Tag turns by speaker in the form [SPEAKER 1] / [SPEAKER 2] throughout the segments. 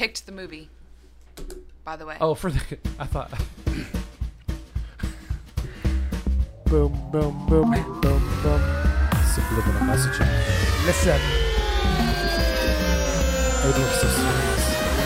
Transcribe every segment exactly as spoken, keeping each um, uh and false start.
[SPEAKER 1] picked the movie, by the way.
[SPEAKER 2] Oh, for the... I thought...
[SPEAKER 3] Boom, boom, boom, boom, boom.
[SPEAKER 2] Subliminal messaging.
[SPEAKER 3] Listen.
[SPEAKER 2] It looks so serious.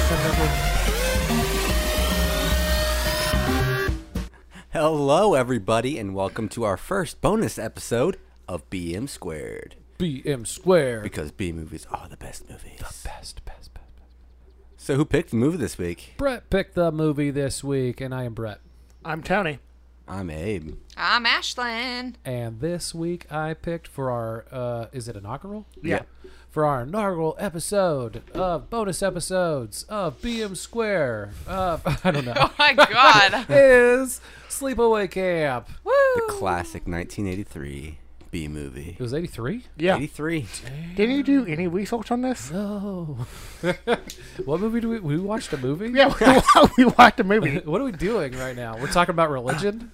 [SPEAKER 4] Hello, everybody, and welcome to our first bonus episode of B M Squared.
[SPEAKER 2] B M Squared.
[SPEAKER 4] Because B movies are the best movies.
[SPEAKER 2] The best, best, best, best.
[SPEAKER 4] So who picked the movie this week?
[SPEAKER 2] Brett picked the movie this week, and I am Brett.
[SPEAKER 3] I'm Tony.
[SPEAKER 4] I'm Abe.
[SPEAKER 1] I'm Ashlyn.
[SPEAKER 2] And this week I picked for our, uh, is it inaugural?
[SPEAKER 3] Yeah.
[SPEAKER 2] For our inaugural episode of bonus episodes of B M Square of, I don't know.
[SPEAKER 1] Oh my god.
[SPEAKER 2] is Sleepaway Camp.
[SPEAKER 1] Woo!
[SPEAKER 4] The classic nineteen eighty-three B movie.
[SPEAKER 2] It was eighty-three?
[SPEAKER 3] Yeah.
[SPEAKER 4] eighty-three.
[SPEAKER 3] Didn't you do any research on this?
[SPEAKER 2] No. What movie do we, we watched a movie?
[SPEAKER 3] Yeah, we, we watched a movie.
[SPEAKER 2] What are we doing right now? We're talking about religion?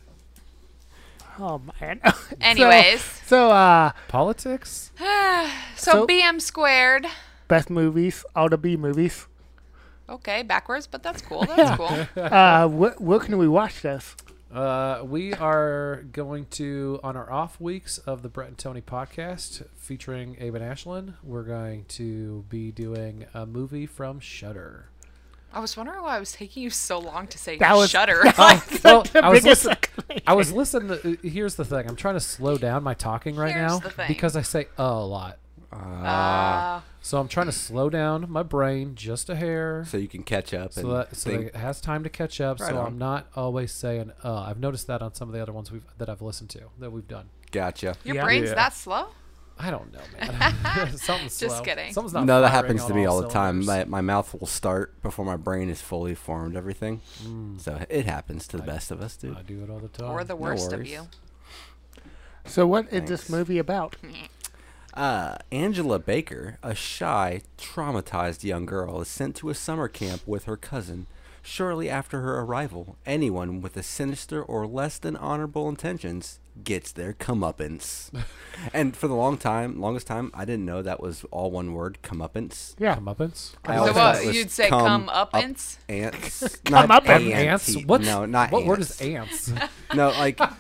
[SPEAKER 3] Oh, man.
[SPEAKER 1] Anyways.
[SPEAKER 3] So, so uh,
[SPEAKER 2] Politics?
[SPEAKER 1] so,
[SPEAKER 3] So-
[SPEAKER 1] B M squared.
[SPEAKER 3] best movies, all the B movies.
[SPEAKER 1] Okay, backwards, but that's cool. That's cool.
[SPEAKER 3] Uh, wh- where can we watch this?
[SPEAKER 2] Uh, we are going to, on our off weeks of the Brett and Tony podcast featuring Abe and Ashlyn, we're going to be doing a movie from Shudder.
[SPEAKER 1] I was wondering why it was taking you so long to say
[SPEAKER 3] That was-
[SPEAKER 1] Shudder.
[SPEAKER 2] Well,
[SPEAKER 3] The
[SPEAKER 2] I was,
[SPEAKER 3] biggest
[SPEAKER 2] listen,
[SPEAKER 3] exclamation.
[SPEAKER 2] I was listening. To, here's the thing. I'm trying to slow down my talking right
[SPEAKER 1] Here's
[SPEAKER 2] now
[SPEAKER 1] the thing.
[SPEAKER 2] because I say uh, a lot.
[SPEAKER 1] uh,
[SPEAKER 2] So I'm trying to slow down my brain just a hair
[SPEAKER 4] So you can catch up and
[SPEAKER 2] so that so
[SPEAKER 4] think.
[SPEAKER 2] that it has time to catch up.
[SPEAKER 4] Right
[SPEAKER 2] so
[SPEAKER 4] on.
[SPEAKER 2] I'm not always saying uh. I've noticed that on some of the other ones we've that I've listened to that we've done.
[SPEAKER 4] Gotcha.
[SPEAKER 1] your
[SPEAKER 3] Yeah.
[SPEAKER 1] brain's
[SPEAKER 2] Yeah.
[SPEAKER 1] that slow?
[SPEAKER 2] I don't know, man. Something's
[SPEAKER 1] Just
[SPEAKER 2] slow.
[SPEAKER 1] kidding.
[SPEAKER 2] Something's not
[SPEAKER 4] No, that
[SPEAKER 2] firing
[SPEAKER 4] happens
[SPEAKER 2] on
[SPEAKER 4] to me all the
[SPEAKER 2] cylinders.
[SPEAKER 4] time. My, my mouth will start before my brain is fully formed everything. So it happens to the best of us, dude.
[SPEAKER 2] I do it all the time.
[SPEAKER 1] Or the worst of
[SPEAKER 4] worries.
[SPEAKER 1] you?
[SPEAKER 3] So, what is
[SPEAKER 4] Thanks.
[SPEAKER 3] this movie about?
[SPEAKER 4] Uh, Angela Baker, a shy, traumatized young girl, is sent to a summer camp with her cousin. Shortly after her arrival, anyone with a sinister or less than honorable intentions gets their comeuppance. And for the long time, longest time, I didn't know that was all one word, comeuppance.
[SPEAKER 3] Yeah.
[SPEAKER 2] Comeuppance?
[SPEAKER 4] I
[SPEAKER 1] So
[SPEAKER 4] always
[SPEAKER 1] what,
[SPEAKER 4] thought it was
[SPEAKER 1] you'd say
[SPEAKER 4] come
[SPEAKER 1] come-uppance?
[SPEAKER 4] up Ants.
[SPEAKER 3] Come
[SPEAKER 4] not
[SPEAKER 3] up and
[SPEAKER 2] Ants?
[SPEAKER 4] ants.
[SPEAKER 2] What?
[SPEAKER 4] No, not
[SPEAKER 2] What
[SPEAKER 4] ants.
[SPEAKER 2] word is ants?
[SPEAKER 4] No, like... I,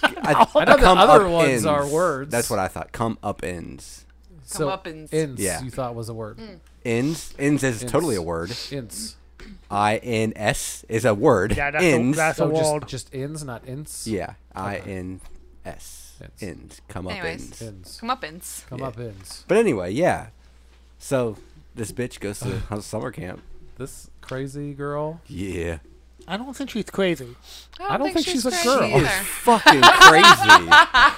[SPEAKER 2] I know the
[SPEAKER 4] come
[SPEAKER 2] other
[SPEAKER 4] up
[SPEAKER 2] ones
[SPEAKER 4] ends.
[SPEAKER 2] are words.
[SPEAKER 4] That's what I thought. Come up ends.
[SPEAKER 2] so
[SPEAKER 1] Comeuppance.
[SPEAKER 2] ins
[SPEAKER 4] Yeah.
[SPEAKER 2] you thought was a word.
[SPEAKER 4] Ends. Ends is
[SPEAKER 2] Ins.
[SPEAKER 4] totally a word.
[SPEAKER 2] Ins.
[SPEAKER 4] I N S is a word.
[SPEAKER 3] Yeah, that's a-
[SPEAKER 4] Ends.
[SPEAKER 3] that's
[SPEAKER 2] So
[SPEAKER 3] wall.
[SPEAKER 2] just, just ins, not ints?
[SPEAKER 4] Yeah. I N S.
[SPEAKER 2] Ends.
[SPEAKER 4] Ends. Come up
[SPEAKER 1] Anyways.
[SPEAKER 4] ends.
[SPEAKER 2] Ins.
[SPEAKER 1] Comeuppance.
[SPEAKER 2] Come
[SPEAKER 4] Yeah.
[SPEAKER 2] up ins.
[SPEAKER 4] But anyway, yeah. So this bitch goes to a summer camp.
[SPEAKER 2] This crazy girl.
[SPEAKER 4] Yeah.
[SPEAKER 3] I don't think she's crazy.
[SPEAKER 1] I don't, think, she's,
[SPEAKER 2] a
[SPEAKER 1] crazy
[SPEAKER 2] girl.
[SPEAKER 4] She is
[SPEAKER 1] either.
[SPEAKER 4] fucking crazy.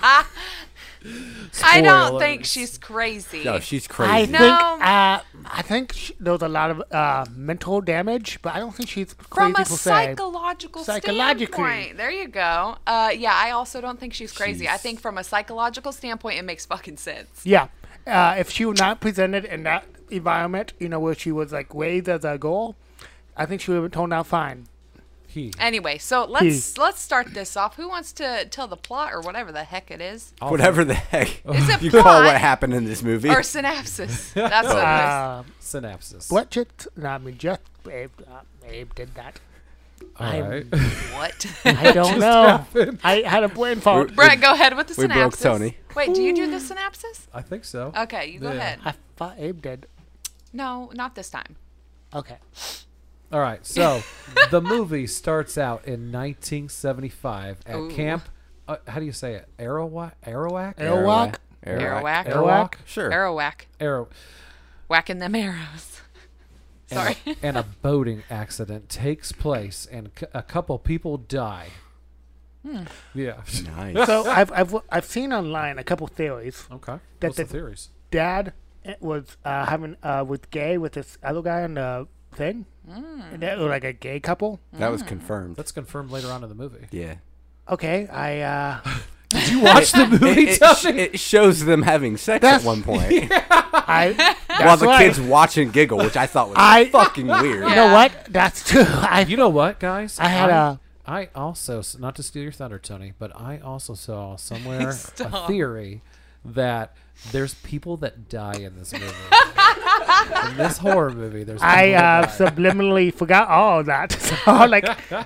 [SPEAKER 1] I don't
[SPEAKER 2] Spoilers.
[SPEAKER 1] think she's crazy.
[SPEAKER 4] No, she's
[SPEAKER 3] I
[SPEAKER 4] crazy.
[SPEAKER 3] think
[SPEAKER 1] No.
[SPEAKER 3] uh, I think sh there's a lot of uh, mental damage, but I don't think she's crazy
[SPEAKER 1] From a
[SPEAKER 3] per se.
[SPEAKER 1] psychological
[SPEAKER 3] Psychologically.
[SPEAKER 1] standpoint. There you go. Uh, yeah, I also don't think she's crazy. I
[SPEAKER 4] She's-
[SPEAKER 1] think from a psychological standpoint, it makes fucking sense.
[SPEAKER 3] Yeah. Uh, if she was not presented in that environment, you know, where she was like raised as a girl, I think she would have turned out fine.
[SPEAKER 2] He.
[SPEAKER 1] Anyway, so let's let's start this off. Who wants to tell the plot or whatever the heck it is?
[SPEAKER 2] I'll-
[SPEAKER 4] Whatever the heck
[SPEAKER 1] Is it
[SPEAKER 4] you call
[SPEAKER 1] plot
[SPEAKER 4] what happened in this movie.
[SPEAKER 1] or synapses? That's what it is.
[SPEAKER 3] Uh,
[SPEAKER 2] Synapses.
[SPEAKER 3] what just, no, I mean, just Abe, uh, Abe did that.
[SPEAKER 2] All
[SPEAKER 3] I'm-
[SPEAKER 2] right.
[SPEAKER 1] What?
[SPEAKER 3] I don't know. I had a brain fart.
[SPEAKER 4] We're-
[SPEAKER 1] Brett, go ahead with the
[SPEAKER 4] We broke
[SPEAKER 1] synapses.
[SPEAKER 4] Tony.
[SPEAKER 1] Wait, do you do the synapses?
[SPEAKER 2] I think so.
[SPEAKER 1] Okay, you go
[SPEAKER 2] Yeah.
[SPEAKER 1] ahead.
[SPEAKER 3] I thought Abe did.
[SPEAKER 1] No, not this time.
[SPEAKER 3] Okay.
[SPEAKER 2] All right. So the movie starts out in nineteen seventy-five at
[SPEAKER 1] Ooh.
[SPEAKER 2] Camp. Uh, how do you say it? Arawak? Arawak?
[SPEAKER 3] Arawak?
[SPEAKER 1] Arawak.
[SPEAKER 2] Arawak?
[SPEAKER 4] Sure.
[SPEAKER 1] Arrowwhack.
[SPEAKER 2] Arrow.
[SPEAKER 1] Whacking them arrows. Sorry.
[SPEAKER 2] And a, and a boating accident takes place, and c- a couple people die.
[SPEAKER 1] Hmm.
[SPEAKER 2] Yeah.
[SPEAKER 4] Nice.
[SPEAKER 3] So I've, I've I've seen online a couple theories.
[SPEAKER 2] Okay.
[SPEAKER 3] That
[SPEAKER 2] What's the
[SPEAKER 3] the-
[SPEAKER 2] theories?
[SPEAKER 3] Dad was uh, having uh, with gay with this other guy on the thing.
[SPEAKER 1] Mm.
[SPEAKER 3] And they were like a gay couple.
[SPEAKER 4] That was confirmed.
[SPEAKER 2] That's confirmed later on in the movie.
[SPEAKER 4] Yeah.
[SPEAKER 3] Okay, I uh,
[SPEAKER 2] Did you watch the
[SPEAKER 4] It,
[SPEAKER 2] movie,
[SPEAKER 4] it, sh-
[SPEAKER 2] Tony?
[SPEAKER 4] it shows them having sex
[SPEAKER 3] That's-
[SPEAKER 4] at one point
[SPEAKER 3] I
[SPEAKER 4] while
[SPEAKER 3] that's
[SPEAKER 4] the
[SPEAKER 3] right.
[SPEAKER 4] kids watch and giggle, which I thought was
[SPEAKER 3] I-
[SPEAKER 4] fucking weird.
[SPEAKER 3] You know what? That's true. I
[SPEAKER 2] You know what, guys?
[SPEAKER 3] I had
[SPEAKER 2] I,
[SPEAKER 3] a
[SPEAKER 2] I also, not to steal your thunder, Tony, but I also saw somewhere a
[SPEAKER 1] Stop.
[SPEAKER 2] theory that there's people that die in this movie. In this horror movie, there's
[SPEAKER 3] I
[SPEAKER 2] people that
[SPEAKER 3] uh,
[SPEAKER 2] die.
[SPEAKER 3] subliminally forgot all of that. So like,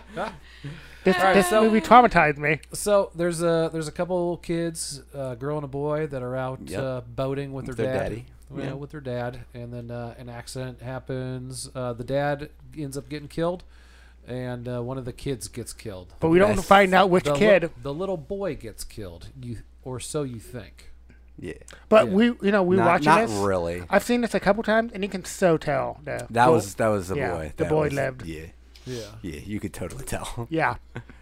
[SPEAKER 3] this,
[SPEAKER 2] Alright,
[SPEAKER 3] this
[SPEAKER 2] so-
[SPEAKER 3] movie traumatized me.
[SPEAKER 2] So there's a there's a couple kids, a girl and a boy, that are out
[SPEAKER 4] Yep.
[SPEAKER 2] uh, boating with their,
[SPEAKER 4] With their
[SPEAKER 2] dad.
[SPEAKER 4] daddy.
[SPEAKER 2] You know,
[SPEAKER 4] Yeah.
[SPEAKER 2] with their dad, and then uh, an accident happens. Uh, the dad ends up getting killed, and uh, one of the kids gets killed.
[SPEAKER 3] But we don't
[SPEAKER 4] Best.
[SPEAKER 3] find out which
[SPEAKER 2] the, li-
[SPEAKER 3] kid.
[SPEAKER 2] the little boy gets killed, you or so you think.
[SPEAKER 4] Yeah.
[SPEAKER 3] But
[SPEAKER 2] yeah.
[SPEAKER 3] we, you know, we
[SPEAKER 4] not,
[SPEAKER 3] watching
[SPEAKER 4] not
[SPEAKER 3] this.
[SPEAKER 4] really.
[SPEAKER 3] I've seen this a couple times, and you can so tell. The
[SPEAKER 4] That
[SPEAKER 3] boy-
[SPEAKER 4] was that was the
[SPEAKER 3] yeah,
[SPEAKER 4] boy.
[SPEAKER 3] the
[SPEAKER 4] That
[SPEAKER 3] boy
[SPEAKER 4] was-
[SPEAKER 3] lived.
[SPEAKER 4] Yeah.
[SPEAKER 2] Yeah.
[SPEAKER 4] Yeah. You could totally tell.
[SPEAKER 3] Yeah.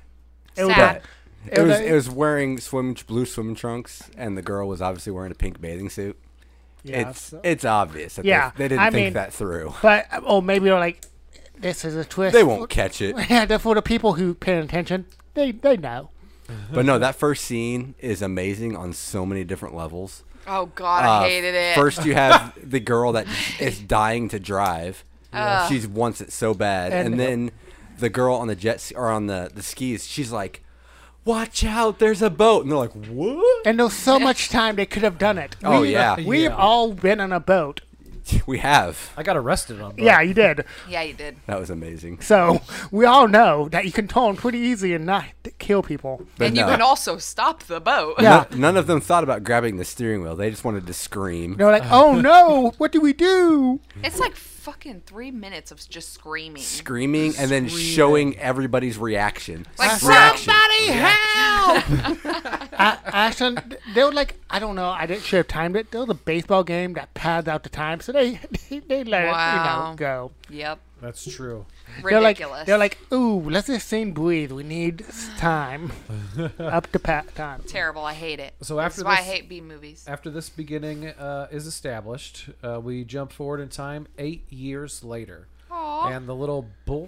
[SPEAKER 3] It was,
[SPEAKER 1] Sad.
[SPEAKER 3] a-
[SPEAKER 4] It was
[SPEAKER 3] a-
[SPEAKER 4] it was wearing swim blue swim trunks, and the girl was obviously wearing a pink bathing suit.
[SPEAKER 3] yeah,
[SPEAKER 4] it's
[SPEAKER 3] so-
[SPEAKER 4] it's obvious that
[SPEAKER 3] Yeah,
[SPEAKER 4] they, they didn't
[SPEAKER 3] I
[SPEAKER 4] think
[SPEAKER 3] mean-
[SPEAKER 4] that through.
[SPEAKER 3] But oh, maybe they're like, this is a twist.
[SPEAKER 4] They won't catch it.
[SPEAKER 3] Yeah, that's for the people who pay attention. They they know.
[SPEAKER 4] But no, that first scene is amazing on so many different levels.
[SPEAKER 1] Oh God,
[SPEAKER 4] Uh,
[SPEAKER 1] I hated it.
[SPEAKER 4] First, you have the girl that is dying to drive.
[SPEAKER 1] Ugh.
[SPEAKER 4] She wants it so bad, and,
[SPEAKER 3] And-
[SPEAKER 4] then the girl on the jet ski, or on the, the skis, she's like, "Watch out! There's a boat!" And they're like, "What?"
[SPEAKER 3] And there's so much time they could have done it.
[SPEAKER 4] Oh,
[SPEAKER 3] We-
[SPEAKER 4] yeah.
[SPEAKER 3] we've
[SPEAKER 2] Yeah.
[SPEAKER 3] all been on a boat.
[SPEAKER 4] We have.
[SPEAKER 2] I got arrested on. Both.
[SPEAKER 3] Yeah, you did.
[SPEAKER 1] Yeah, you did.
[SPEAKER 4] That was amazing.
[SPEAKER 3] So we all know that you can tone pretty easy and not t- kill people.
[SPEAKER 4] But
[SPEAKER 1] and
[SPEAKER 4] no,
[SPEAKER 1] you can also stop the boat.
[SPEAKER 3] Yeah.
[SPEAKER 4] no- none of them thought about grabbing the steering wheel. They just wanted to scream.
[SPEAKER 3] They're like, oh no, what do we do?
[SPEAKER 1] It's like fucking three minutes of just screaming.
[SPEAKER 4] Screaming and then
[SPEAKER 2] Screaming.
[SPEAKER 4] showing everybody's reaction.
[SPEAKER 1] Like,
[SPEAKER 4] reaction.
[SPEAKER 3] help! I, Ashton, they were like, I don't know, I didn't should have timed it. There was a baseball game that pads out the time, so they they let it, you
[SPEAKER 1] Wow.
[SPEAKER 3] know, go.
[SPEAKER 1] Yep.
[SPEAKER 2] That's true.
[SPEAKER 3] They're like,
[SPEAKER 1] Ridiculous.
[SPEAKER 3] they're like, ooh, let's just scene breathe. We need s- time, up to pat time.
[SPEAKER 1] terrible. I hate it.
[SPEAKER 2] So
[SPEAKER 1] This
[SPEAKER 2] after
[SPEAKER 1] is why I
[SPEAKER 2] this-
[SPEAKER 1] hate B movies.
[SPEAKER 2] After this beginning uh, is established, uh, we jump forward in time eight years later,
[SPEAKER 1] Aw,
[SPEAKER 2] and the little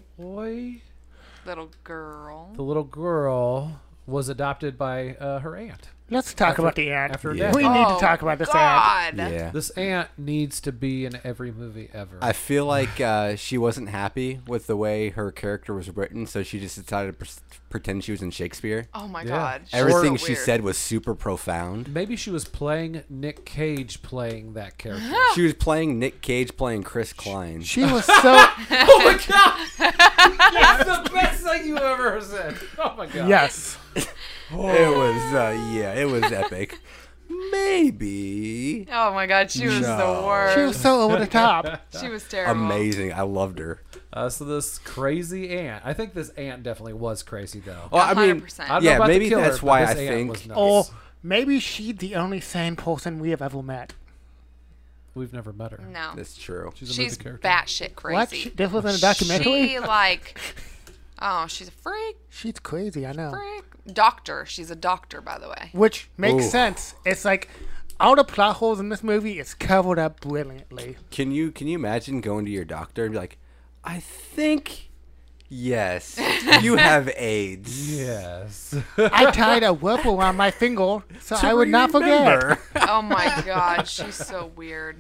[SPEAKER 2] boy,
[SPEAKER 1] little girl.
[SPEAKER 2] the little girl, was adopted by uh, her aunt.
[SPEAKER 3] Let's talk
[SPEAKER 2] After-
[SPEAKER 3] about the ant.
[SPEAKER 2] after her
[SPEAKER 4] Yeah.
[SPEAKER 2] death.
[SPEAKER 3] We need
[SPEAKER 1] Oh,
[SPEAKER 3] to talk about this ant.
[SPEAKER 1] God.
[SPEAKER 4] Yeah.
[SPEAKER 2] This aunt needs to be in every movie ever.
[SPEAKER 4] I feel like uh, she wasn't happy with the way her character was written, so she just decided to pres- pretend she was in Shakespeare.
[SPEAKER 1] Oh my
[SPEAKER 2] Yeah.
[SPEAKER 1] God. She's
[SPEAKER 4] Everything
[SPEAKER 1] so
[SPEAKER 4] she
[SPEAKER 1] weird.
[SPEAKER 4] said was super profound.
[SPEAKER 2] Maybe she was playing Nick Cage playing that character.
[SPEAKER 4] She was playing Nick Cage playing Chris Klein.
[SPEAKER 3] She was so.
[SPEAKER 2] Oh my god! That's the best thing you ever said. Oh my god.
[SPEAKER 3] Yes.
[SPEAKER 4] It was, uh, yeah, it was epic. Maybe.
[SPEAKER 1] Oh my God. She was
[SPEAKER 4] No.
[SPEAKER 1] the worst.
[SPEAKER 3] She was so over the top.
[SPEAKER 1] She was terrible.
[SPEAKER 4] Amazing. I loved her.
[SPEAKER 2] Uh, so this crazy aunt. I think this aunt definitely was crazy though.
[SPEAKER 4] Well, I mean,
[SPEAKER 1] one hundred percent.
[SPEAKER 2] I don't know
[SPEAKER 4] yeah,
[SPEAKER 2] about the
[SPEAKER 4] maybe
[SPEAKER 2] killer,
[SPEAKER 4] that's
[SPEAKER 2] but
[SPEAKER 4] why
[SPEAKER 2] this
[SPEAKER 4] I
[SPEAKER 2] aunt
[SPEAKER 4] think.
[SPEAKER 2] was nuts.
[SPEAKER 3] Or maybe she's the only sane person we have ever met.
[SPEAKER 2] We've never met her.
[SPEAKER 1] No.
[SPEAKER 4] That's true.
[SPEAKER 2] She's a
[SPEAKER 1] She's
[SPEAKER 2] movie character.
[SPEAKER 1] batshit crazy.
[SPEAKER 3] What? She, this was in a documentary?
[SPEAKER 1] She like, oh, she's a freak,
[SPEAKER 3] She's crazy, I know.
[SPEAKER 1] freak. Doctor. She's a doctor, by the way.
[SPEAKER 3] Which makes
[SPEAKER 4] Ooh.
[SPEAKER 3] sense. It's like all the plot holes in this movie is covered up brilliantly.
[SPEAKER 4] Can you can you imagine going to your doctor and be like, I think, yes, you have AIDS.
[SPEAKER 2] Yes.
[SPEAKER 3] I tied a rope around my finger so I would not forget.
[SPEAKER 4] Remember.
[SPEAKER 1] Oh my God, she's so weird.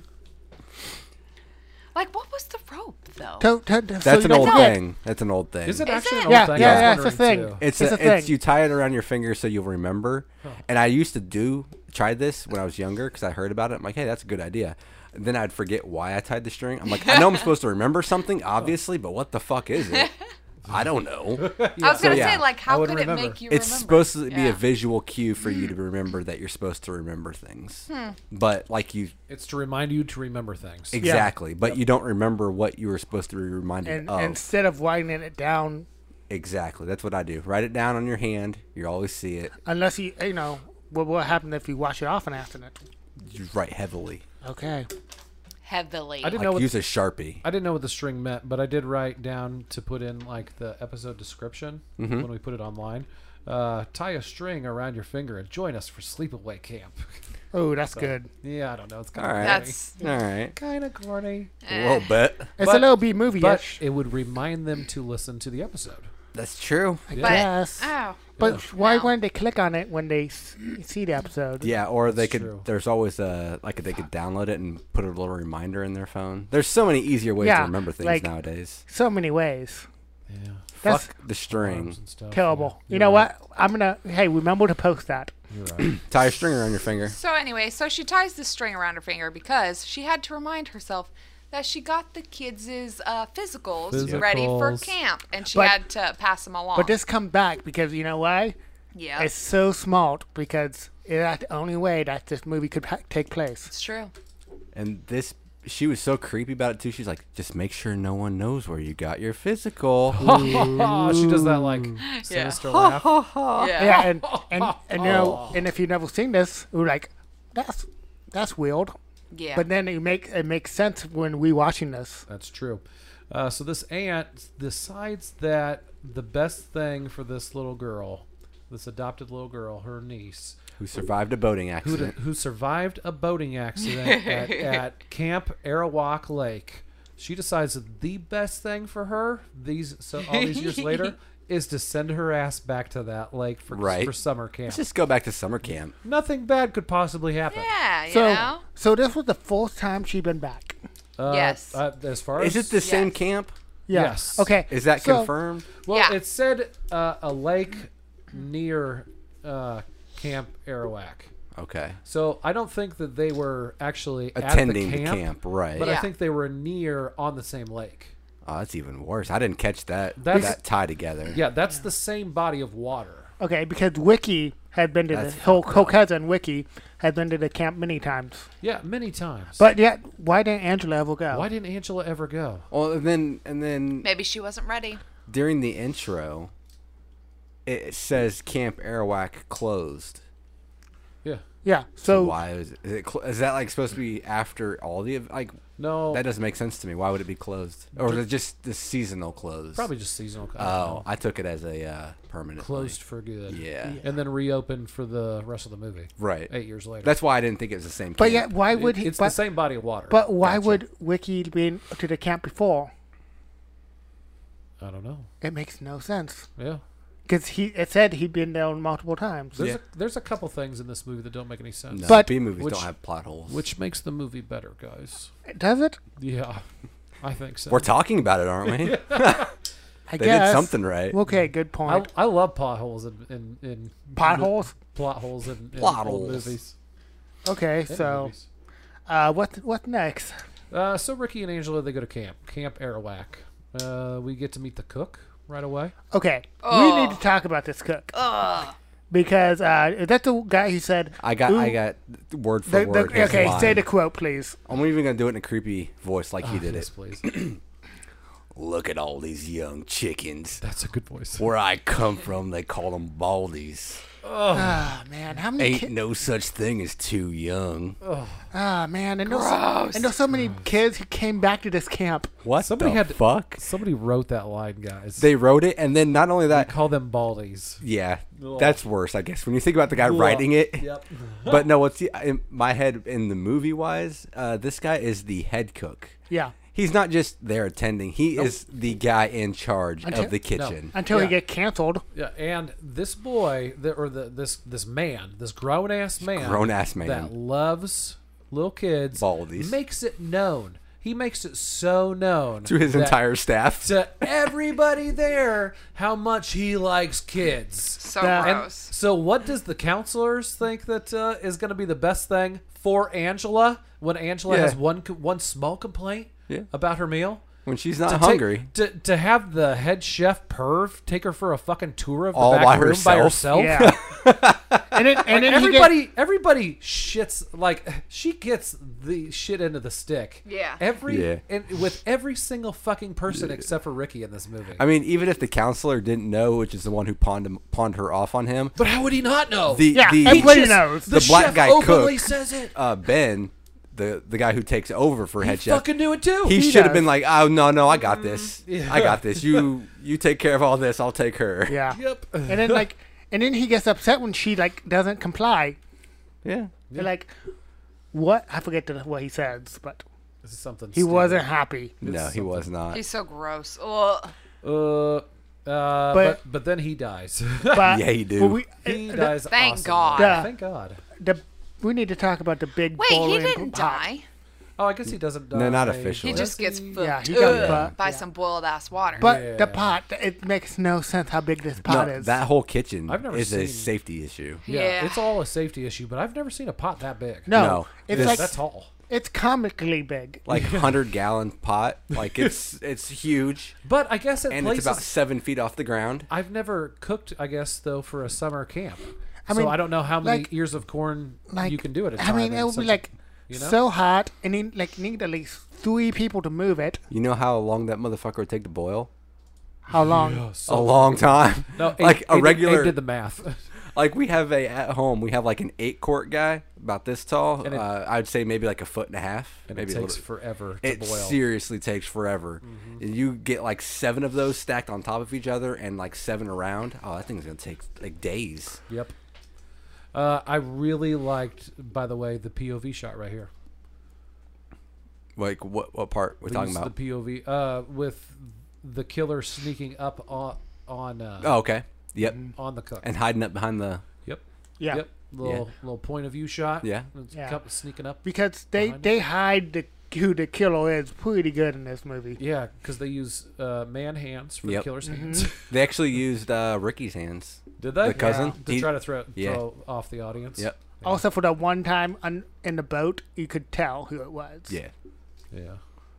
[SPEAKER 1] Like, what was the rope though?
[SPEAKER 3] To, to, to, so
[SPEAKER 4] That's
[SPEAKER 3] you
[SPEAKER 4] an
[SPEAKER 3] don't
[SPEAKER 4] old
[SPEAKER 3] forget.
[SPEAKER 4] thing. That's an old thing.
[SPEAKER 2] Is it
[SPEAKER 1] Is
[SPEAKER 2] actually
[SPEAKER 1] it?
[SPEAKER 2] an old
[SPEAKER 3] Yeah,
[SPEAKER 2] thing?
[SPEAKER 3] yeah,
[SPEAKER 2] I was
[SPEAKER 3] yeah, it's a
[SPEAKER 2] wondering,
[SPEAKER 3] thing.
[SPEAKER 2] too.
[SPEAKER 4] It's,
[SPEAKER 3] It's
[SPEAKER 4] a,
[SPEAKER 3] a thing.
[SPEAKER 4] it's you tie it around your finger so you'll remember. And I used to do try this when I was younger because I heard about it. I'm like, hey, that's a good idea. And then I'd forget why I tied the string. I'm like, I know I'm supposed to remember something, obviously, but what the fuck is it? I don't know.
[SPEAKER 1] I was
[SPEAKER 4] So,
[SPEAKER 1] gonna
[SPEAKER 4] yeah,
[SPEAKER 1] say, like,
[SPEAKER 2] I
[SPEAKER 1] how
[SPEAKER 2] would
[SPEAKER 1] could
[SPEAKER 2] remember.
[SPEAKER 1] it make you
[SPEAKER 4] It's
[SPEAKER 1] remember?
[SPEAKER 4] supposed to be
[SPEAKER 1] Yeah.
[SPEAKER 4] a visual cue for you to remember that you're supposed to remember things. But like you
[SPEAKER 2] It's to remind you to remember things.
[SPEAKER 4] exactly, but you don't remember what you were supposed to be reminded
[SPEAKER 3] And
[SPEAKER 4] of.
[SPEAKER 3] instead of writing it down,
[SPEAKER 4] Exactly. That's what I do. Write it down on your hand. You always see it.
[SPEAKER 3] unless you, you know, what what happened if you wash it off an accident?
[SPEAKER 4] You write heavily.
[SPEAKER 3] Okay.
[SPEAKER 1] Heavily.
[SPEAKER 2] I didn't
[SPEAKER 4] Like
[SPEAKER 2] know what
[SPEAKER 4] use a Sharpie.
[SPEAKER 2] I didn't know what the string meant, but I did write down to put in like the episode description
[SPEAKER 4] Mm-hmm.
[SPEAKER 2] when we put it online. Uh, tie a string around your finger and join us for sleepaway camp.
[SPEAKER 3] Oh, that's good.
[SPEAKER 2] Yeah, I don't know. It's kind
[SPEAKER 4] All
[SPEAKER 2] of
[SPEAKER 4] right.
[SPEAKER 1] That's
[SPEAKER 4] All right.
[SPEAKER 2] kind of corny,
[SPEAKER 4] A little bit.
[SPEAKER 3] It's
[SPEAKER 2] But-
[SPEAKER 3] a little B movie
[SPEAKER 2] but
[SPEAKER 3] ish.
[SPEAKER 2] it would remind them to listen to the episode.
[SPEAKER 4] That's true.
[SPEAKER 3] I
[SPEAKER 2] Yeah.
[SPEAKER 3] guess.
[SPEAKER 1] oh,
[SPEAKER 3] But
[SPEAKER 2] Yeah.
[SPEAKER 3] why
[SPEAKER 1] No.
[SPEAKER 3] wouldn't they click on it when they s- see the episode?
[SPEAKER 4] Yeah, or they
[SPEAKER 2] That's
[SPEAKER 4] could.
[SPEAKER 2] true.
[SPEAKER 4] There's always a like they could download it and put a little reminder in their phone. There's so many easier ways
[SPEAKER 3] Yeah,
[SPEAKER 4] to remember things
[SPEAKER 3] like-
[SPEAKER 4] nowadays.
[SPEAKER 3] So many ways.
[SPEAKER 2] Yeah,
[SPEAKER 3] That's
[SPEAKER 4] Fuck the string.
[SPEAKER 2] Arms and stuff,
[SPEAKER 3] terrible.
[SPEAKER 2] yeah.
[SPEAKER 3] You
[SPEAKER 2] You're
[SPEAKER 3] know
[SPEAKER 2] right.
[SPEAKER 3] what? I'm gonna. Hey, remember to post that.
[SPEAKER 2] You're right.
[SPEAKER 4] Tie a string around your finger.
[SPEAKER 1] So anyway, so she ties this string around her finger because she had to remind herself that she got the kids' uh, physicals, ready for
[SPEAKER 2] Physicals.
[SPEAKER 1] camp, and she
[SPEAKER 3] But-
[SPEAKER 1] had to pass them along.
[SPEAKER 3] But this come back because you know why?
[SPEAKER 1] yeah,
[SPEAKER 3] It's so smart because it's the only way that this movie could ha- take place.
[SPEAKER 1] it's true.
[SPEAKER 4] And this, she was so creepy about it too. She's like, just make sure no one knows where you got your physical.
[SPEAKER 2] she does that like sinister laugh.
[SPEAKER 1] Yeah.
[SPEAKER 3] Yeah, and and and you know, and if you've never seen this, we're like, that's that's weird.
[SPEAKER 1] Yeah.
[SPEAKER 3] But then it make it makes sense when we watching this.
[SPEAKER 2] That's true. Uh, so this aunt decides that the best thing for this little girl, this adopted little girl, her niece,
[SPEAKER 4] Who survived a boating
[SPEAKER 2] who,
[SPEAKER 4] accident.
[SPEAKER 2] who survived a boating accident at, at Camp Arawak Lake, she decides that the best thing for her, these so all these years later, is to send her ass back to that lake for
[SPEAKER 4] Right.
[SPEAKER 2] for summer camp.
[SPEAKER 4] Let's just go back to summer camp.
[SPEAKER 2] Nothing bad could possibly happen.
[SPEAKER 1] yeah, you
[SPEAKER 3] So
[SPEAKER 1] know.
[SPEAKER 3] so this was the fourth time she'd been back.
[SPEAKER 2] Uh,
[SPEAKER 1] Yes.
[SPEAKER 2] Uh, as far as
[SPEAKER 4] Is it the same
[SPEAKER 1] Yes.
[SPEAKER 4] camp?
[SPEAKER 3] Yeah.
[SPEAKER 2] Yes.
[SPEAKER 3] Okay.
[SPEAKER 4] Is that
[SPEAKER 3] so,
[SPEAKER 4] confirmed?
[SPEAKER 2] well,
[SPEAKER 1] Yeah.
[SPEAKER 2] it said uh, a lake near uh, Camp Arawak.
[SPEAKER 4] Okay.
[SPEAKER 2] So I don't think that they were actually
[SPEAKER 4] Attending
[SPEAKER 2] at the
[SPEAKER 4] the
[SPEAKER 2] camp,
[SPEAKER 4] camp, right.
[SPEAKER 2] but I
[SPEAKER 1] Yeah.
[SPEAKER 2] think they were near on the same lake.
[SPEAKER 4] Oh, that's even worse. I didn't catch that
[SPEAKER 2] That's-
[SPEAKER 4] that tie together.
[SPEAKER 2] Yeah, that's the same body of water.
[SPEAKER 3] Okay, because Wiki had been to
[SPEAKER 4] That's
[SPEAKER 3] the whole,
[SPEAKER 4] fucked
[SPEAKER 3] whole
[SPEAKER 4] up.
[SPEAKER 3] cousin Wiki had been to the camp many times.
[SPEAKER 2] Yeah, many times.
[SPEAKER 3] But yet, why didn't Angela ever go?
[SPEAKER 2] why didn't Angela ever go?
[SPEAKER 4] Well, and then and then
[SPEAKER 1] Maybe she wasn't ready.
[SPEAKER 4] during the intro, it says Camp Arawak closed.
[SPEAKER 2] Yeah.
[SPEAKER 3] Yeah.
[SPEAKER 4] So
[SPEAKER 3] So
[SPEAKER 4] why is it? Is, it cl- is that like supposed to be after all the ev- like?
[SPEAKER 2] No,
[SPEAKER 4] That doesn't make sense to me. Why would it be closed? Or is it just the seasonal closed?
[SPEAKER 2] probably just seasonal. I don't
[SPEAKER 4] Oh,
[SPEAKER 2] know.
[SPEAKER 4] I took it as a uh, permanent.
[SPEAKER 2] Closed for good.
[SPEAKER 4] Yeah.
[SPEAKER 2] And then reopened for the rest of the movie.
[SPEAKER 4] Right.
[SPEAKER 2] Eight years later.
[SPEAKER 4] That's why I didn't think it was the same.
[SPEAKER 3] but
[SPEAKER 4] camp.
[SPEAKER 3] yet, why
[SPEAKER 2] It-
[SPEAKER 3] would he?
[SPEAKER 2] it's
[SPEAKER 3] But,
[SPEAKER 2] the same body of water.
[SPEAKER 3] but why
[SPEAKER 4] Gotcha.
[SPEAKER 3] would Wiki been to the camp before?
[SPEAKER 2] I don't know.
[SPEAKER 3] It makes no sense
[SPEAKER 2] Yeah.
[SPEAKER 3] because he it said he'd been there multiple times.
[SPEAKER 2] There's
[SPEAKER 4] Yeah.
[SPEAKER 2] a there's a couple things in this movie that don't make any sense.
[SPEAKER 4] No,
[SPEAKER 3] But-
[SPEAKER 4] B movies
[SPEAKER 2] which-
[SPEAKER 4] don't have plot holes.
[SPEAKER 2] Which makes the movie better, guys.
[SPEAKER 3] Does it?
[SPEAKER 2] Yeah. I think so.
[SPEAKER 4] We're talking about it, aren't we?
[SPEAKER 3] I
[SPEAKER 4] They
[SPEAKER 3] guess
[SPEAKER 4] did something right.
[SPEAKER 3] Okay, good
[SPEAKER 2] I,
[SPEAKER 3] point.
[SPEAKER 2] I love potholes in in, in
[SPEAKER 3] Potholes.
[SPEAKER 2] plot holes in, in
[SPEAKER 4] Plot
[SPEAKER 2] old
[SPEAKER 4] holes.
[SPEAKER 2] movies.
[SPEAKER 3] Okay,
[SPEAKER 2] In
[SPEAKER 3] so
[SPEAKER 2] movies.
[SPEAKER 3] uh, what what next?
[SPEAKER 2] Uh, so Ricky and Angela, they go to camp, Camp Arawak. Uh, we get to meet the cook right away.
[SPEAKER 3] Okay, we
[SPEAKER 1] Oh.
[SPEAKER 3] need to talk about this cook
[SPEAKER 1] Ugh.
[SPEAKER 3] because uh, is that the guy who said?
[SPEAKER 4] I got,
[SPEAKER 3] Ooh.
[SPEAKER 4] I got word for
[SPEAKER 3] The,
[SPEAKER 4] word.
[SPEAKER 3] the,
[SPEAKER 4] his
[SPEAKER 3] okay,
[SPEAKER 4] line.
[SPEAKER 3] say the quote, please.
[SPEAKER 4] I'm even gonna do it in a creepy voice like he
[SPEAKER 2] Oh,
[SPEAKER 4] did
[SPEAKER 2] yes,
[SPEAKER 4] it.
[SPEAKER 2] please.
[SPEAKER 4] Look at all these young chickens.
[SPEAKER 2] That's a good voice.
[SPEAKER 4] Where I come from, they call them baldies.
[SPEAKER 3] Ah man, how many?
[SPEAKER 4] Ain't
[SPEAKER 3] Ki-
[SPEAKER 4] no such thing as too young.
[SPEAKER 3] ah man, and there's so,
[SPEAKER 1] Gross.
[SPEAKER 3] and there's so many kids who came back to this camp.
[SPEAKER 4] What
[SPEAKER 2] Somebody
[SPEAKER 4] the
[SPEAKER 2] had to-
[SPEAKER 4] fuck?
[SPEAKER 2] Somebody wrote that line, guys.
[SPEAKER 4] They wrote it, and then not only
[SPEAKER 2] They
[SPEAKER 4] that,
[SPEAKER 2] call them baldies.
[SPEAKER 4] yeah,
[SPEAKER 2] Ugh.
[SPEAKER 4] that's worse, I guess. When you think about the guy writing it,
[SPEAKER 2] Yep.
[SPEAKER 4] but no, what's the, in my head in the movie wise? Uh, this guy is the head cook.
[SPEAKER 3] Yeah,
[SPEAKER 4] He's not just there attending; he is the guy in charge
[SPEAKER 3] Until-
[SPEAKER 4] of the kitchen.
[SPEAKER 3] until
[SPEAKER 2] Yeah.
[SPEAKER 3] he get canceled.
[SPEAKER 2] Yeah, and this boy, the, or the this this man, this grown ass man,
[SPEAKER 4] grown ass man.
[SPEAKER 2] that loves little kids,
[SPEAKER 4] Baldies.
[SPEAKER 2] makes it known. He makes it so known
[SPEAKER 4] To his
[SPEAKER 2] that-
[SPEAKER 4] entire staff.
[SPEAKER 2] to everybody there how much he likes kids.
[SPEAKER 1] So
[SPEAKER 3] Yeah.
[SPEAKER 2] And
[SPEAKER 1] gross.
[SPEAKER 2] so, what does the counselors think that uh, is going to be the best thing for Angela when Angela
[SPEAKER 4] Yeah.
[SPEAKER 2] has one co- one small complaint
[SPEAKER 4] Yeah.
[SPEAKER 2] about her meal?
[SPEAKER 4] When she's not
[SPEAKER 2] To
[SPEAKER 4] hungry.
[SPEAKER 2] take, to, to have the head chef Perv take her for a fucking tour of the
[SPEAKER 4] All
[SPEAKER 2] back
[SPEAKER 4] by
[SPEAKER 2] room by
[SPEAKER 4] herself?
[SPEAKER 2] herself.
[SPEAKER 3] Yeah, and then and then he get-
[SPEAKER 2] Everybody, everybody shits like she gets the shit into the stick.
[SPEAKER 1] Yeah.
[SPEAKER 2] Every
[SPEAKER 4] Yeah.
[SPEAKER 2] and with every single fucking person except for Ricky in this movie.
[SPEAKER 4] I mean, even if the counselor didn't know, which is the one who pawned him, pawned her off on him,
[SPEAKER 2] but how would he not know?
[SPEAKER 4] the
[SPEAKER 3] Yeah,
[SPEAKER 4] the,
[SPEAKER 3] everybody
[SPEAKER 2] Just-
[SPEAKER 3] knows.
[SPEAKER 2] The,
[SPEAKER 4] The black
[SPEAKER 2] chef
[SPEAKER 4] guy
[SPEAKER 2] openly
[SPEAKER 4] cook.
[SPEAKER 2] says it.
[SPEAKER 4] uh, Ben, the the guy who takes over for
[SPEAKER 2] He
[SPEAKER 4] head chef,
[SPEAKER 2] fucking knew it too.
[SPEAKER 4] he
[SPEAKER 3] he
[SPEAKER 4] should have
[SPEAKER 3] does.
[SPEAKER 4] been like, "Oh no, no, I got this.
[SPEAKER 2] Yeah.
[SPEAKER 4] I got this. You you take care of all this. I'll take her."
[SPEAKER 3] yeah,
[SPEAKER 2] Yep.
[SPEAKER 3] and then like and then he gets upset when she like doesn't comply.
[SPEAKER 4] Yeah.
[SPEAKER 3] They're like, what? I forget the, what he says, but
[SPEAKER 2] This is something.
[SPEAKER 3] he wasn't happy.
[SPEAKER 4] No, he was not.
[SPEAKER 1] He's so gross. Ugh.
[SPEAKER 2] Uh, uh, but,
[SPEAKER 3] But-
[SPEAKER 2] but then he dies.
[SPEAKER 3] But
[SPEAKER 4] Yeah, he do.
[SPEAKER 3] but we,
[SPEAKER 2] he
[SPEAKER 3] uh,
[SPEAKER 2] dies.
[SPEAKER 1] Thank
[SPEAKER 2] awesomely.
[SPEAKER 1] God.
[SPEAKER 3] Duh.
[SPEAKER 2] Thank God.
[SPEAKER 3] The, the we need to talk about the big.
[SPEAKER 1] Wait, he
[SPEAKER 3] bowling
[SPEAKER 1] didn't
[SPEAKER 3] pot.
[SPEAKER 1] die.
[SPEAKER 2] Oh, I guess he doesn't die.
[SPEAKER 4] No, not
[SPEAKER 1] He
[SPEAKER 4] officially.
[SPEAKER 1] just gets
[SPEAKER 2] Does he?
[SPEAKER 1] fucked
[SPEAKER 3] Yeah, he got
[SPEAKER 1] ugh,
[SPEAKER 3] fucked,
[SPEAKER 1] by
[SPEAKER 3] yeah.
[SPEAKER 1] some boiled ass water.
[SPEAKER 3] But
[SPEAKER 2] Yeah.
[SPEAKER 3] the pot, it makes no sense how big this pot
[SPEAKER 4] No,
[SPEAKER 3] is.
[SPEAKER 4] that whole kitchen
[SPEAKER 2] I've never
[SPEAKER 4] is a
[SPEAKER 2] seen-
[SPEAKER 4] safety issue.
[SPEAKER 2] Yeah,
[SPEAKER 1] Yeah.
[SPEAKER 2] it's all a safety issue, but I've never seen a pot that big.
[SPEAKER 3] no,
[SPEAKER 4] No.
[SPEAKER 3] it's
[SPEAKER 4] This-
[SPEAKER 3] like
[SPEAKER 2] That's tall.
[SPEAKER 3] It's comically big.
[SPEAKER 4] like hundred gallon pot. Like it's it's huge,
[SPEAKER 2] But I guess at
[SPEAKER 4] and
[SPEAKER 2] places,
[SPEAKER 4] it's about seven feet off the ground.
[SPEAKER 2] I've never cooked, I guess, though, for a summer camp.
[SPEAKER 3] I
[SPEAKER 2] so
[SPEAKER 3] mean,
[SPEAKER 2] I don't know how many
[SPEAKER 3] like-
[SPEAKER 2] ears of corn
[SPEAKER 3] Like
[SPEAKER 2] you can do at a
[SPEAKER 3] I
[SPEAKER 2] time.
[SPEAKER 3] mean,
[SPEAKER 2] in
[SPEAKER 3] it would
[SPEAKER 2] such
[SPEAKER 3] be
[SPEAKER 2] a-
[SPEAKER 3] like
[SPEAKER 2] you know?
[SPEAKER 3] so hot, and then like need at least three people to move it.
[SPEAKER 4] You know how long that motherfucker would take to boil?
[SPEAKER 3] How long?
[SPEAKER 2] Yeah, so-
[SPEAKER 4] A long time.
[SPEAKER 2] No, Abe-
[SPEAKER 4] like a
[SPEAKER 2] Abe did-
[SPEAKER 4] regular.
[SPEAKER 2] Abe did the math.
[SPEAKER 4] Like we have a at home, we have like an eight quart guy about this tall.
[SPEAKER 2] And it-
[SPEAKER 4] uh, I'd say maybe like a foot and a half.
[SPEAKER 2] and
[SPEAKER 4] maybe
[SPEAKER 2] it
[SPEAKER 4] a
[SPEAKER 2] takes
[SPEAKER 4] little.
[SPEAKER 2] forever to
[SPEAKER 4] It
[SPEAKER 2] boil.
[SPEAKER 4] seriously takes forever. And you get like seven of those stacked on top of each other, and like seven around. Oh, that thing's gonna take like days.
[SPEAKER 2] Yep. Uh, I really liked, by the way, the P O V shot right here.
[SPEAKER 4] Like what? What part we're
[SPEAKER 2] These-
[SPEAKER 4] talking about?
[SPEAKER 2] The P O V uh, with the killer sneaking up on on uh,
[SPEAKER 4] Oh, okay. Yep.
[SPEAKER 2] on the cook.
[SPEAKER 4] And hiding up behind the.
[SPEAKER 2] Yep.
[SPEAKER 3] Yeah,
[SPEAKER 2] Yep. Little little point of view shot.
[SPEAKER 4] Yeah.
[SPEAKER 2] It's
[SPEAKER 3] Yeah.
[SPEAKER 2] cup- sneaking up.
[SPEAKER 3] because they
[SPEAKER 2] Behind
[SPEAKER 3] they hide the who the killer is pretty good in this movie.
[SPEAKER 2] Yeah, because they use uh, man hands for
[SPEAKER 4] Yep.
[SPEAKER 2] the killer's hands.
[SPEAKER 4] They actually used uh, Ricky's hands.
[SPEAKER 2] Did they?
[SPEAKER 4] The cousin.
[SPEAKER 2] To
[SPEAKER 4] He-
[SPEAKER 2] try to throw,
[SPEAKER 4] Yeah.
[SPEAKER 2] throw off the audience.
[SPEAKER 4] Yep.
[SPEAKER 2] Yeah.
[SPEAKER 3] Also, for the one time on, in the boat, you could tell who it was.
[SPEAKER 4] Yeah.
[SPEAKER 2] Yeah.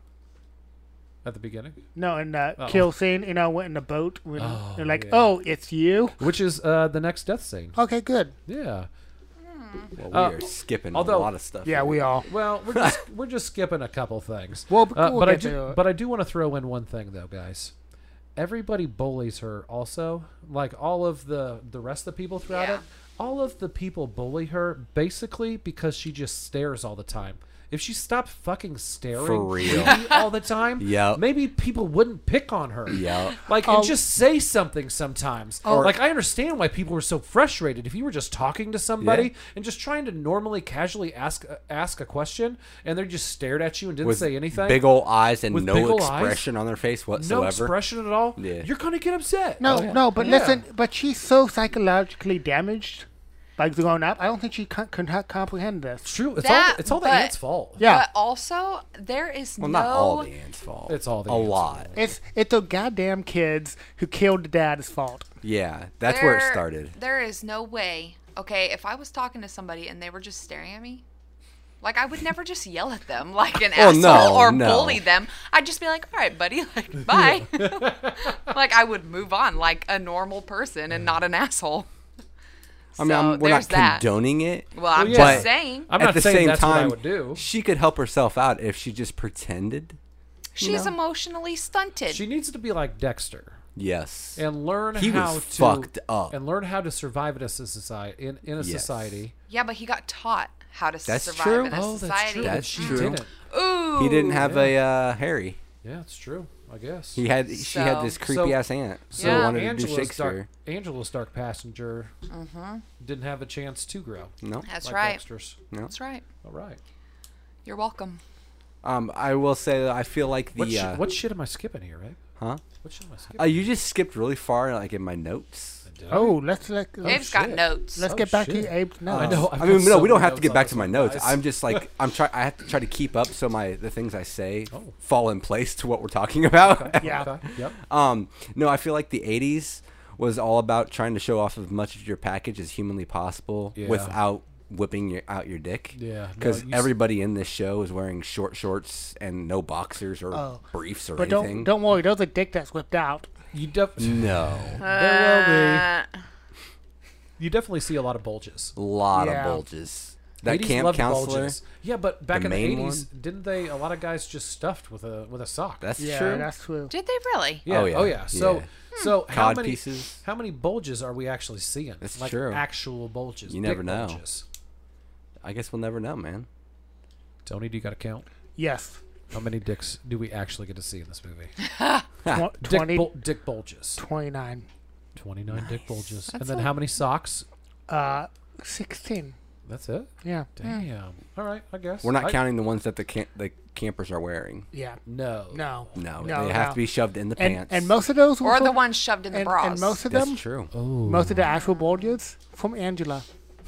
[SPEAKER 2] At the beginning,
[SPEAKER 3] No, in the
[SPEAKER 2] Uh-oh.
[SPEAKER 3] kill scene, you know, went in the boat. When
[SPEAKER 2] Oh,
[SPEAKER 3] they're like,
[SPEAKER 2] yeah.
[SPEAKER 3] "Oh, it's you."
[SPEAKER 2] which is uh, the next death scene.
[SPEAKER 3] Okay, good.
[SPEAKER 2] Yeah.
[SPEAKER 4] Well, we
[SPEAKER 2] Uh,
[SPEAKER 4] are skipping
[SPEAKER 2] although-
[SPEAKER 4] a lot of stuff.
[SPEAKER 3] Yeah,
[SPEAKER 4] here.
[SPEAKER 3] we all.
[SPEAKER 2] Well, we're just we're just skipping a couple things.
[SPEAKER 3] Well,
[SPEAKER 2] Uh,
[SPEAKER 3] we'll
[SPEAKER 2] but I
[SPEAKER 3] get to
[SPEAKER 2] do,
[SPEAKER 3] it.
[SPEAKER 2] but I do want to throw in one thing though, guys. Everybody bullies her. Also, like all of the the rest of the people throughout
[SPEAKER 1] Yeah.
[SPEAKER 2] it, all of the people bully her basically because she just stares all the time. If she stopped fucking staring
[SPEAKER 4] For real.
[SPEAKER 2] really all the time,
[SPEAKER 4] Yep.
[SPEAKER 2] maybe people wouldn't pick on her.
[SPEAKER 4] Yep.
[SPEAKER 2] Like,
[SPEAKER 3] Oh.
[SPEAKER 2] and just say something sometimes.
[SPEAKER 3] Oh.
[SPEAKER 2] Like, I understand why people were so frustrated. If you were just talking to somebody
[SPEAKER 4] Yeah.
[SPEAKER 2] and just trying to normally, casually ask uh, ask a question, and they just stared at you and didn't
[SPEAKER 4] With
[SPEAKER 2] say anything,
[SPEAKER 4] big old eyes and
[SPEAKER 2] With
[SPEAKER 4] no
[SPEAKER 2] big ol' eyes?
[SPEAKER 4] expression on their face whatsoever.
[SPEAKER 2] no expression at all,
[SPEAKER 4] Yeah.
[SPEAKER 2] you're gonna get upset.
[SPEAKER 3] no,
[SPEAKER 4] Oh, yeah.
[SPEAKER 3] no, but
[SPEAKER 2] Yeah.
[SPEAKER 3] listen, but she's so psychologically damaged by growing up. I don't think she con- could not comprehend this.
[SPEAKER 2] It's true. It's
[SPEAKER 1] That-
[SPEAKER 2] all. It's all the
[SPEAKER 1] but-
[SPEAKER 2] aunt's fault.
[SPEAKER 3] Yeah,
[SPEAKER 1] But also, there is
[SPEAKER 4] Well,
[SPEAKER 1] no.
[SPEAKER 4] not all the aunt's fault.
[SPEAKER 2] It's all the
[SPEAKER 4] a
[SPEAKER 2] aunt's
[SPEAKER 4] lot.
[SPEAKER 2] fault.
[SPEAKER 3] it's it's the goddamn kids who killed the dad's fault.
[SPEAKER 4] Yeah, that's where it
[SPEAKER 1] there-
[SPEAKER 4] started.
[SPEAKER 1] There is no way. Okay, if I was talking to somebody and they were just staring at me, like I would never just yell at them like an
[SPEAKER 4] Oh,
[SPEAKER 1] asshole
[SPEAKER 4] no,
[SPEAKER 1] or
[SPEAKER 4] no.
[SPEAKER 1] bully them. I'd just be like, "All right, buddy, like bye." Like I would move on like a normal person and not an asshole.
[SPEAKER 4] I mean,
[SPEAKER 1] So,
[SPEAKER 4] I'm, we're
[SPEAKER 1] there's
[SPEAKER 4] not
[SPEAKER 1] that.
[SPEAKER 4] condoning it.
[SPEAKER 1] Well, I'm
[SPEAKER 2] yeah.
[SPEAKER 1] just
[SPEAKER 4] But-
[SPEAKER 1] saying.
[SPEAKER 2] I'm
[SPEAKER 4] At
[SPEAKER 2] not
[SPEAKER 4] the
[SPEAKER 2] saying
[SPEAKER 4] same
[SPEAKER 2] that's what I
[SPEAKER 4] time,
[SPEAKER 2] would do.
[SPEAKER 4] she could help herself out if she just pretended.
[SPEAKER 1] She's
[SPEAKER 4] know?
[SPEAKER 1] emotionally stunted.
[SPEAKER 2] She needs to be like Dexter
[SPEAKER 4] Yes.
[SPEAKER 2] and learn
[SPEAKER 4] He
[SPEAKER 2] how
[SPEAKER 4] was
[SPEAKER 2] to
[SPEAKER 4] fucked up.
[SPEAKER 2] and learn how to survive in a society. In, in a
[SPEAKER 4] Yes.
[SPEAKER 2] society.
[SPEAKER 1] yeah, but he got taught how to
[SPEAKER 4] That's
[SPEAKER 1] survive
[SPEAKER 4] true.
[SPEAKER 1] in a
[SPEAKER 2] Oh,
[SPEAKER 1] society.
[SPEAKER 2] that's true.
[SPEAKER 4] That's
[SPEAKER 2] she
[SPEAKER 4] true.
[SPEAKER 2] didn't.
[SPEAKER 1] Ooh.
[SPEAKER 4] He didn't have a uh, Harry.
[SPEAKER 2] Yeah, it's true. I guess.
[SPEAKER 4] He had. She had this
[SPEAKER 1] So-
[SPEAKER 4] creepy
[SPEAKER 2] So-
[SPEAKER 4] ass aunt. So
[SPEAKER 1] Yeah.
[SPEAKER 4] wanted to do
[SPEAKER 2] Angela's
[SPEAKER 4] Shakespeare.
[SPEAKER 2] dark, Angela's dark passenger didn't have a chance to grow.
[SPEAKER 4] No.
[SPEAKER 1] That's
[SPEAKER 2] like
[SPEAKER 1] right.
[SPEAKER 2] Dexter's.
[SPEAKER 4] No.
[SPEAKER 1] That's right.
[SPEAKER 2] All right.
[SPEAKER 1] You're welcome.
[SPEAKER 4] Um, I will say that I feel like the.
[SPEAKER 2] What, shi-
[SPEAKER 4] uh,
[SPEAKER 2] what shit am I skipping here, right?
[SPEAKER 4] Huh?
[SPEAKER 2] What shit am I skipping?
[SPEAKER 4] Uh, you just skipped really far, like in my notes.
[SPEAKER 2] Did I?
[SPEAKER 3] Oh, let's let,
[SPEAKER 1] Abe's got
[SPEAKER 2] shit.
[SPEAKER 1] notes.
[SPEAKER 3] let's
[SPEAKER 2] Oh,
[SPEAKER 3] get back
[SPEAKER 2] shit.
[SPEAKER 3] to Abe's notes.
[SPEAKER 2] I know. I've
[SPEAKER 4] I mean,
[SPEAKER 2] got
[SPEAKER 4] no,
[SPEAKER 2] so
[SPEAKER 4] we don't
[SPEAKER 2] many
[SPEAKER 4] have to
[SPEAKER 2] notes
[SPEAKER 4] get
[SPEAKER 2] on
[SPEAKER 4] back
[SPEAKER 2] this
[SPEAKER 4] to my
[SPEAKER 2] one,
[SPEAKER 4] notes.
[SPEAKER 2] guys.
[SPEAKER 4] I'm just like I'm try. I have to try to keep up so my the things I say
[SPEAKER 2] Oh.
[SPEAKER 4] fall in place to what we're talking about.
[SPEAKER 3] Yeah.
[SPEAKER 2] Okay. Yep.
[SPEAKER 4] Um, no, I feel like the eighties was all about trying to show off as much of your package as humanly possible
[SPEAKER 2] Yeah.
[SPEAKER 4] without whipping your, out your dick.
[SPEAKER 2] Yeah, no,
[SPEAKER 4] Because
[SPEAKER 2] you s-
[SPEAKER 4] everybody in this show is wearing short shorts and no boxers or
[SPEAKER 3] Oh.
[SPEAKER 4] briefs or
[SPEAKER 3] But
[SPEAKER 4] anything.
[SPEAKER 3] don't don't worry, there's a dick that's whipped out.
[SPEAKER 2] You def-
[SPEAKER 4] No.
[SPEAKER 2] There will
[SPEAKER 1] Uh,
[SPEAKER 2] You definitely see a lot of bulges.
[SPEAKER 4] A lot
[SPEAKER 3] Yeah.
[SPEAKER 4] of bulges. That
[SPEAKER 2] eighties
[SPEAKER 4] camp
[SPEAKER 2] loved
[SPEAKER 4] counselor.
[SPEAKER 2] bulges. Yeah, but back
[SPEAKER 4] the
[SPEAKER 2] in the
[SPEAKER 4] main
[SPEAKER 2] eighties, didn't they? A lot of guys just stuffed with a with a sock.
[SPEAKER 4] That's
[SPEAKER 3] Yeah,
[SPEAKER 4] true.
[SPEAKER 3] that's true.
[SPEAKER 1] did they really?
[SPEAKER 2] yeah.
[SPEAKER 4] Oh, yeah.
[SPEAKER 2] Oh yeah. So
[SPEAKER 4] Yeah.
[SPEAKER 2] so how
[SPEAKER 4] Cod
[SPEAKER 2] many
[SPEAKER 4] pieces.
[SPEAKER 2] how many bulges are we actually seeing?
[SPEAKER 4] That's
[SPEAKER 2] like
[SPEAKER 4] true.
[SPEAKER 2] Actual bulges.
[SPEAKER 4] You
[SPEAKER 2] dick
[SPEAKER 4] never know.
[SPEAKER 2] Bulges.
[SPEAKER 4] I guess we'll never know, man.
[SPEAKER 2] Tony, do you got to count?
[SPEAKER 3] Yes.
[SPEAKER 2] How many dicks do we actually get to see in this movie?
[SPEAKER 3] Tw-
[SPEAKER 2] Dick,
[SPEAKER 3] twenty,
[SPEAKER 2] bul- dick bulges.
[SPEAKER 3] twenty-nine.
[SPEAKER 2] twenty-nine dick bulges. and
[SPEAKER 1] That's
[SPEAKER 2] then
[SPEAKER 1] a-
[SPEAKER 2] how many socks?
[SPEAKER 3] Uh, sixteen.
[SPEAKER 2] That's it?
[SPEAKER 3] Yeah.
[SPEAKER 2] Damn. All right, I guess.
[SPEAKER 4] We're not
[SPEAKER 2] I-
[SPEAKER 4] counting the ones that the cam- the campers are wearing.
[SPEAKER 3] Yeah.
[SPEAKER 2] No.
[SPEAKER 3] No.
[SPEAKER 4] No,
[SPEAKER 3] No,
[SPEAKER 4] they have
[SPEAKER 3] no.
[SPEAKER 4] to be shoved in the
[SPEAKER 3] And,
[SPEAKER 4] pants.
[SPEAKER 3] and most of those were
[SPEAKER 1] Or the
[SPEAKER 3] from-
[SPEAKER 1] ones shoved in the
[SPEAKER 3] and,
[SPEAKER 1] bras?
[SPEAKER 3] and most of
[SPEAKER 4] That's
[SPEAKER 3] them,
[SPEAKER 4] true.
[SPEAKER 2] Oh.
[SPEAKER 3] most of the actual bulges from Angela.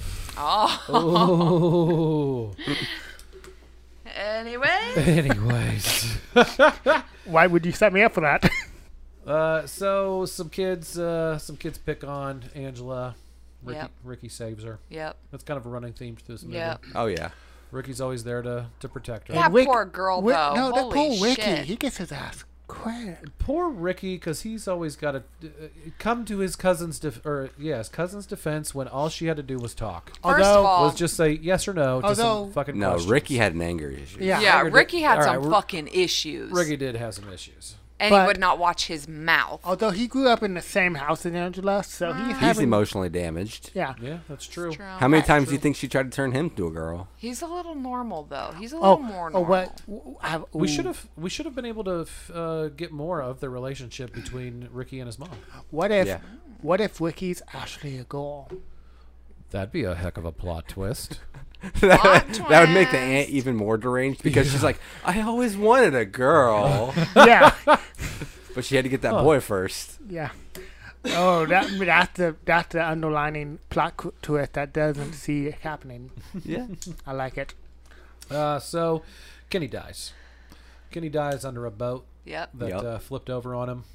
[SPEAKER 1] Oh.
[SPEAKER 2] Oh.
[SPEAKER 1] Anyway.
[SPEAKER 2] Anyways.
[SPEAKER 3] Why would you set me up for that?
[SPEAKER 2] Uh, so some kids, uh, some kids pick on Angela. Ricky,
[SPEAKER 1] Yep.
[SPEAKER 2] Ricky saves her.
[SPEAKER 1] Yep.
[SPEAKER 2] That's kind of a running theme through this movie.
[SPEAKER 1] Yep.
[SPEAKER 4] Oh yeah.
[SPEAKER 2] Ricky's always there to, to protect her.
[SPEAKER 1] That
[SPEAKER 3] Wick-
[SPEAKER 1] poor girl,
[SPEAKER 3] Wick-
[SPEAKER 1] though.
[SPEAKER 3] No, that
[SPEAKER 1] Holy
[SPEAKER 3] poor Ricky.
[SPEAKER 1] shit.
[SPEAKER 3] He gets his ass cracked.
[SPEAKER 2] Poor Ricky, because he's always got to uh, come to his cousin's def- or yeah, his cousin's defense when all she had to do was talk.
[SPEAKER 1] First
[SPEAKER 3] Although-
[SPEAKER 1] of all,
[SPEAKER 2] Was just say yes or no to
[SPEAKER 3] Although-
[SPEAKER 2] some fucking
[SPEAKER 4] No,
[SPEAKER 2] questions.
[SPEAKER 4] Ricky had an anger issue.
[SPEAKER 3] Yeah.
[SPEAKER 1] yeah,
[SPEAKER 2] Ricky did-
[SPEAKER 1] Ricky had
[SPEAKER 2] all
[SPEAKER 1] some
[SPEAKER 2] right, we're-
[SPEAKER 1] fucking issues.
[SPEAKER 2] Ricky did have some issues.
[SPEAKER 1] and
[SPEAKER 3] But-
[SPEAKER 1] he would not watch his mouth.
[SPEAKER 3] Although he grew up in the same house as Angela, so he's
[SPEAKER 4] He's
[SPEAKER 3] having.
[SPEAKER 4] emotionally damaged.
[SPEAKER 3] Yeah.
[SPEAKER 2] Yeah, that's true.
[SPEAKER 1] True.
[SPEAKER 4] How many
[SPEAKER 1] Okay.
[SPEAKER 4] times do you think she tried to turn him to a girl?
[SPEAKER 1] He's a little normal, though. He's a
[SPEAKER 3] Oh,
[SPEAKER 1] little more
[SPEAKER 3] oh,
[SPEAKER 1] normal.
[SPEAKER 3] what? w- I-
[SPEAKER 2] We
[SPEAKER 3] ooh.
[SPEAKER 2] should have we should have been able to f- uh, get more of the relationship between Ricky and his mom.
[SPEAKER 3] What if?
[SPEAKER 4] Yeah.
[SPEAKER 3] What if Ricky's actually a girl?
[SPEAKER 2] That'd be a heck of a plot twist.
[SPEAKER 4] that,
[SPEAKER 1] Plot
[SPEAKER 4] that would make the
[SPEAKER 1] twist.
[SPEAKER 4] aunt even more deranged because she's like, I always wanted a girl,
[SPEAKER 3] Yeah.
[SPEAKER 4] but she had to get that boy first.
[SPEAKER 3] Yeah. Oh, that that's the that's the underlining plot qu- twist that doesn't see it happening.
[SPEAKER 4] Yeah.
[SPEAKER 3] I like it.
[SPEAKER 2] Uh, so Kenny dies. Kenny dies under a boat
[SPEAKER 1] Yep.
[SPEAKER 2] that
[SPEAKER 4] Yep.
[SPEAKER 2] uh, flipped over on him.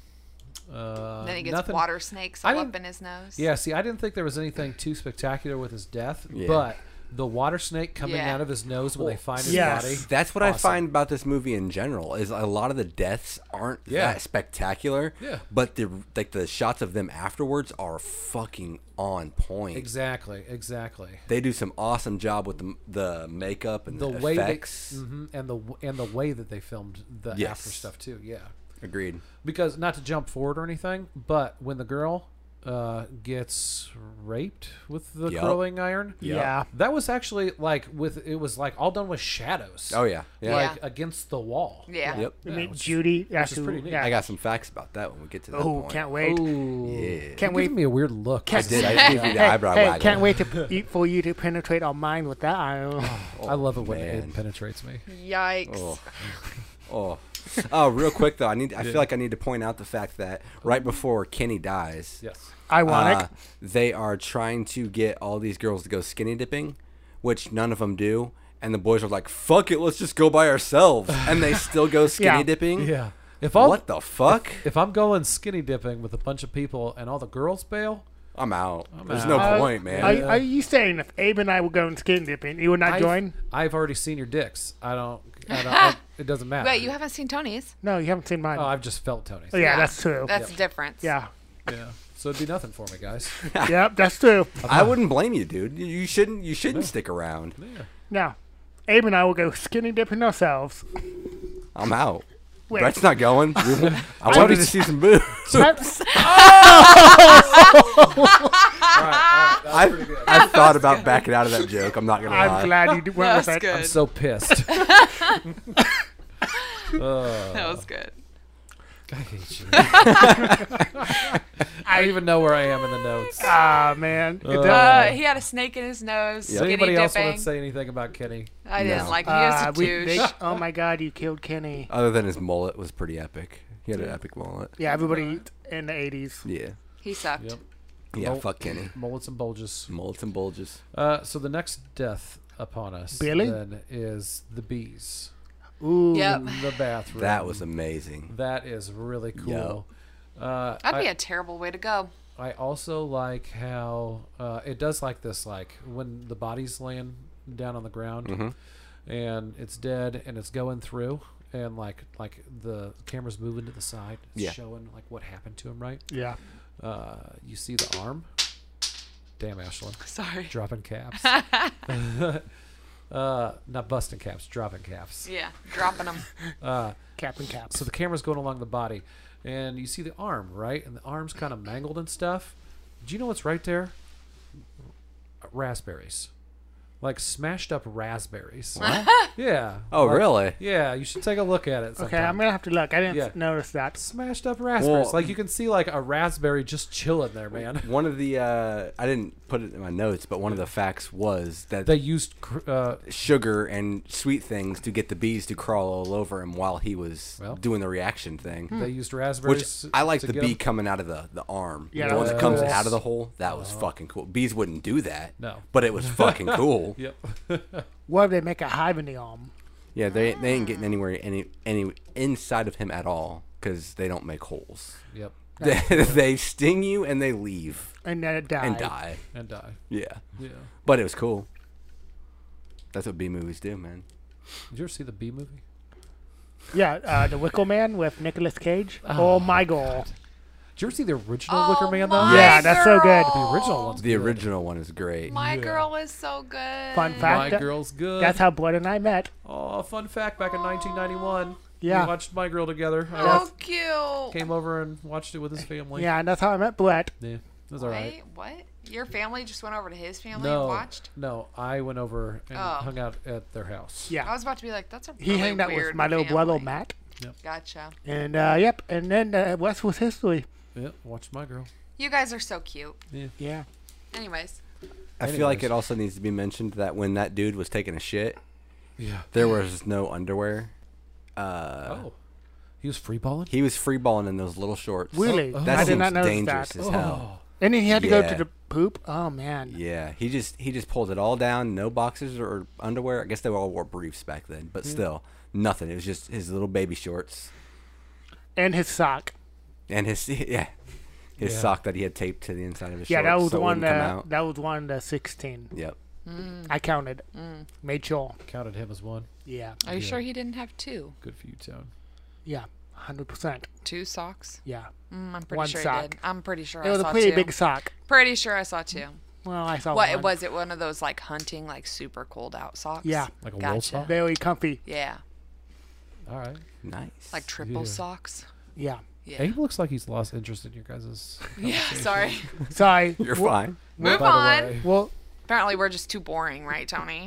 [SPEAKER 2] Uh,
[SPEAKER 1] Then he gets
[SPEAKER 2] nothing,
[SPEAKER 1] water snakes
[SPEAKER 2] I
[SPEAKER 1] all up
[SPEAKER 2] didn't-
[SPEAKER 1] in his nose.
[SPEAKER 2] Yeah, see, I didn't think there was anything too spectacular with his death,
[SPEAKER 4] Yeah.
[SPEAKER 2] but the water snake coming
[SPEAKER 1] Yeah.
[SPEAKER 2] out of his nose when they find his
[SPEAKER 3] Yes.
[SPEAKER 2] body.
[SPEAKER 4] That's what I
[SPEAKER 2] Awesome.
[SPEAKER 4] find about this movie in general is a lot of the deaths aren't
[SPEAKER 2] Yeah.
[SPEAKER 4] that spectacular.
[SPEAKER 2] Yeah.
[SPEAKER 4] But the like the shots of them afterwards are fucking on point.
[SPEAKER 2] Exactly, exactly.
[SPEAKER 4] They do some awesome job with the the makeup and
[SPEAKER 2] The
[SPEAKER 4] the,
[SPEAKER 2] way
[SPEAKER 4] effects.
[SPEAKER 2] they, hmm and the and the way that they filmed the
[SPEAKER 4] Yes.
[SPEAKER 2] after stuff too. Yeah,
[SPEAKER 4] Agreed.
[SPEAKER 2] because not to jump forward or anything, but when the girl uh, gets raped with the
[SPEAKER 4] Yup.
[SPEAKER 2] curling iron,
[SPEAKER 4] Yep.
[SPEAKER 3] Yeah.
[SPEAKER 2] that was actually like with it was like all done with shadows.
[SPEAKER 4] Oh yeah. Yeah.
[SPEAKER 2] like
[SPEAKER 1] Yeah.
[SPEAKER 2] against the wall.
[SPEAKER 1] Yeah.
[SPEAKER 4] Yep.
[SPEAKER 3] I
[SPEAKER 2] Yeah,
[SPEAKER 3] mean,
[SPEAKER 2] which is-
[SPEAKER 3] Judy. That's
[SPEAKER 2] is
[SPEAKER 3] who-
[SPEAKER 2] pretty neat.
[SPEAKER 3] Yeah.
[SPEAKER 4] I got some facts about that when we get to that
[SPEAKER 3] Oh,
[SPEAKER 4] point.
[SPEAKER 3] can't wait.
[SPEAKER 2] Ooh.
[SPEAKER 4] Yeah.
[SPEAKER 2] You're
[SPEAKER 3] Can't wait.
[SPEAKER 2] giving me a weird look.
[SPEAKER 3] Can't-
[SPEAKER 4] I did. I gave you the
[SPEAKER 3] Hey,
[SPEAKER 4] eyebrow
[SPEAKER 3] hey,
[SPEAKER 4] waggle.
[SPEAKER 3] can't wait to p- for you to penetrate our mind with that. I don't know.
[SPEAKER 2] I love it when
[SPEAKER 4] man.
[SPEAKER 2] it penetrates me.
[SPEAKER 1] Yikes.
[SPEAKER 4] Oh. Oh. Oh, real quick though, I need. I feel like I need to point out the fact that right before Kenny dies,
[SPEAKER 2] Yes.
[SPEAKER 3] Ironic.
[SPEAKER 4] uh, they are trying to get all these girls to go skinny dipping, which none of them do. And the boys are like, "Fuck it, let's just go by ourselves," and they still go skinny
[SPEAKER 3] Yeah.
[SPEAKER 4] dipping.
[SPEAKER 2] Yeah. If all
[SPEAKER 4] What the fuck?
[SPEAKER 2] if I'm going skinny dipping with a bunch of people and all the girls bail,
[SPEAKER 4] I'm out. There's
[SPEAKER 2] out.
[SPEAKER 4] no
[SPEAKER 3] Uh,
[SPEAKER 4] point, man.
[SPEAKER 3] Are, are you saying if Abe and I were going skin dipping, you would not
[SPEAKER 2] I've,
[SPEAKER 3] join?
[SPEAKER 2] I've already seen your dicks. I don't. I don't I, it doesn't matter.
[SPEAKER 1] Wait, you haven't seen Tony's?
[SPEAKER 3] No, you haven't seen mine.
[SPEAKER 2] Oh, I've just felt Tony's.
[SPEAKER 3] Oh, yeah, that's true.
[SPEAKER 1] That's different.
[SPEAKER 3] yeah.
[SPEAKER 2] Yeah. So it'd be nothing for me, guys.
[SPEAKER 3] Yep, that's true.
[SPEAKER 4] I wouldn't blame you, dude. You- You shouldn't. You shouldn't stick around.
[SPEAKER 2] Yeah.
[SPEAKER 3] Now, Abe and I will go skinny dipping ourselves.
[SPEAKER 4] I'm out.
[SPEAKER 3] Wait.
[SPEAKER 4] Brett's not going. I wanted to see some boobs.
[SPEAKER 3] That's-
[SPEAKER 4] I've, I've thought about backing out of that joke. I'm not gonna lie.
[SPEAKER 3] I'm glad you d- went with
[SPEAKER 1] That's
[SPEAKER 3] it.
[SPEAKER 1] good.
[SPEAKER 2] I'm so pissed. Uh,
[SPEAKER 1] That was good.
[SPEAKER 2] I hate you. I don't even know where I am in the notes.
[SPEAKER 3] Ah, man. It
[SPEAKER 2] Uh,
[SPEAKER 3] does-
[SPEAKER 1] Uh, he had a snake in his nose.
[SPEAKER 2] Does
[SPEAKER 1] Skinny
[SPEAKER 2] anybody else
[SPEAKER 1] dipping.
[SPEAKER 2] want to say anything about Kenny?
[SPEAKER 1] I didn't
[SPEAKER 4] No.
[SPEAKER 1] like him. He was
[SPEAKER 3] Uh,
[SPEAKER 1] a
[SPEAKER 3] we-
[SPEAKER 1] douche.
[SPEAKER 3] they- oh my God, you killed Kenny.
[SPEAKER 4] Other than his mullet was pretty epic. He had an epic mullet.
[SPEAKER 3] Yeah, everybody in the eighties.
[SPEAKER 4] Yeah.
[SPEAKER 1] He sucked.
[SPEAKER 2] Yep.
[SPEAKER 4] Yeah.
[SPEAKER 2] Mul-
[SPEAKER 4] Fuck Kenny.
[SPEAKER 2] Mullets and bulges.
[SPEAKER 4] Mullets and bulges.
[SPEAKER 2] Uh, so the next death upon us
[SPEAKER 3] Billy?
[SPEAKER 2] then is the bees.
[SPEAKER 3] Ooh.
[SPEAKER 1] Yep.
[SPEAKER 2] In the bathroom.
[SPEAKER 4] That was amazing.
[SPEAKER 2] That is really cool. Uh,
[SPEAKER 1] That'd be
[SPEAKER 2] I,
[SPEAKER 1] a terrible way to go.
[SPEAKER 2] I also like how uh, it does like this, like when the body's laying down on the ground
[SPEAKER 4] Mhm.
[SPEAKER 2] and it's dead and it's going through and like like the camera's moving to the side, it's
[SPEAKER 4] Yeah.
[SPEAKER 2] showing like what happened to him, right?
[SPEAKER 3] Yeah.
[SPEAKER 2] Uh, you see the arm. Damn, Ashlyn.
[SPEAKER 1] Sorry.
[SPEAKER 2] Dropping caps. uh, not busting caps, dropping caps.
[SPEAKER 1] Yeah, dropping him.
[SPEAKER 2] Uh,
[SPEAKER 3] Cap and caps.
[SPEAKER 2] so the camera's going along the body, and you see the arm, right? And the arm's kind of mangled and stuff. Do you know what's right there? Raspberries. Like smashed up raspberries.
[SPEAKER 4] What?
[SPEAKER 2] Yeah.
[SPEAKER 4] Oh,
[SPEAKER 2] Like-
[SPEAKER 4] really?
[SPEAKER 2] Yeah, you should take a look at it
[SPEAKER 3] Okay,
[SPEAKER 2] sometime.
[SPEAKER 3] I'm gonna have to look. I didn't
[SPEAKER 2] Yeah.
[SPEAKER 3] notice that.
[SPEAKER 2] Smashed up raspberries.
[SPEAKER 4] Well-
[SPEAKER 2] like you can see like a raspberry just chilling there, man.
[SPEAKER 4] One of the uh, I didn't put it in my notes, but one of the facts was that
[SPEAKER 2] They used cr- uh,
[SPEAKER 4] sugar and sweet things to get the bees to crawl all over him while he was
[SPEAKER 2] Well.
[SPEAKER 4] doing the reaction thing.
[SPEAKER 2] they used
[SPEAKER 4] Which
[SPEAKER 2] raspberries.
[SPEAKER 4] I like
[SPEAKER 2] to
[SPEAKER 4] the
[SPEAKER 2] get
[SPEAKER 4] bee
[SPEAKER 2] 'em.
[SPEAKER 4] coming out of the, the arm.
[SPEAKER 3] Yeah,
[SPEAKER 4] the
[SPEAKER 3] that
[SPEAKER 4] one
[SPEAKER 3] was
[SPEAKER 4] that comes
[SPEAKER 2] cool.
[SPEAKER 4] out of the hole. That was fucking cool. Bees wouldn't do that.
[SPEAKER 2] No.
[SPEAKER 4] But it was fucking cool.
[SPEAKER 2] Yep.
[SPEAKER 3] What if they make a hive in the arm?
[SPEAKER 4] Yeah, they they ain't getting anywhere any any inside of him at all because they don't make holes.
[SPEAKER 2] Yep.
[SPEAKER 4] They, they sting you and they leave
[SPEAKER 3] And then it died.
[SPEAKER 4] and die.
[SPEAKER 2] And die.
[SPEAKER 4] Yeah,
[SPEAKER 2] Yeah.
[SPEAKER 4] but it was cool. That's what B movies do, man.
[SPEAKER 2] Did you ever see the B movie?
[SPEAKER 3] Yeah, uh, the Wicker Man with Nicolas Cage. Oh, my god.
[SPEAKER 2] Did you ever see the original
[SPEAKER 1] Oh,
[SPEAKER 2] Wicker Man though?
[SPEAKER 1] my
[SPEAKER 3] Yeah, that's so good.
[SPEAKER 2] The original one's
[SPEAKER 4] The
[SPEAKER 2] good.
[SPEAKER 4] original one is great.
[SPEAKER 1] My
[SPEAKER 2] Yeah.
[SPEAKER 1] girl is so good.
[SPEAKER 3] Fun
[SPEAKER 2] My
[SPEAKER 3] fact. that-
[SPEAKER 2] Girl's good.
[SPEAKER 3] That's how Blood and I met.
[SPEAKER 2] Oh, fun fact! Back in nineteen ninety-one,
[SPEAKER 3] Yeah.
[SPEAKER 2] we watched My Girl together. I
[SPEAKER 1] How
[SPEAKER 2] watched-
[SPEAKER 1] cute.
[SPEAKER 2] came over and watched it with his family.
[SPEAKER 3] Yeah, and that's how I met Bled.
[SPEAKER 2] yeah, it was all right.
[SPEAKER 1] Wait, what? Your family just went over to his family
[SPEAKER 2] No,
[SPEAKER 1] and watched?
[SPEAKER 2] no, I went over and
[SPEAKER 1] Oh.
[SPEAKER 2] hung out at their house.
[SPEAKER 3] Yeah.
[SPEAKER 1] I was about to be like, that's a
[SPEAKER 3] He
[SPEAKER 1] really
[SPEAKER 3] hanged out with
[SPEAKER 1] weird
[SPEAKER 3] my little brother,
[SPEAKER 1] family.
[SPEAKER 3] Matt.
[SPEAKER 1] Gotcha.
[SPEAKER 3] And, uh, yep. And then uh, West was history.
[SPEAKER 2] Yeah, watched My Girl.
[SPEAKER 1] You guys are so cute.
[SPEAKER 3] Yeah.
[SPEAKER 1] Anyways.
[SPEAKER 4] I feel like
[SPEAKER 2] Anyways.
[SPEAKER 4] it also needs to be mentioned that when that dude was taking a shit,
[SPEAKER 2] Yeah.
[SPEAKER 4] there was no underwear. Uh,
[SPEAKER 2] Oh, he was free balling.
[SPEAKER 4] He was free balling in those little shorts.
[SPEAKER 3] Really?
[SPEAKER 2] Oh,
[SPEAKER 4] That
[SPEAKER 3] I did
[SPEAKER 4] seems
[SPEAKER 3] not notice
[SPEAKER 4] dangerous
[SPEAKER 3] that.
[SPEAKER 4] as hell.
[SPEAKER 3] And then he had to go
[SPEAKER 4] Yeah.
[SPEAKER 3] to the poop. Oh, man.
[SPEAKER 4] Yeah, he just he just pulled it all down. No boxers or underwear. I guess they all wore briefs back then, but still nothing. It was just his little baby shorts
[SPEAKER 3] And his sock.
[SPEAKER 4] and his yeah, his
[SPEAKER 2] Yeah.
[SPEAKER 4] sock that he had taped to the inside of his
[SPEAKER 3] Yeah,
[SPEAKER 4] shorts.
[SPEAKER 3] that was
[SPEAKER 4] so it
[SPEAKER 3] one.
[SPEAKER 4] wouldn't come
[SPEAKER 3] Uh,
[SPEAKER 4] out.
[SPEAKER 3] that was one to sixteen.
[SPEAKER 4] Yep.
[SPEAKER 3] I counted. Made sure.
[SPEAKER 2] Counted him as one.
[SPEAKER 3] Yeah.
[SPEAKER 1] Are you
[SPEAKER 2] Yeah.
[SPEAKER 1] sure he didn't have two?
[SPEAKER 2] Good for you, Tone.
[SPEAKER 3] Yeah. Hundred percent.
[SPEAKER 1] Two socks?
[SPEAKER 3] Yeah.
[SPEAKER 1] Mm, I'm pretty
[SPEAKER 3] One
[SPEAKER 1] sure he
[SPEAKER 3] sock.
[SPEAKER 1] did. I'm pretty sure
[SPEAKER 3] It
[SPEAKER 1] I
[SPEAKER 3] was a
[SPEAKER 1] saw
[SPEAKER 3] pretty
[SPEAKER 1] two.
[SPEAKER 3] big sock.
[SPEAKER 1] Pretty sure I saw two.
[SPEAKER 3] Well, I saw
[SPEAKER 1] What
[SPEAKER 3] one.
[SPEAKER 1] was it? One of those like hunting, like super cold out socks?
[SPEAKER 3] Yeah.
[SPEAKER 2] Like a wool
[SPEAKER 1] Gotcha.
[SPEAKER 2] sock?
[SPEAKER 3] Very comfy.
[SPEAKER 1] Yeah,
[SPEAKER 2] All right.
[SPEAKER 4] Nice.
[SPEAKER 1] like triple
[SPEAKER 2] Yeah.
[SPEAKER 1] socks.
[SPEAKER 3] Yeah.
[SPEAKER 1] Yeah.
[SPEAKER 2] Abe looks like he's lost interest in your guys'.
[SPEAKER 1] Yeah. Sorry.
[SPEAKER 3] Sorry.
[SPEAKER 4] You're
[SPEAKER 3] Well-
[SPEAKER 4] fine.
[SPEAKER 1] Move
[SPEAKER 2] By the
[SPEAKER 1] on.
[SPEAKER 2] way,
[SPEAKER 3] Well,
[SPEAKER 1] Apparently, we're just too boring, right, Tony?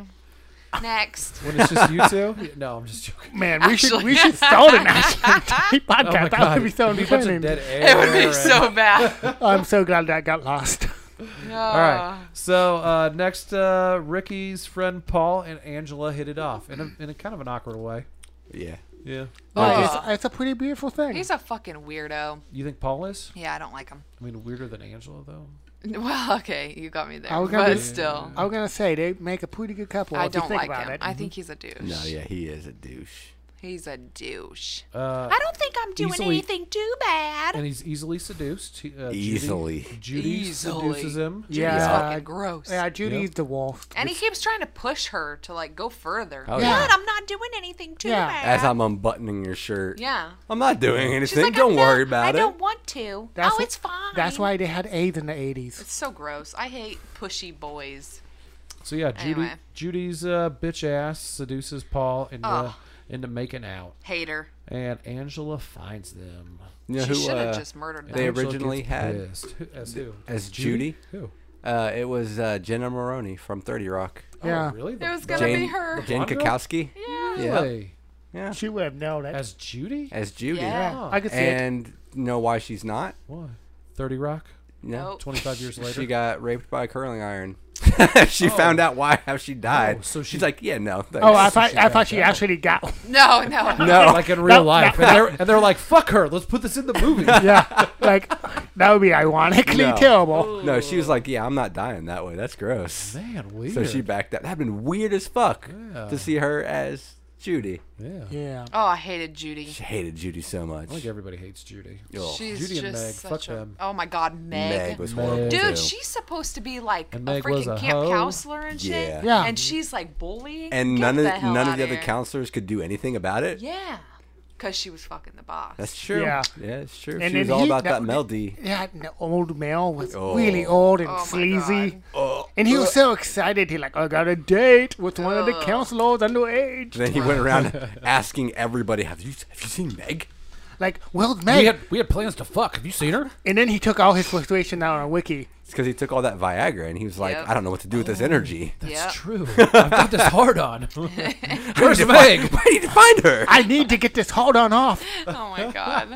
[SPEAKER 1] Next.
[SPEAKER 2] when it's just you two? Yeah, No, I'm just joking.
[SPEAKER 3] man, we should
[SPEAKER 1] Actually-
[SPEAKER 3] we should start an actual podcast.
[SPEAKER 2] Oh my
[SPEAKER 3] that
[SPEAKER 2] God.
[SPEAKER 3] would be so
[SPEAKER 2] It'd be a bunch of
[SPEAKER 3] entertaining.
[SPEAKER 2] dead air.
[SPEAKER 1] It would be
[SPEAKER 2] and-
[SPEAKER 1] so bad.
[SPEAKER 3] I'm so glad that got lost.
[SPEAKER 1] All
[SPEAKER 2] All right. So uh, next, uh, Ricky's friend Paul and Angela hit it off in a, in a kind of an awkward way.
[SPEAKER 4] Yeah.
[SPEAKER 2] Yeah.
[SPEAKER 3] But
[SPEAKER 1] Oh.
[SPEAKER 3] it's, it's a pretty beautiful thing.
[SPEAKER 1] He's a fucking weirdo.
[SPEAKER 2] You think Paul is?
[SPEAKER 1] Yeah, I don't like him.
[SPEAKER 2] I mean, weirder than Angela though.
[SPEAKER 1] Well, okay, you got me there.
[SPEAKER 3] I was gonna
[SPEAKER 1] But
[SPEAKER 3] be-
[SPEAKER 1] still,
[SPEAKER 3] I was gonna say they make a pretty good couple.
[SPEAKER 1] I
[SPEAKER 3] if you
[SPEAKER 1] don't
[SPEAKER 3] think
[SPEAKER 1] like
[SPEAKER 3] about
[SPEAKER 1] him.
[SPEAKER 3] it.
[SPEAKER 1] I think he's a douche.
[SPEAKER 4] No, yeah, he is a douche.
[SPEAKER 1] He's a douche.
[SPEAKER 2] Uh,
[SPEAKER 1] I don't think I'm doing
[SPEAKER 2] easily-
[SPEAKER 1] anything too bad.
[SPEAKER 2] and he's easily seduced. He, uh, Judy-
[SPEAKER 4] Easily.
[SPEAKER 2] Judy,
[SPEAKER 1] Easily.
[SPEAKER 2] seduces him.
[SPEAKER 3] Yeah.
[SPEAKER 1] He's
[SPEAKER 3] Yeah.
[SPEAKER 1] fucking gross.
[SPEAKER 3] Yeah, Judy's
[SPEAKER 2] Yep.
[SPEAKER 3] the worst.
[SPEAKER 1] And he keeps trying to push her to like go further.
[SPEAKER 4] Oh,
[SPEAKER 3] Yeah.
[SPEAKER 1] But I'm not doing anything too
[SPEAKER 3] Yeah.
[SPEAKER 1] bad.
[SPEAKER 4] As I'm unbuttoning your shirt.
[SPEAKER 1] yeah.
[SPEAKER 4] I'm not doing
[SPEAKER 1] She's
[SPEAKER 4] anything.
[SPEAKER 1] like,
[SPEAKER 4] Don't
[SPEAKER 1] I'm
[SPEAKER 4] worry
[SPEAKER 1] not-
[SPEAKER 4] about
[SPEAKER 1] I
[SPEAKER 4] it.
[SPEAKER 1] don't want to.
[SPEAKER 3] That's
[SPEAKER 1] oh,
[SPEAKER 3] wh-
[SPEAKER 1] it's fine.
[SPEAKER 3] That's why they had AIDS in the eighties.
[SPEAKER 1] It's so gross. I hate pushy boys.
[SPEAKER 2] So yeah, Judy,
[SPEAKER 1] Anyway.
[SPEAKER 2] Judy's uh, bitch ass seduces Paul into
[SPEAKER 1] Ugh.
[SPEAKER 2] into making out,
[SPEAKER 1] Hater.
[SPEAKER 2] and Angela finds them.
[SPEAKER 4] You know
[SPEAKER 1] She
[SPEAKER 4] who,
[SPEAKER 1] should have
[SPEAKER 4] uh,
[SPEAKER 1] just murdered
[SPEAKER 4] they
[SPEAKER 1] them.
[SPEAKER 2] Angela
[SPEAKER 4] originally
[SPEAKER 2] gets
[SPEAKER 4] had-
[SPEAKER 2] pissed. Who, as who?
[SPEAKER 4] as Judy?
[SPEAKER 2] Who?
[SPEAKER 4] Uh, it was uh, Jenna Maroney from thirty Rock.
[SPEAKER 3] Yeah.
[SPEAKER 2] Oh, really?
[SPEAKER 1] It was
[SPEAKER 2] The-
[SPEAKER 1] gonna
[SPEAKER 4] Jane,
[SPEAKER 1] be her.
[SPEAKER 4] Jane
[SPEAKER 2] blonde girl?
[SPEAKER 4] Kakowski.
[SPEAKER 1] Yeah.
[SPEAKER 4] Yeah.
[SPEAKER 2] Really?
[SPEAKER 4] Yeah.
[SPEAKER 3] She would have known it.
[SPEAKER 2] As Judy?
[SPEAKER 4] As Judy.
[SPEAKER 1] Yeah.
[SPEAKER 2] Oh.
[SPEAKER 3] I could see it.
[SPEAKER 4] And you know why she's not?
[SPEAKER 2] Why? Thirty Rock.
[SPEAKER 4] No.
[SPEAKER 1] Nope.
[SPEAKER 2] Twenty-five years later.
[SPEAKER 4] She got raped by a curling iron. she
[SPEAKER 2] Oh.
[SPEAKER 4] found out why how she died.
[SPEAKER 2] Oh, so
[SPEAKER 4] she's
[SPEAKER 2] she-
[SPEAKER 4] like, yeah, no. Thanks.
[SPEAKER 3] Oh, I
[SPEAKER 2] So
[SPEAKER 3] thought
[SPEAKER 2] she
[SPEAKER 3] I
[SPEAKER 2] got
[SPEAKER 3] thought she
[SPEAKER 2] out.
[SPEAKER 3] actually got.
[SPEAKER 1] No, no.
[SPEAKER 4] no.
[SPEAKER 2] like in real
[SPEAKER 3] No,
[SPEAKER 2] life,
[SPEAKER 3] no.
[SPEAKER 2] and they're and they're like, "Fuck her, let's put this in the movie."
[SPEAKER 3] Yeah, like that would be ironically
[SPEAKER 4] No.
[SPEAKER 3] terrible.
[SPEAKER 4] No, she was like, yeah, I'm not dying that way. That's gross.
[SPEAKER 2] Man, weird.
[SPEAKER 4] So she backed out. That'd been weird as fuck
[SPEAKER 2] Yeah.
[SPEAKER 4] to see her as Judy.
[SPEAKER 2] Yeah.
[SPEAKER 3] Yeah.
[SPEAKER 1] Oh, I hated Judy.
[SPEAKER 4] She hated Judy so much.
[SPEAKER 2] I think everybody hates Judy.
[SPEAKER 4] Ugh.
[SPEAKER 1] She's
[SPEAKER 2] Judy and
[SPEAKER 1] just
[SPEAKER 2] Meg,
[SPEAKER 1] such
[SPEAKER 2] fuck
[SPEAKER 1] a.
[SPEAKER 2] them.
[SPEAKER 1] Oh my God, Meg.
[SPEAKER 4] Meg was
[SPEAKER 2] Meg.
[SPEAKER 4] horrible
[SPEAKER 1] Dude,
[SPEAKER 4] too.
[SPEAKER 1] she's supposed to be like
[SPEAKER 2] And
[SPEAKER 1] a
[SPEAKER 2] Meg was
[SPEAKER 1] freaking
[SPEAKER 2] a
[SPEAKER 1] camp
[SPEAKER 2] hoe.
[SPEAKER 1] counselor and shit.
[SPEAKER 4] Yeah.
[SPEAKER 3] Yeah.
[SPEAKER 1] And she's like bullying.
[SPEAKER 4] and
[SPEAKER 1] Get
[SPEAKER 4] none of
[SPEAKER 1] the hell
[SPEAKER 4] none of
[SPEAKER 1] outta
[SPEAKER 4] the other
[SPEAKER 1] here.
[SPEAKER 4] counselors could do anything about it.
[SPEAKER 1] Yeah, because she was fucking the boss.
[SPEAKER 4] That's true.
[SPEAKER 3] Yeah.
[SPEAKER 4] Yeah, it's true.
[SPEAKER 3] And
[SPEAKER 4] she was
[SPEAKER 3] then
[SPEAKER 4] all
[SPEAKER 3] he-
[SPEAKER 4] about that,
[SPEAKER 3] that-
[SPEAKER 4] Mel D.
[SPEAKER 3] Yeah, and the old Mel was
[SPEAKER 4] Oh.
[SPEAKER 3] really old and
[SPEAKER 1] Oh my
[SPEAKER 3] sleazy.
[SPEAKER 1] God.
[SPEAKER 4] Oh.
[SPEAKER 3] And he was so excited. He like, I got a date with one of the
[SPEAKER 1] Ugh.
[SPEAKER 3] counselors underage.
[SPEAKER 4] Then he went around asking everybody, "Have you have you seen Meg?"
[SPEAKER 3] Like, well,
[SPEAKER 2] We
[SPEAKER 3] Meg.
[SPEAKER 2] had we had plans to fuck. Have you seen her?
[SPEAKER 3] And then he took all his frustration out on Wiki.
[SPEAKER 4] It's because he took all that Viagra and he was like,
[SPEAKER 1] Yep.
[SPEAKER 4] "I don't know what to do with this energy."
[SPEAKER 2] That's
[SPEAKER 1] Yep.
[SPEAKER 2] true. I've got this hard on. Where's
[SPEAKER 4] I need to
[SPEAKER 2] Meg?
[SPEAKER 4] find- I need to find her.
[SPEAKER 3] I need to get this hold on off.
[SPEAKER 1] Oh my God.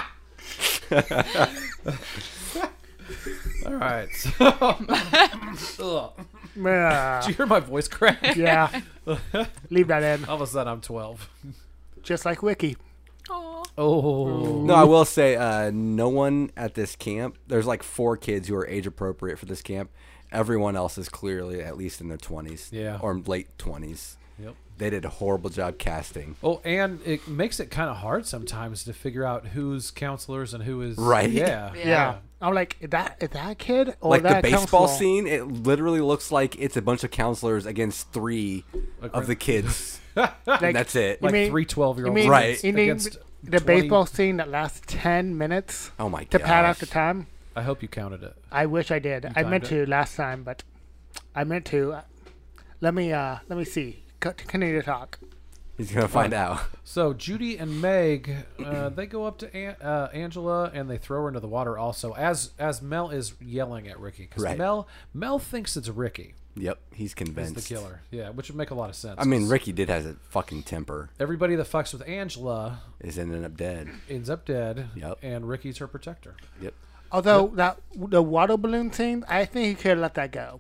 [SPEAKER 2] All right. So, Ugh.
[SPEAKER 3] Yeah.
[SPEAKER 2] Did you hear my voice crack?
[SPEAKER 3] Yeah. Leave that in.
[SPEAKER 2] All of a sudden, I'm twelve.
[SPEAKER 3] Just like Wiki.
[SPEAKER 1] Aw.
[SPEAKER 2] Oh.
[SPEAKER 4] No, I will say, uh, no one at this camp. There's like four kids who are age appropriate for this camp. Everyone else is clearly at least in their twenties,
[SPEAKER 2] Yeah.
[SPEAKER 4] or late twenties.
[SPEAKER 2] Yep.
[SPEAKER 4] They did a horrible job casting.
[SPEAKER 2] Oh, and it makes it kind of hard sometimes to figure out who's counselors and who is
[SPEAKER 4] Right.
[SPEAKER 2] Yeah.
[SPEAKER 1] Yeah.
[SPEAKER 3] Yeah. I'm like, is that is that a kid or
[SPEAKER 4] Like the
[SPEAKER 3] that a
[SPEAKER 4] baseball
[SPEAKER 3] counselor?
[SPEAKER 4] scene, it literally looks like it's a bunch of counselors against three
[SPEAKER 2] Like
[SPEAKER 4] of
[SPEAKER 2] right-
[SPEAKER 4] the kids.
[SPEAKER 3] Like,
[SPEAKER 4] and that's it.
[SPEAKER 2] Like
[SPEAKER 3] mean-
[SPEAKER 2] three twelve year
[SPEAKER 3] You
[SPEAKER 2] olds.
[SPEAKER 3] mean,
[SPEAKER 4] Right.
[SPEAKER 3] You mean
[SPEAKER 2] against
[SPEAKER 3] the
[SPEAKER 2] twenty
[SPEAKER 3] baseball scene that lasts ten minutes
[SPEAKER 4] Oh my
[SPEAKER 3] to
[SPEAKER 4] god.
[SPEAKER 3] pad out the time?
[SPEAKER 2] I hope you counted it.
[SPEAKER 3] I wish I did. I meant
[SPEAKER 2] timed
[SPEAKER 3] to last time, but I meant to. Uh, let me uh, let me see. Co- Continue to talk.
[SPEAKER 4] He's gonna find out.
[SPEAKER 2] So Judy and Meg, uh, they go up to An- uh, Angela and they throw her into the water. Also, as as Mel is yelling at Ricky, because
[SPEAKER 4] Right.
[SPEAKER 2] Mel Mel thinks it's Ricky
[SPEAKER 4] Yep, he's
[SPEAKER 2] is
[SPEAKER 4] convinced.
[SPEAKER 2] the killer. Yeah, which would make a lot of sense.
[SPEAKER 4] I mean,
[SPEAKER 2] 'cause
[SPEAKER 4] Ricky did has a fucking temper.
[SPEAKER 2] everybody that fucks with Angela
[SPEAKER 4] Is ending up dead.
[SPEAKER 2] ends up dead.
[SPEAKER 4] Yep.
[SPEAKER 2] And Ricky's her protector.
[SPEAKER 4] Yep.
[SPEAKER 3] Although that the water balloon scene, I think he could have let that go.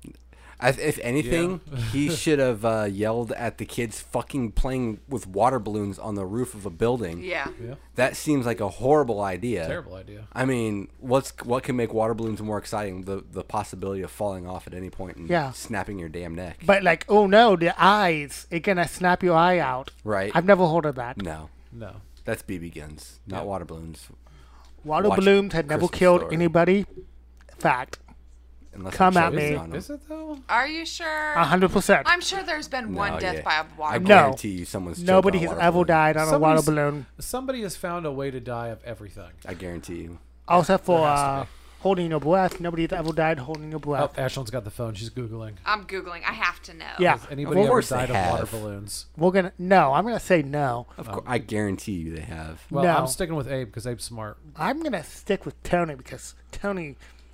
[SPEAKER 4] I, if anything, he should have uh, yelled at the kids fucking playing with water balloons on the roof of a building.
[SPEAKER 1] Yeah.
[SPEAKER 2] Yeah.
[SPEAKER 4] That seems like a horrible idea.
[SPEAKER 2] Terrible idea.
[SPEAKER 4] I mean, what's what can make water balloons more exciting? The the possibility of falling off at any point and
[SPEAKER 3] Yeah.
[SPEAKER 4] snapping your damn neck.
[SPEAKER 3] But like, oh no, the eyes, it gonna snap your eye out.
[SPEAKER 4] Right?
[SPEAKER 3] I've never heard of that.
[SPEAKER 4] no,
[SPEAKER 2] No.
[SPEAKER 4] that's B B guns, not
[SPEAKER 2] Yeah.
[SPEAKER 4] water balloons.
[SPEAKER 3] Water
[SPEAKER 4] Watch
[SPEAKER 3] balloons had never
[SPEAKER 4] Christmas
[SPEAKER 3] killed
[SPEAKER 4] Story.
[SPEAKER 3] anybody. Fact,
[SPEAKER 4] Unless
[SPEAKER 3] Come
[SPEAKER 4] it
[SPEAKER 3] at
[SPEAKER 4] chooses
[SPEAKER 3] me.
[SPEAKER 4] on 'em.
[SPEAKER 2] Is it though?
[SPEAKER 1] Are you sure?
[SPEAKER 3] a hundred percent.
[SPEAKER 1] I'm sure there's been one
[SPEAKER 4] No,
[SPEAKER 1] death
[SPEAKER 4] yeah.
[SPEAKER 1] by a
[SPEAKER 4] I
[SPEAKER 1] water
[SPEAKER 3] No.
[SPEAKER 1] balloon.
[SPEAKER 4] guarantee you, someone's choked
[SPEAKER 3] Nobody
[SPEAKER 4] on a
[SPEAKER 3] has
[SPEAKER 4] water
[SPEAKER 3] ever
[SPEAKER 4] balloon.
[SPEAKER 3] died on a water
[SPEAKER 2] Somebody's-
[SPEAKER 3] balloon,
[SPEAKER 2] Somebody has found a way to die of everything.
[SPEAKER 4] I guarantee you.
[SPEAKER 3] except for
[SPEAKER 2] There has to
[SPEAKER 3] uh, holding your breath. Nobody has ever died holding your
[SPEAKER 2] Oh,
[SPEAKER 3] breath.
[SPEAKER 2] Ashlyn's got the phone. She's googling.
[SPEAKER 1] I'm googling. I have to know.
[SPEAKER 3] Yeah.
[SPEAKER 2] Has anybody
[SPEAKER 3] Of
[SPEAKER 2] ever
[SPEAKER 4] course they
[SPEAKER 2] died of water
[SPEAKER 4] have.
[SPEAKER 2] balloons?
[SPEAKER 3] We're gonna no. I'm gonna say no.
[SPEAKER 4] Of course, I guarantee you they have.
[SPEAKER 2] Well,
[SPEAKER 3] No.
[SPEAKER 2] I'm sticking with Abe because Abe's smart.
[SPEAKER 3] I'm gonna stick with Tony because Tony.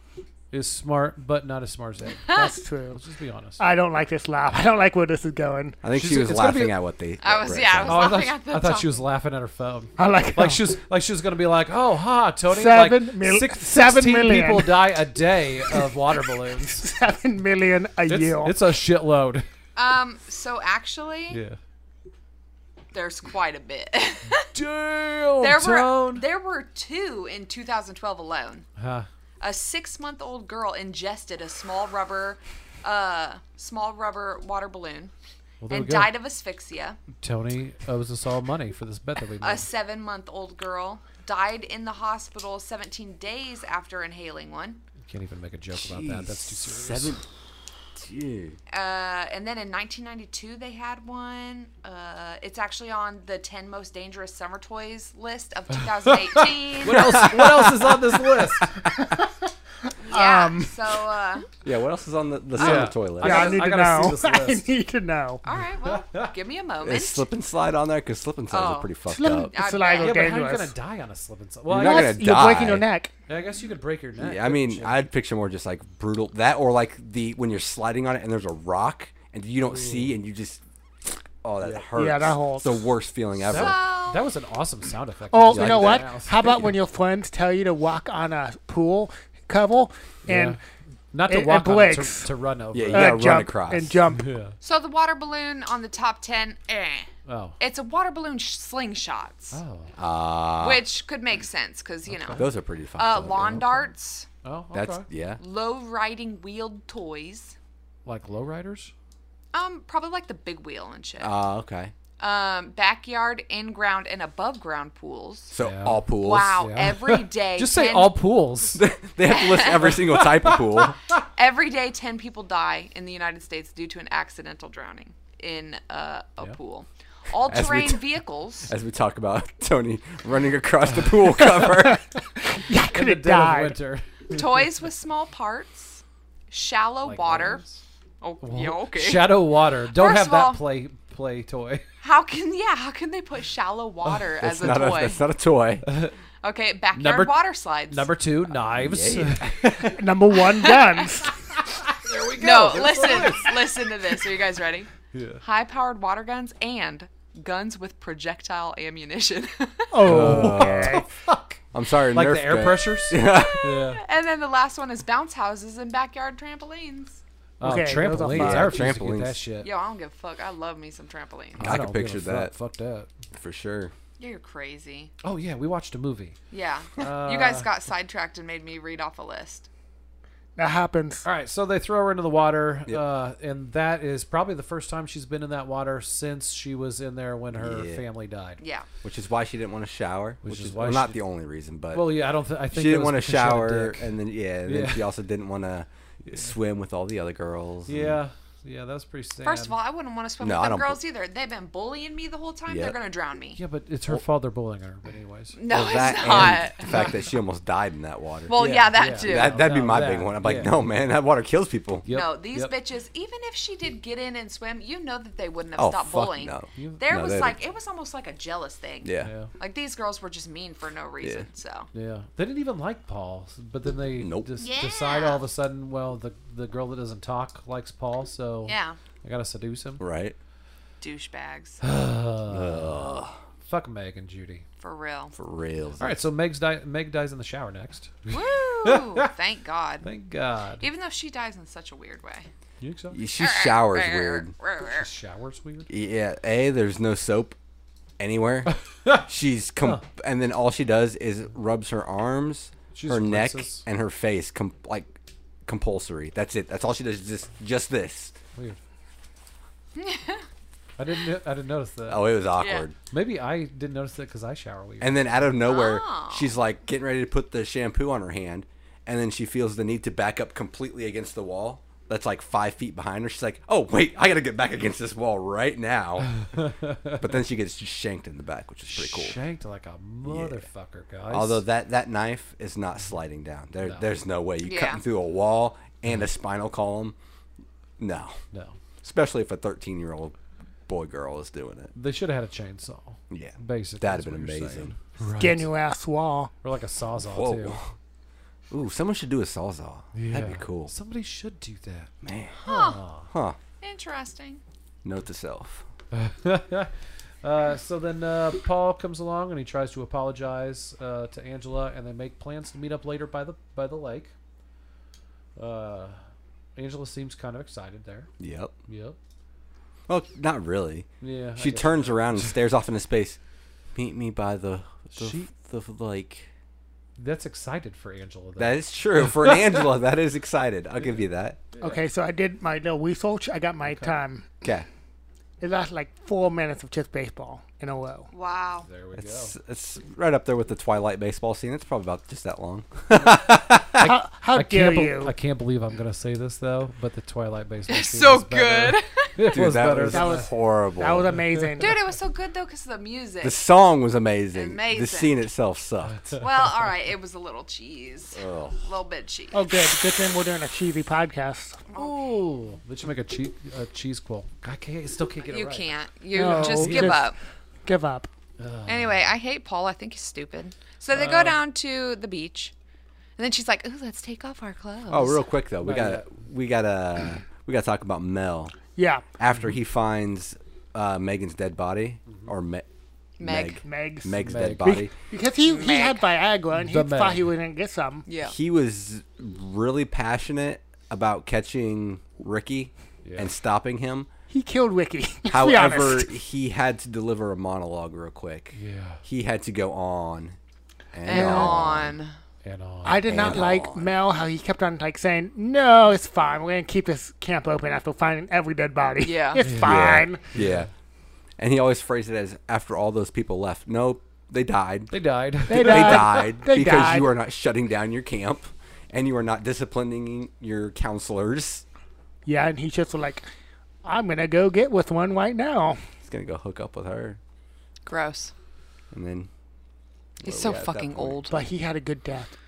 [SPEAKER 2] Is smart, but not as smart as Abe.
[SPEAKER 3] That's true.
[SPEAKER 2] Let's just be honest.
[SPEAKER 3] I don't like this laugh. I don't like where this is going.
[SPEAKER 4] I think
[SPEAKER 2] She's-
[SPEAKER 4] she was
[SPEAKER 2] it's gonna be
[SPEAKER 4] laughing
[SPEAKER 2] a-
[SPEAKER 4] at what they.
[SPEAKER 1] I
[SPEAKER 4] what
[SPEAKER 1] was-
[SPEAKER 4] Brett
[SPEAKER 1] yeah, I
[SPEAKER 4] said.
[SPEAKER 1] was
[SPEAKER 2] Oh, I
[SPEAKER 1] laughing
[SPEAKER 2] thought,
[SPEAKER 1] at the
[SPEAKER 2] I thought
[SPEAKER 1] top.
[SPEAKER 2] she was laughing at her phone.
[SPEAKER 3] I like
[SPEAKER 2] Like she was, like she was gonna be like, "Oh, ha, Tony,
[SPEAKER 3] Seven
[SPEAKER 2] like
[SPEAKER 3] mil-
[SPEAKER 2] six,
[SPEAKER 3] seven
[SPEAKER 2] sixteen
[SPEAKER 3] million.
[SPEAKER 2] people die a day of water balloons.
[SPEAKER 3] seven million a
[SPEAKER 2] It's,
[SPEAKER 3] year.
[SPEAKER 2] it's a shitload."
[SPEAKER 1] Um. So actually,
[SPEAKER 2] Yeah.
[SPEAKER 1] there's quite a bit.
[SPEAKER 2] Damn,
[SPEAKER 1] there were
[SPEAKER 2] Tone.
[SPEAKER 1] there were two in two thousand twelve alone.
[SPEAKER 2] Huh.
[SPEAKER 1] A six-month-old girl ingested a small rubber, uh, small rubber water balloon,
[SPEAKER 2] Well, there
[SPEAKER 1] and
[SPEAKER 2] we go.
[SPEAKER 1] died of asphyxia.
[SPEAKER 2] Tony owes us all money for this bet that we
[SPEAKER 1] A
[SPEAKER 2] made.
[SPEAKER 1] seven-month-old girl died in the hospital seventeen days after inhaling one.
[SPEAKER 2] You can't even make a joke about that. That's too serious.
[SPEAKER 4] Seven. Dude.
[SPEAKER 1] Uh, and then in nineteen ninety-two, they had one. Uh, it's actually on the ten most dangerous summer toys list of two thousand eighteen.
[SPEAKER 2] What else? What else is on this list?
[SPEAKER 1] Yeah.
[SPEAKER 3] Um,
[SPEAKER 1] so, uh,
[SPEAKER 4] Yeah, what else is on the, the summer
[SPEAKER 2] Yeah.
[SPEAKER 4] toilet?
[SPEAKER 2] I
[SPEAKER 3] yeah, I,
[SPEAKER 2] gotta-
[SPEAKER 3] need
[SPEAKER 2] I
[SPEAKER 3] to
[SPEAKER 2] gotta see
[SPEAKER 3] know.
[SPEAKER 2] this
[SPEAKER 3] I
[SPEAKER 2] list.
[SPEAKER 3] need to know.
[SPEAKER 1] all right. Well, give me a moment.
[SPEAKER 4] Is slip and slide on there? Because slip and slides
[SPEAKER 1] Oh.
[SPEAKER 4] are pretty fucked
[SPEAKER 3] Slip-
[SPEAKER 4] up.
[SPEAKER 1] I
[SPEAKER 3] It's like
[SPEAKER 1] bet.
[SPEAKER 2] Yeah, but how are you
[SPEAKER 3] dangerous.
[SPEAKER 2] gonna die on a slip and slide? Well,
[SPEAKER 4] You're
[SPEAKER 2] I
[SPEAKER 4] not
[SPEAKER 2] guess,
[SPEAKER 4] gonna
[SPEAKER 3] You're breaking your
[SPEAKER 4] die.
[SPEAKER 3] neck.
[SPEAKER 2] yeah, I guess you could break your neck.
[SPEAKER 4] Yeah, I mean,
[SPEAKER 2] couldn't you?
[SPEAKER 4] I'd picture more just like brutal that, or like the when you're sliding on it and there's a rock and you don't see and you just, oh, that hurts.
[SPEAKER 3] Yeah, that hurts.
[SPEAKER 4] It's the worst feeling ever.
[SPEAKER 2] that, that was an awesome sound effect.
[SPEAKER 3] Oh,
[SPEAKER 2] Just
[SPEAKER 3] you
[SPEAKER 2] like
[SPEAKER 3] know what?
[SPEAKER 2] that house.
[SPEAKER 3] How about when your friends tell you to walk on a pool cover and
[SPEAKER 2] Yeah. Not to
[SPEAKER 3] it- it
[SPEAKER 2] walk on it,
[SPEAKER 3] breaks.
[SPEAKER 2] to, to run over.
[SPEAKER 4] Yeah,
[SPEAKER 2] it.
[SPEAKER 4] you
[SPEAKER 3] uh,
[SPEAKER 4] gotta run
[SPEAKER 3] jump
[SPEAKER 4] across.
[SPEAKER 3] and jump?
[SPEAKER 2] Yeah.
[SPEAKER 1] So the water balloon on the top ten, eh.
[SPEAKER 2] Oh.
[SPEAKER 1] It's a water balloon sh- slingshots,
[SPEAKER 2] Oh.
[SPEAKER 4] Uh,
[SPEAKER 1] which could make sense because, you know,
[SPEAKER 4] those are pretty fucked
[SPEAKER 1] uh,
[SPEAKER 4] up.
[SPEAKER 1] lawn darts,
[SPEAKER 2] Oh. Okay.
[SPEAKER 4] That's yeah.
[SPEAKER 1] low riding wheeled toys,
[SPEAKER 2] Like lowriders.
[SPEAKER 1] um, probably like the big wheel and shit.
[SPEAKER 4] Uh, okay.
[SPEAKER 1] Um, backyard, in ground, and above ground pools.
[SPEAKER 4] So
[SPEAKER 2] Yeah.
[SPEAKER 4] all pools.
[SPEAKER 1] Wow,
[SPEAKER 2] Yeah.
[SPEAKER 1] every day.
[SPEAKER 2] Just say
[SPEAKER 1] ten
[SPEAKER 2] all pools.
[SPEAKER 4] They have to list every single type of pool.
[SPEAKER 1] Every day, ten people die in the United States due to an accidental drowning in uh, a
[SPEAKER 2] Yeah.
[SPEAKER 1] pool.
[SPEAKER 4] As we
[SPEAKER 1] All-terrain
[SPEAKER 4] t-
[SPEAKER 1] vehicles.
[SPEAKER 4] As we talk about Tony running across the pool cover.
[SPEAKER 3] Yeah, I
[SPEAKER 2] In
[SPEAKER 3] could
[SPEAKER 2] the
[SPEAKER 3] have
[SPEAKER 2] dead of
[SPEAKER 3] died.
[SPEAKER 2] winter.
[SPEAKER 1] Toys with small parts. Shallow
[SPEAKER 2] Like
[SPEAKER 1] water.
[SPEAKER 2] those?
[SPEAKER 1] Oh, yeah, okay.
[SPEAKER 2] Shadow water. Don't
[SPEAKER 1] First
[SPEAKER 2] have
[SPEAKER 1] of
[SPEAKER 2] that
[SPEAKER 1] all-
[SPEAKER 2] play play toy.
[SPEAKER 1] How can yeah? How can they put shallow water as
[SPEAKER 4] That's
[SPEAKER 1] a
[SPEAKER 4] not a,
[SPEAKER 1] toy?
[SPEAKER 4] that's not a toy.
[SPEAKER 1] Okay, backyard
[SPEAKER 2] Number-
[SPEAKER 1] water slides.
[SPEAKER 2] Number two, knives.
[SPEAKER 4] Yeah.
[SPEAKER 3] Number one, guns.
[SPEAKER 2] There we go.
[SPEAKER 1] no,
[SPEAKER 2] There's the
[SPEAKER 1] listen,
[SPEAKER 2] list.
[SPEAKER 1] listen to this. Are you guys ready?
[SPEAKER 2] Yeah.
[SPEAKER 1] High-powered water guns and guns with projectile ammunition.
[SPEAKER 3] Oh, okay.
[SPEAKER 4] I'm sorry,
[SPEAKER 2] Like
[SPEAKER 4] Nerf
[SPEAKER 2] the air
[SPEAKER 4] gun.
[SPEAKER 2] pressures. Yeah.
[SPEAKER 1] And then the last one is bounce houses and backyard trampolines.
[SPEAKER 2] Oh,
[SPEAKER 3] Okay, those are
[SPEAKER 2] trampolines.
[SPEAKER 3] fun.
[SPEAKER 2] I refuse to get
[SPEAKER 4] Trampolines.
[SPEAKER 2] that shit.
[SPEAKER 1] Yo, I don't give a fuck. I love me some trampolines.
[SPEAKER 4] I can
[SPEAKER 2] don't give
[SPEAKER 4] picture
[SPEAKER 2] a fuck.
[SPEAKER 4] that.
[SPEAKER 2] Fuck that.
[SPEAKER 4] For sure.
[SPEAKER 1] You're crazy.
[SPEAKER 2] Oh yeah, we watched a movie.
[SPEAKER 1] Yeah.
[SPEAKER 2] Uh,
[SPEAKER 1] you guys got sidetracked and made me read off a list.
[SPEAKER 3] That happens.
[SPEAKER 2] All right, so they throw her into the water,
[SPEAKER 4] Yep.
[SPEAKER 2] uh, and that is probably the first time she's been in that water since she was in there when her
[SPEAKER 4] Yeah.
[SPEAKER 2] family died.
[SPEAKER 1] Yeah.
[SPEAKER 4] Which is why she didn't want to shower.
[SPEAKER 2] Which
[SPEAKER 4] Which,
[SPEAKER 2] is
[SPEAKER 4] is
[SPEAKER 2] why
[SPEAKER 4] well, not
[SPEAKER 2] she-
[SPEAKER 4] the only reason, but
[SPEAKER 2] Well, yeah, I don't. Th- I think
[SPEAKER 4] she
[SPEAKER 2] it
[SPEAKER 4] didn't
[SPEAKER 2] was
[SPEAKER 4] want to
[SPEAKER 2] because she had a
[SPEAKER 4] shower,
[SPEAKER 2] dick.
[SPEAKER 4] and then yeah, and then
[SPEAKER 2] Yeah.
[SPEAKER 4] she also didn't want to swim with all the other girls. and-
[SPEAKER 2] Yeah, yeah, that was pretty sad.
[SPEAKER 1] First of all, I wouldn't want to swim
[SPEAKER 4] No, I
[SPEAKER 1] with them
[SPEAKER 4] don't
[SPEAKER 1] girls either. They've been bullying me the whole time. They're
[SPEAKER 4] Yep.
[SPEAKER 1] gonna drown me.
[SPEAKER 2] yeah, but it's her fault they're bullying her. But anyways,
[SPEAKER 1] No,
[SPEAKER 4] Well, that
[SPEAKER 1] it's not.
[SPEAKER 4] and the fact that she almost died in that water.
[SPEAKER 1] Well,
[SPEAKER 2] Yeah,
[SPEAKER 1] yeah, that
[SPEAKER 2] yeah.
[SPEAKER 1] too.
[SPEAKER 4] that, that'd be
[SPEAKER 2] No,
[SPEAKER 4] my
[SPEAKER 2] that,
[SPEAKER 4] big one. I'm like,
[SPEAKER 2] yeah.
[SPEAKER 4] no, man, that water kills people.
[SPEAKER 2] Yep,
[SPEAKER 1] No, these
[SPEAKER 2] yep.
[SPEAKER 1] bitches, even if she did get in and swim, you know that they wouldn't have
[SPEAKER 4] Oh,
[SPEAKER 1] stopped
[SPEAKER 4] fuck
[SPEAKER 1] bullying.
[SPEAKER 4] no.
[SPEAKER 2] You-
[SPEAKER 1] There
[SPEAKER 4] No,
[SPEAKER 1] was
[SPEAKER 4] they'd-
[SPEAKER 1] like, it was almost like a jealous thing.
[SPEAKER 4] Yeah.
[SPEAKER 2] Yeah,
[SPEAKER 1] Like these girls were just mean for no reason. So
[SPEAKER 2] yeah. They didn't even like Paul, but then they
[SPEAKER 4] Nope.
[SPEAKER 2] just
[SPEAKER 1] Yeah.
[SPEAKER 2] decide all of a sudden, well, the the girl that doesn't talk likes Paul, so
[SPEAKER 1] yeah,
[SPEAKER 2] I gotta seduce him.
[SPEAKER 4] Right.
[SPEAKER 1] douchebags
[SPEAKER 4] Ugh,
[SPEAKER 2] Fuck Meg and Judy.
[SPEAKER 1] for real.
[SPEAKER 4] for real.
[SPEAKER 2] All right, so Meg's di- Meg dies in the shower next.
[SPEAKER 1] Woo! Thank God.
[SPEAKER 2] Thank God.
[SPEAKER 1] Even though she dies in such a weird way.
[SPEAKER 2] You think so?
[SPEAKER 4] She showers weird.
[SPEAKER 2] The shower's weird.
[SPEAKER 4] Yeah. A, there's no soap anywhere. She's com- and then all she does is rubs her arms,
[SPEAKER 2] She's
[SPEAKER 4] her
[SPEAKER 2] a
[SPEAKER 4] neck,
[SPEAKER 2] princess.
[SPEAKER 4] and her face com- like compulsory. That's it. That's all she does. is Just just this.
[SPEAKER 2] Weird. I didn't. I didn't notice that.
[SPEAKER 4] Oh, it was awkward.
[SPEAKER 2] Maybe I didn't notice that because I shower weird.
[SPEAKER 4] And then out of nowhere,
[SPEAKER 1] Oh.
[SPEAKER 4] she's like getting ready to put the shampoo on her hand, and then she feels the need to back up completely against the wall. That's like five feet behind her. She's like, "Oh wait, I gotta get back against this wall right now." But then she gets shanked in the back, which is pretty cool.
[SPEAKER 2] Shanked like a motherfucker, guys.
[SPEAKER 4] Although that, that knife is not sliding down. There,
[SPEAKER 2] No.
[SPEAKER 4] there's no way you
[SPEAKER 1] Yeah.
[SPEAKER 4] cutting through a wall and a spinal column. No,
[SPEAKER 2] no,
[SPEAKER 4] especially if a thirteen year old boy girl is doing it.
[SPEAKER 2] they should have had a chainsaw.
[SPEAKER 4] Yeah,
[SPEAKER 2] Basically,
[SPEAKER 4] that'd
[SPEAKER 2] is
[SPEAKER 4] have been
[SPEAKER 2] what you're
[SPEAKER 4] amazing.
[SPEAKER 2] saying. Right.
[SPEAKER 3] Get in your ass wall.
[SPEAKER 2] Or like a sawzall
[SPEAKER 4] Whoa.
[SPEAKER 2] too.
[SPEAKER 4] Ooh, someone should do a sawzall.
[SPEAKER 2] Yeah.
[SPEAKER 4] That'd be cool,
[SPEAKER 2] Somebody should do that.
[SPEAKER 4] man.
[SPEAKER 1] Huh.
[SPEAKER 4] Huh?
[SPEAKER 1] Interesting.
[SPEAKER 4] Note to self.
[SPEAKER 2] uh, so then uh, Paul comes along and he tries to apologize uh, to Angela, and they make plans to meet up later by the by the lake. Uh, Angela seems kind of excited there.
[SPEAKER 4] Yep.
[SPEAKER 2] Yep.
[SPEAKER 4] Well, not really.
[SPEAKER 2] Yeah. I
[SPEAKER 4] She
[SPEAKER 2] guess.
[SPEAKER 4] turns around and stares off into space. Meet me by the the,
[SPEAKER 2] She-
[SPEAKER 4] the lake.
[SPEAKER 2] That's excited for Angela. Though.
[SPEAKER 4] That is true. For an Angela, that is excited. I'll give you that.
[SPEAKER 3] Okay, so I did my little research. I got my time.
[SPEAKER 4] Okay.
[SPEAKER 3] It lasts like four minutes of just baseball in a row.
[SPEAKER 1] Wow.
[SPEAKER 2] There we
[SPEAKER 4] It's,
[SPEAKER 2] go.
[SPEAKER 4] it's right up there with the Twilight baseball scene. It's probably about just that long.
[SPEAKER 3] How, how
[SPEAKER 2] I
[SPEAKER 3] dare
[SPEAKER 2] can't, be-
[SPEAKER 3] you?
[SPEAKER 2] I can't believe I'm gonna say this though, but the Twilight baseball scene
[SPEAKER 1] So
[SPEAKER 2] was better.
[SPEAKER 1] good.
[SPEAKER 2] It
[SPEAKER 4] Dude,
[SPEAKER 2] was
[SPEAKER 4] that
[SPEAKER 2] better.
[SPEAKER 4] was,
[SPEAKER 2] than
[SPEAKER 3] That was-
[SPEAKER 4] horrible.
[SPEAKER 3] That was amazing.
[SPEAKER 1] Dude, it was so good though because of the music.
[SPEAKER 4] The song was amazing.
[SPEAKER 1] Amazing.
[SPEAKER 4] The scene itself sucked.
[SPEAKER 1] Well, all right, it was a little cheese.
[SPEAKER 4] Ugh.
[SPEAKER 1] A little bit cheese.
[SPEAKER 3] Oh, good. Good thing we're doing a cheesy podcast.
[SPEAKER 2] Ooh, they should make a cheese a cheese quill. I can't. I still can't get it
[SPEAKER 1] You
[SPEAKER 2] right.
[SPEAKER 1] can't. You
[SPEAKER 3] No,
[SPEAKER 1] just
[SPEAKER 3] you
[SPEAKER 1] give
[SPEAKER 3] just-
[SPEAKER 1] up.
[SPEAKER 3] Give up.
[SPEAKER 1] Anyway, I hate Paul. I think he's stupid. So they go down to the beach, and then she's like, "Ooh, let's take off our clothes."
[SPEAKER 4] Oh, real quick though, we
[SPEAKER 2] Not
[SPEAKER 4] got
[SPEAKER 2] yet.
[SPEAKER 4] we got to we got to talk about Mel
[SPEAKER 3] Yeah.
[SPEAKER 4] after he finds uh, Megan's dead body or Me-
[SPEAKER 1] Meg.
[SPEAKER 3] Meg's.
[SPEAKER 4] Meg's
[SPEAKER 2] Meg.
[SPEAKER 4] dead body.
[SPEAKER 3] Because he, he
[SPEAKER 1] Meg.
[SPEAKER 3] had Viagra and he
[SPEAKER 2] The
[SPEAKER 3] thought
[SPEAKER 2] Meg.
[SPEAKER 3] he was going to get some.
[SPEAKER 1] Yeah.
[SPEAKER 4] He was really passionate about catching Ricky
[SPEAKER 2] Yeah.
[SPEAKER 4] and stopping him.
[SPEAKER 3] He killed Ricky. Let's be
[SPEAKER 4] However,
[SPEAKER 3] honest.
[SPEAKER 4] he had to deliver a monologue real quick.
[SPEAKER 2] Yeah,
[SPEAKER 4] He had to go on and,
[SPEAKER 1] And
[SPEAKER 4] on.
[SPEAKER 1] on.
[SPEAKER 2] and on.
[SPEAKER 3] I did not
[SPEAKER 4] and
[SPEAKER 3] like
[SPEAKER 4] on.
[SPEAKER 3] Mel, how he kept on like saying, no, it's fine. We're going to keep this camp open after finding every dead body.
[SPEAKER 1] Yeah.
[SPEAKER 3] It's
[SPEAKER 2] Yeah.
[SPEAKER 3] fine.
[SPEAKER 4] Yeah. And he always phrased it as after all those people left. Nope, they died.
[SPEAKER 2] they died.
[SPEAKER 3] They
[SPEAKER 4] They
[SPEAKER 3] died.
[SPEAKER 4] died
[SPEAKER 3] They
[SPEAKER 4] because
[SPEAKER 3] died.
[SPEAKER 4] you are not shutting down your camp and you are not disciplining your counselors.
[SPEAKER 3] Yeah, and he just was like, I'm going to go get with one right now.
[SPEAKER 4] He's going to go hook up with her.
[SPEAKER 1] Gross.
[SPEAKER 4] And then
[SPEAKER 1] He's
[SPEAKER 4] Where
[SPEAKER 1] so
[SPEAKER 4] we at at that
[SPEAKER 1] fucking
[SPEAKER 4] point?
[SPEAKER 1] old.
[SPEAKER 3] But he had a good death.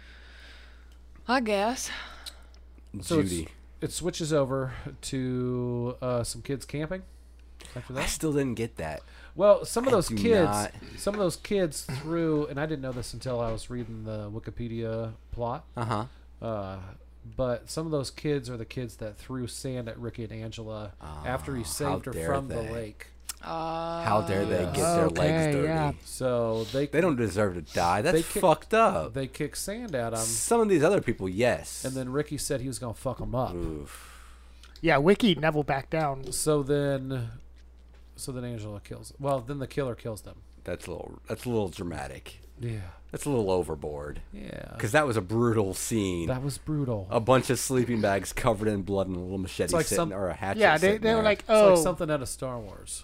[SPEAKER 1] I guess.
[SPEAKER 2] So it's-
[SPEAKER 4] Judy.
[SPEAKER 2] It switches over to uh, some kids camping. After
[SPEAKER 4] I
[SPEAKER 2] that,
[SPEAKER 4] still didn't get that.
[SPEAKER 2] well, some of
[SPEAKER 4] I
[SPEAKER 2] those
[SPEAKER 4] do
[SPEAKER 2] kids,
[SPEAKER 4] not.
[SPEAKER 2] some of those kids threw, and I didn't know this until I was reading the Wikipedia plot.
[SPEAKER 4] Uh huh.
[SPEAKER 2] Uh, but some of those kids are the kids that threw sand at Ricky and Angela after he
[SPEAKER 4] Oh,
[SPEAKER 2] saved
[SPEAKER 4] how
[SPEAKER 2] her
[SPEAKER 4] dare
[SPEAKER 2] from the
[SPEAKER 4] they.
[SPEAKER 2] lake.
[SPEAKER 1] Uh,
[SPEAKER 4] How dare they
[SPEAKER 2] yeah.
[SPEAKER 4] get their
[SPEAKER 3] Okay,
[SPEAKER 4] legs dirty?
[SPEAKER 3] yeah.
[SPEAKER 2] So they
[SPEAKER 4] They don't deserve to die. That's
[SPEAKER 2] They kick-
[SPEAKER 4] fucked up.
[SPEAKER 2] they kick sand at him,
[SPEAKER 4] Some of these other people, yes.
[SPEAKER 2] and then Ricky said he was gonna fuck him up.
[SPEAKER 4] Oof.
[SPEAKER 3] Yeah, Wiki never backed down.
[SPEAKER 2] So then, so then Angela kills. Well, then the killer kills them.
[SPEAKER 4] That's a little. That's a little dramatic.
[SPEAKER 2] Yeah.
[SPEAKER 4] That's a little overboard.
[SPEAKER 2] Yeah.
[SPEAKER 4] Because that was a brutal scene.
[SPEAKER 2] That was brutal.
[SPEAKER 4] A bunch of sleeping bags covered in blood and a little machete
[SPEAKER 2] like
[SPEAKER 4] sitting,
[SPEAKER 2] some-
[SPEAKER 4] or a hatchet.
[SPEAKER 3] Yeah, they,
[SPEAKER 4] sitting
[SPEAKER 3] they were
[SPEAKER 4] there.
[SPEAKER 3] like,
[SPEAKER 2] It's
[SPEAKER 3] oh,
[SPEAKER 2] like something out of Star Wars.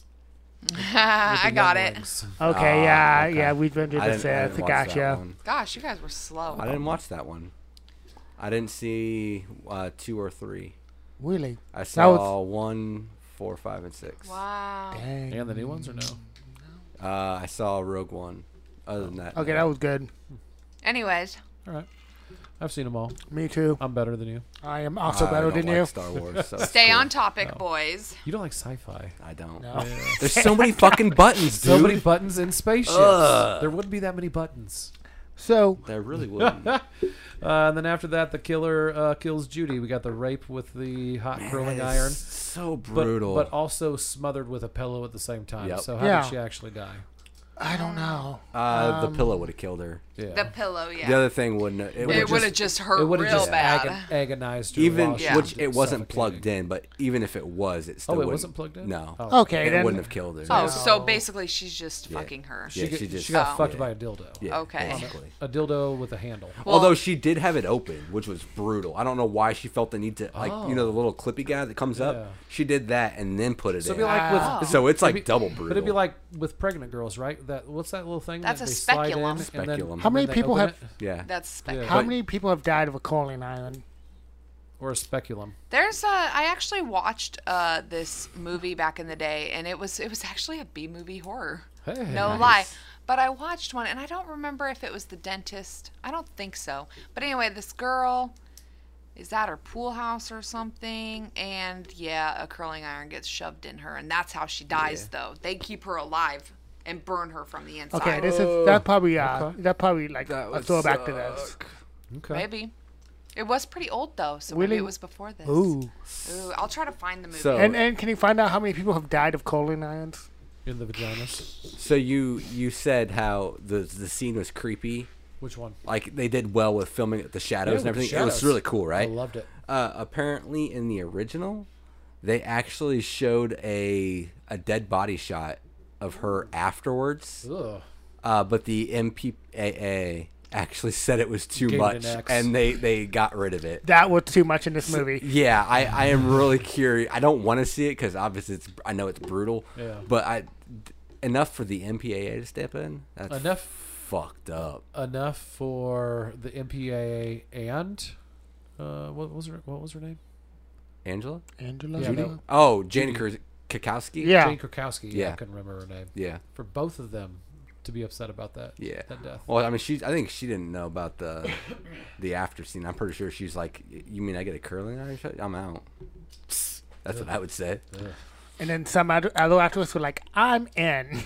[SPEAKER 1] I
[SPEAKER 2] The
[SPEAKER 1] got it.
[SPEAKER 2] younglings.
[SPEAKER 3] okay,
[SPEAKER 4] Ah,
[SPEAKER 3] yeah,
[SPEAKER 4] okay.
[SPEAKER 3] yeah, we've been to
[SPEAKER 4] I
[SPEAKER 3] the
[SPEAKER 4] didn't, I didn't
[SPEAKER 3] Sith.
[SPEAKER 4] watch that
[SPEAKER 3] Gotcha.
[SPEAKER 4] one.
[SPEAKER 1] Gosh, you guys were slow.
[SPEAKER 4] I didn't watch that one. I didn't see uh, two or three.
[SPEAKER 3] Really?
[SPEAKER 4] I saw
[SPEAKER 3] was-
[SPEAKER 4] one, four, five, and six.
[SPEAKER 1] Wow.
[SPEAKER 3] Dang.
[SPEAKER 2] And the new ones or no?
[SPEAKER 4] Uh, I saw Rogue One. Other than that,
[SPEAKER 3] Okay,
[SPEAKER 4] no.
[SPEAKER 3] that was good.
[SPEAKER 1] Anyways,
[SPEAKER 2] All right. I've seen them all.
[SPEAKER 3] Me too.
[SPEAKER 2] I'm better than you.
[SPEAKER 3] I am also
[SPEAKER 4] I
[SPEAKER 3] better
[SPEAKER 4] don't
[SPEAKER 3] than
[SPEAKER 4] like
[SPEAKER 3] you.
[SPEAKER 4] Star Wars. So it's
[SPEAKER 1] stay
[SPEAKER 4] cool.
[SPEAKER 1] on topic,
[SPEAKER 2] No.
[SPEAKER 1] boys.
[SPEAKER 2] You don't like sci-fi.
[SPEAKER 4] I don't.
[SPEAKER 3] No.
[SPEAKER 4] There's so many fucking buttons, dude.
[SPEAKER 2] So many buttons in spaceships.
[SPEAKER 4] Ugh.
[SPEAKER 2] There wouldn't be that many buttons.
[SPEAKER 3] So,
[SPEAKER 4] There really wouldn't.
[SPEAKER 2] Uh, and then after that, the killer uh, kills Judy. We got the rape with the hot curling
[SPEAKER 4] That
[SPEAKER 2] iron.
[SPEAKER 4] is So
[SPEAKER 2] But,
[SPEAKER 4] brutal.
[SPEAKER 2] but also smothered with a pillow at the same time.
[SPEAKER 4] Yep.
[SPEAKER 2] So how
[SPEAKER 3] Yeah.
[SPEAKER 2] did she actually die?
[SPEAKER 3] I don't know.
[SPEAKER 4] uh, the
[SPEAKER 3] um,
[SPEAKER 4] pillow would have killed her.
[SPEAKER 2] Yeah.
[SPEAKER 1] The pillow, yeah.
[SPEAKER 4] The other thing wouldn't. It,
[SPEAKER 1] it
[SPEAKER 4] would've
[SPEAKER 1] would
[SPEAKER 4] just-
[SPEAKER 1] have just hurt
[SPEAKER 2] it would have
[SPEAKER 1] real
[SPEAKER 2] just
[SPEAKER 1] bad.
[SPEAKER 2] agon- agonized her.
[SPEAKER 4] even
[SPEAKER 2] while she
[SPEAKER 1] Yeah.
[SPEAKER 2] was
[SPEAKER 4] which it wasn't
[SPEAKER 2] suffocating.
[SPEAKER 4] plugged in, but even if it was, it still
[SPEAKER 2] Oh, it
[SPEAKER 4] wouldn't-
[SPEAKER 2] wasn't plugged in?
[SPEAKER 4] No.
[SPEAKER 2] Oh.
[SPEAKER 3] Okay,
[SPEAKER 4] It
[SPEAKER 3] then.
[SPEAKER 4] wouldn't have killed her.
[SPEAKER 1] Oh,
[SPEAKER 3] No.
[SPEAKER 1] so basically she's just
[SPEAKER 4] Yeah.
[SPEAKER 1] fucking her.
[SPEAKER 4] Yeah,
[SPEAKER 2] She,
[SPEAKER 4] she
[SPEAKER 2] got-
[SPEAKER 4] just-
[SPEAKER 2] she got
[SPEAKER 1] Oh.
[SPEAKER 2] fucked
[SPEAKER 4] Yeah.
[SPEAKER 2] by a dildo.
[SPEAKER 4] Yeah,
[SPEAKER 1] Okay.
[SPEAKER 4] basically.
[SPEAKER 2] A dildo with a handle.
[SPEAKER 1] Well-
[SPEAKER 4] Although she did have it open, which was brutal. I don't know why she felt the need to, like,
[SPEAKER 2] Oh.
[SPEAKER 4] you know, the little clippy guy that comes up.
[SPEAKER 2] Yeah.
[SPEAKER 4] She did that and then put it
[SPEAKER 2] So it'd
[SPEAKER 4] in.
[SPEAKER 2] be like
[SPEAKER 3] Wow.
[SPEAKER 2] with
[SPEAKER 4] So it's like
[SPEAKER 2] it'd be-
[SPEAKER 4] double brutal.
[SPEAKER 2] But it'd be like with pregnant girls, right? That what's that little thing
[SPEAKER 1] That's
[SPEAKER 2] that
[SPEAKER 1] a
[SPEAKER 2] they slide in
[SPEAKER 1] speculum.
[SPEAKER 2] and then-
[SPEAKER 4] Speculum.
[SPEAKER 2] and
[SPEAKER 3] How many
[SPEAKER 2] then they
[SPEAKER 3] people
[SPEAKER 2] open
[SPEAKER 3] have-
[SPEAKER 2] it?
[SPEAKER 4] yeah.
[SPEAKER 1] That's spec.
[SPEAKER 2] Yeah.
[SPEAKER 3] How
[SPEAKER 4] But-
[SPEAKER 3] many people have died of a curling iron?
[SPEAKER 2] Or a speculum?
[SPEAKER 1] There's a. I actually watched uh, this movie back in the day, and it was it was actually a B movie horror.
[SPEAKER 2] Hey.
[SPEAKER 1] No
[SPEAKER 4] Nice.
[SPEAKER 1] lie. But I watched one, and I don't remember if it was The Dentist. I don't think so. But anyway, this girl is at her pool house or something, and yeah, a curling iron gets shoved in her, and that's how she dies. Though they keep her alive and burn her from the inside.
[SPEAKER 3] Okay, this is that probably uh
[SPEAKER 2] Okay.
[SPEAKER 3] that probably like
[SPEAKER 4] That
[SPEAKER 3] a
[SPEAKER 4] would
[SPEAKER 3] throwback to this.
[SPEAKER 4] suck.
[SPEAKER 2] Okay.
[SPEAKER 1] Maybe. It was pretty old though, so
[SPEAKER 3] Really?
[SPEAKER 1] maybe it was before this.
[SPEAKER 3] Ooh.
[SPEAKER 1] Ooh, I'll try to find the movie.
[SPEAKER 4] So-
[SPEAKER 3] And and can you find out how many people have died of curling irons?
[SPEAKER 2] In the vaginas.
[SPEAKER 4] So you you said how the the scene was creepy.
[SPEAKER 2] Which one?
[SPEAKER 4] Like they did well with filming the shadows
[SPEAKER 2] Yeah,
[SPEAKER 4] and
[SPEAKER 2] with the
[SPEAKER 4] everything. It was
[SPEAKER 2] shadows.
[SPEAKER 4] really cool, right?
[SPEAKER 2] I loved it.
[SPEAKER 4] Uh, apparently, in the original, they actually showed a a dead body shot of her afterwards.
[SPEAKER 2] Ugh.
[SPEAKER 4] Uh, but the M P A A actually said it was too
[SPEAKER 2] Gave it an
[SPEAKER 4] much,
[SPEAKER 2] X.
[SPEAKER 4] and they they got rid of it.
[SPEAKER 3] That was too much in this movie.
[SPEAKER 4] Yeah, I, I am really curious. I don't want to see it because obviously it's I know it's brutal.
[SPEAKER 2] Yeah.
[SPEAKER 4] But I enough for the M P A A to step in. That's
[SPEAKER 2] Enough.
[SPEAKER 4] fucked up.
[SPEAKER 2] Enough for the M P A A and uh, what was her what was her name?
[SPEAKER 4] Angela?
[SPEAKER 3] Angela.
[SPEAKER 2] Yeah,
[SPEAKER 3] Judy?
[SPEAKER 2] no.
[SPEAKER 4] Oh, Jane Kr- Kakowski?
[SPEAKER 3] Yeah.
[SPEAKER 2] Jane Krakowski. Yeah,
[SPEAKER 4] Yeah.
[SPEAKER 2] I couldn't remember her name.
[SPEAKER 4] Yeah.
[SPEAKER 2] For both of them to be upset about that.
[SPEAKER 4] Yeah.
[SPEAKER 2] That death.
[SPEAKER 4] Well, I mean, she. I think she didn't know about the the after scene. I'm pretty sure she's like, "You mean I get a curling iron shot? I'm out." That's what I would say.
[SPEAKER 3] And then some other, other actors were like, "I'm in."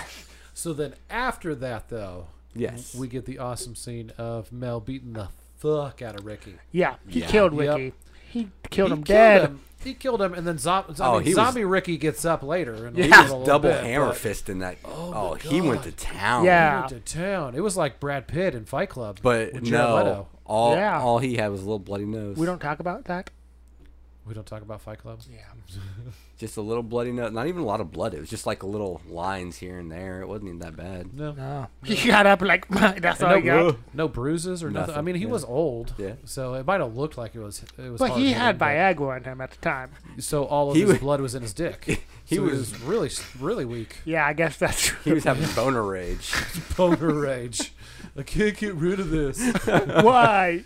[SPEAKER 2] So then after that, though,
[SPEAKER 4] Yes.
[SPEAKER 2] we get the awesome scene of Mel beating the fuck out of Ricky.
[SPEAKER 3] Yeah, he
[SPEAKER 4] Yeah.
[SPEAKER 3] killed
[SPEAKER 2] Yep.
[SPEAKER 3] Ricky. He killed
[SPEAKER 2] He
[SPEAKER 3] him dead.
[SPEAKER 2] Him. He killed him, and then zom- I
[SPEAKER 4] Oh,
[SPEAKER 2] mean,
[SPEAKER 4] he was-
[SPEAKER 2] zombie Ricky gets up later. And
[SPEAKER 4] He
[SPEAKER 2] leaves
[SPEAKER 4] was
[SPEAKER 2] a little
[SPEAKER 4] double
[SPEAKER 2] bit,
[SPEAKER 4] hammer
[SPEAKER 2] but
[SPEAKER 4] fisting that.
[SPEAKER 2] Oh
[SPEAKER 4] Oh,
[SPEAKER 2] my
[SPEAKER 4] he went to
[SPEAKER 2] God.
[SPEAKER 4] town.
[SPEAKER 3] Yeah.
[SPEAKER 2] He went to town. It was like Brad Pitt in Fight Club.
[SPEAKER 4] But
[SPEAKER 2] with Jared
[SPEAKER 4] no,
[SPEAKER 2] Leto.
[SPEAKER 4] all
[SPEAKER 3] Yeah.
[SPEAKER 4] all he had was a little bloody nose.
[SPEAKER 3] We don't talk about that.
[SPEAKER 2] We don't talk about Fight Club.
[SPEAKER 3] Yeah.
[SPEAKER 4] Just a little bloody nose. Not even a lot of blood. It was just like a little lines here and there. It wasn't even that bad.
[SPEAKER 2] No.
[SPEAKER 3] No. He got up like that's all
[SPEAKER 2] no,
[SPEAKER 3] he got.
[SPEAKER 2] no bruises or nothing. I
[SPEAKER 4] Nothing,
[SPEAKER 2] mean, he
[SPEAKER 4] yeah.
[SPEAKER 2] was old.
[SPEAKER 4] Yeah.
[SPEAKER 2] So it might have looked like it was. It was.
[SPEAKER 3] But he had
[SPEAKER 2] hard-hitting,
[SPEAKER 3] Viagra on him at the time.
[SPEAKER 2] but- So all of
[SPEAKER 4] He
[SPEAKER 2] his
[SPEAKER 4] was-
[SPEAKER 2] blood was in his dick.
[SPEAKER 4] He
[SPEAKER 2] So
[SPEAKER 4] was-
[SPEAKER 2] really, really weak.
[SPEAKER 3] Yeah, I guess that's true.
[SPEAKER 4] He was having boner rage.
[SPEAKER 2] Boner rage. I can't get rid of this.
[SPEAKER 3] Why?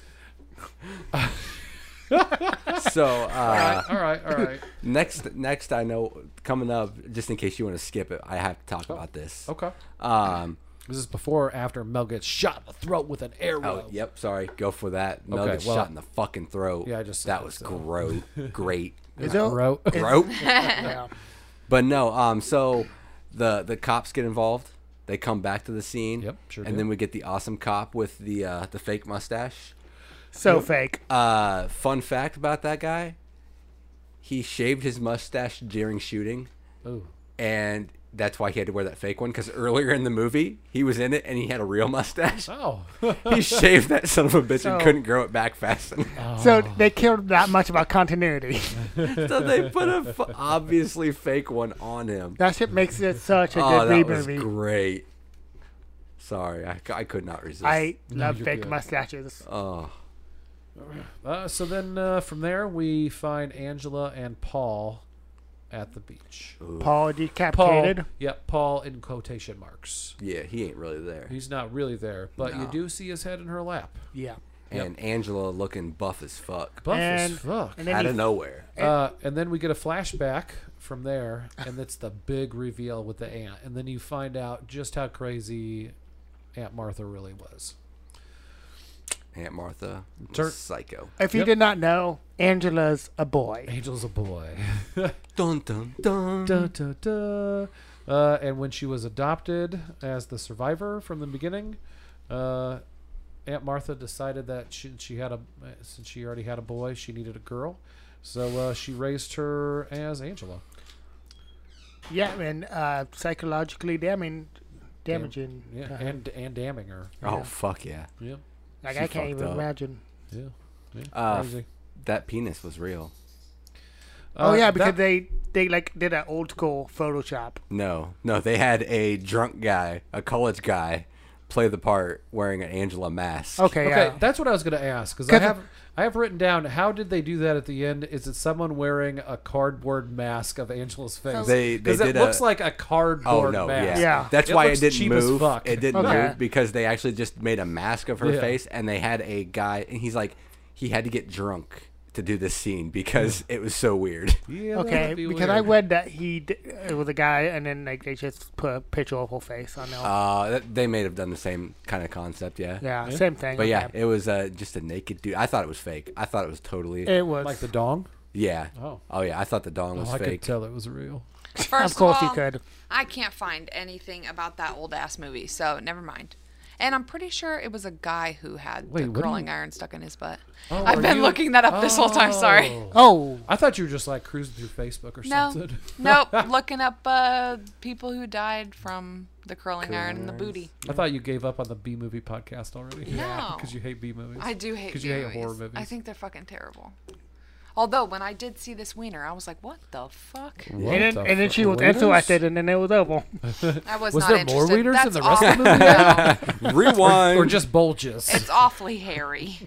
[SPEAKER 4] So uh,
[SPEAKER 2] all right, all right.
[SPEAKER 4] next, next I know coming up. Just in case you want to skip it, I have to talk about this.
[SPEAKER 2] Okay.
[SPEAKER 4] Um.
[SPEAKER 2] This is before or after Mel gets shot in the throat with an arrow.
[SPEAKER 4] Oh, yep. Sorry. Go for that. Mel
[SPEAKER 2] Okay,
[SPEAKER 4] gets
[SPEAKER 2] well-
[SPEAKER 4] shot in the fucking throat.
[SPEAKER 2] Yeah, I just said
[SPEAKER 4] that
[SPEAKER 2] that,
[SPEAKER 4] was
[SPEAKER 2] so.
[SPEAKER 4] gro- great.
[SPEAKER 3] Is it-
[SPEAKER 2] Throat.
[SPEAKER 4] Throat.
[SPEAKER 3] Yeah.
[SPEAKER 4] But no. Um. So the the cops get involved. They come back to the scene.
[SPEAKER 2] Yep, sure
[SPEAKER 4] And
[SPEAKER 2] do.
[SPEAKER 4] then we get the awesome cop with the uh, the fake mustache.
[SPEAKER 3] So fake.
[SPEAKER 4] Uh, fun fact about that guy: he shaved his mustache during shooting,
[SPEAKER 2] Ooh.
[SPEAKER 4] and that's why he had to wear that fake one. Because earlier in the movie, he was in it and he had a real mustache.
[SPEAKER 2] Oh.
[SPEAKER 4] He shaved that son of a bitch
[SPEAKER 3] So-
[SPEAKER 4] and couldn't grow it back fast enough.
[SPEAKER 3] So they cared that much about continuity.
[SPEAKER 4] So they put a f- obviously fake one on him.
[SPEAKER 3] That shit makes it such a
[SPEAKER 4] Oh,
[SPEAKER 3] good
[SPEAKER 4] that
[SPEAKER 3] B
[SPEAKER 4] was
[SPEAKER 3] movie.
[SPEAKER 4] great. Sorry, I, c- I could not resist.
[SPEAKER 3] I
[SPEAKER 2] No,
[SPEAKER 3] love
[SPEAKER 2] you're
[SPEAKER 3] fake
[SPEAKER 2] good.
[SPEAKER 3] mustaches.
[SPEAKER 4] Oh,
[SPEAKER 2] Uh, so then uh, from there, we find Angela and Paul at the beach.
[SPEAKER 4] ooh.
[SPEAKER 3] Paul
[SPEAKER 2] Paul,
[SPEAKER 3] decapitated.
[SPEAKER 2] yep, Paul in quotation marks.
[SPEAKER 4] Yeah, he ain't really there.
[SPEAKER 2] He's not really there, but you
[SPEAKER 4] No.
[SPEAKER 2] do see his head in her lap.
[SPEAKER 3] Yeah.
[SPEAKER 4] And Angela looking buff as fuck.
[SPEAKER 2] Buff as
[SPEAKER 3] And-
[SPEAKER 2] fuck.
[SPEAKER 3] And then
[SPEAKER 4] Out
[SPEAKER 3] he,
[SPEAKER 4] of nowhere.
[SPEAKER 2] Uh, and then we get a flashback from there, and it's the big reveal with the aunt. And then you find out just how crazy Aunt Martha really was.
[SPEAKER 4] Aunt Martha, was
[SPEAKER 2] Tur-
[SPEAKER 4] psycho.
[SPEAKER 3] if you
[SPEAKER 2] Yep.
[SPEAKER 3] did not know, Angela's a boy.
[SPEAKER 2] Angel's a boy.
[SPEAKER 4] Dun dun dun.
[SPEAKER 2] Dun, dun, dun. Uh, and when she was adopted as the survivor from the beginning, uh, Aunt Martha decided that she, she had a since she already had a boy, she needed a girl, so uh, she raised her as Angela.
[SPEAKER 3] Yeah, and uh, psychologically damaging, damaging.
[SPEAKER 2] Yeah,
[SPEAKER 3] uh,
[SPEAKER 2] and and damning her.
[SPEAKER 4] Oh
[SPEAKER 3] Yeah.
[SPEAKER 4] fuck yeah.
[SPEAKER 2] Yep.
[SPEAKER 3] like
[SPEAKER 4] she
[SPEAKER 3] I can't
[SPEAKER 4] fucked
[SPEAKER 3] even
[SPEAKER 4] up.
[SPEAKER 3] imagine.
[SPEAKER 2] Yeah. Yeah.
[SPEAKER 4] Uh,
[SPEAKER 2] crazy.
[SPEAKER 4] That penis was real.
[SPEAKER 3] Oh
[SPEAKER 2] Uh,
[SPEAKER 3] yeah, because
[SPEAKER 2] that-
[SPEAKER 3] they they like did an old school Photoshop.
[SPEAKER 4] No, no, they had a drunk guy, a college guy, play the part wearing an Angela mask.
[SPEAKER 3] Okay,
[SPEAKER 2] Okay,
[SPEAKER 3] yeah.
[SPEAKER 2] that's what I was going to ask because I
[SPEAKER 3] 'Cause-
[SPEAKER 2] have I have written down how did they do that at the end? Is it someone wearing a cardboard mask of Angela's face?
[SPEAKER 4] They- they
[SPEAKER 2] because it
[SPEAKER 4] did
[SPEAKER 2] looks
[SPEAKER 4] a-
[SPEAKER 2] like a
[SPEAKER 4] Oh
[SPEAKER 2] cardboard
[SPEAKER 4] no,
[SPEAKER 2] mask.
[SPEAKER 4] yeah.
[SPEAKER 3] Yeah.
[SPEAKER 4] That's
[SPEAKER 2] It
[SPEAKER 4] why it
[SPEAKER 2] looks
[SPEAKER 4] didn't
[SPEAKER 2] cheap as
[SPEAKER 4] move.
[SPEAKER 2] fuck.
[SPEAKER 4] It didn't
[SPEAKER 3] Okay.
[SPEAKER 4] move because they actually just made a mask of her
[SPEAKER 2] Yeah.
[SPEAKER 4] face, and they had a guy, and he's like, he had to get drunk to do this scene because it was so weird.
[SPEAKER 2] Yeah,
[SPEAKER 3] Okay,
[SPEAKER 2] that'd be
[SPEAKER 3] because I
[SPEAKER 2] weird.
[SPEAKER 3] read that he d- it was a guy, and then like they just put a picture of her face on there.
[SPEAKER 4] Uh, that, they may have done the same kind of concept, yeah.
[SPEAKER 3] yeah,
[SPEAKER 2] yeah.
[SPEAKER 3] same thing.
[SPEAKER 4] But yeah,
[SPEAKER 3] okay.
[SPEAKER 4] it was uh, just a naked dude. I thought it was fake. I thought it was totally.
[SPEAKER 3] it was
[SPEAKER 2] like the dong.
[SPEAKER 4] yeah.
[SPEAKER 2] Oh,
[SPEAKER 4] Oh yeah, I thought the dong was
[SPEAKER 2] oh I could
[SPEAKER 4] fake.
[SPEAKER 2] tell it was real.
[SPEAKER 1] First
[SPEAKER 3] of course
[SPEAKER 1] all,
[SPEAKER 3] you could.
[SPEAKER 1] I can't find anything about that old ass movie, so never mind. And I'm pretty sure it was a guy who had
[SPEAKER 2] Wait,
[SPEAKER 1] the
[SPEAKER 2] what do
[SPEAKER 1] curling
[SPEAKER 2] you-
[SPEAKER 1] iron stuck in his butt.
[SPEAKER 2] Oh,
[SPEAKER 1] I've
[SPEAKER 2] are
[SPEAKER 1] been
[SPEAKER 2] you-
[SPEAKER 1] looking that up this whole time. Sorry.
[SPEAKER 2] Oh.
[SPEAKER 3] Oh,
[SPEAKER 2] I thought you were just like cruising through Facebook or
[SPEAKER 1] No,
[SPEAKER 2] something.
[SPEAKER 1] nope. Looking up uh, people who died from the curling iron in the booty.
[SPEAKER 2] I thought you gave up on the B movie podcast already.
[SPEAKER 1] No.
[SPEAKER 2] because you hate B movies.
[SPEAKER 1] I do hate
[SPEAKER 2] because you hate
[SPEAKER 1] B
[SPEAKER 2] horror movies.
[SPEAKER 1] I think they're fucking terrible. Although when I did see this wiener, I was like, "What the fuck?"
[SPEAKER 2] What
[SPEAKER 3] and then,
[SPEAKER 2] the
[SPEAKER 3] and then
[SPEAKER 2] fuck?
[SPEAKER 3] she was
[SPEAKER 2] Wieners?
[SPEAKER 3] interested, and then it was over.
[SPEAKER 1] I was,
[SPEAKER 2] Was
[SPEAKER 1] not
[SPEAKER 2] there more
[SPEAKER 1] interested.
[SPEAKER 2] wieners
[SPEAKER 1] That's
[SPEAKER 2] in the rest of the
[SPEAKER 1] awful.
[SPEAKER 2] movie?
[SPEAKER 1] No,
[SPEAKER 4] Rewind.
[SPEAKER 2] or just bulges.
[SPEAKER 1] it's awfully hairy.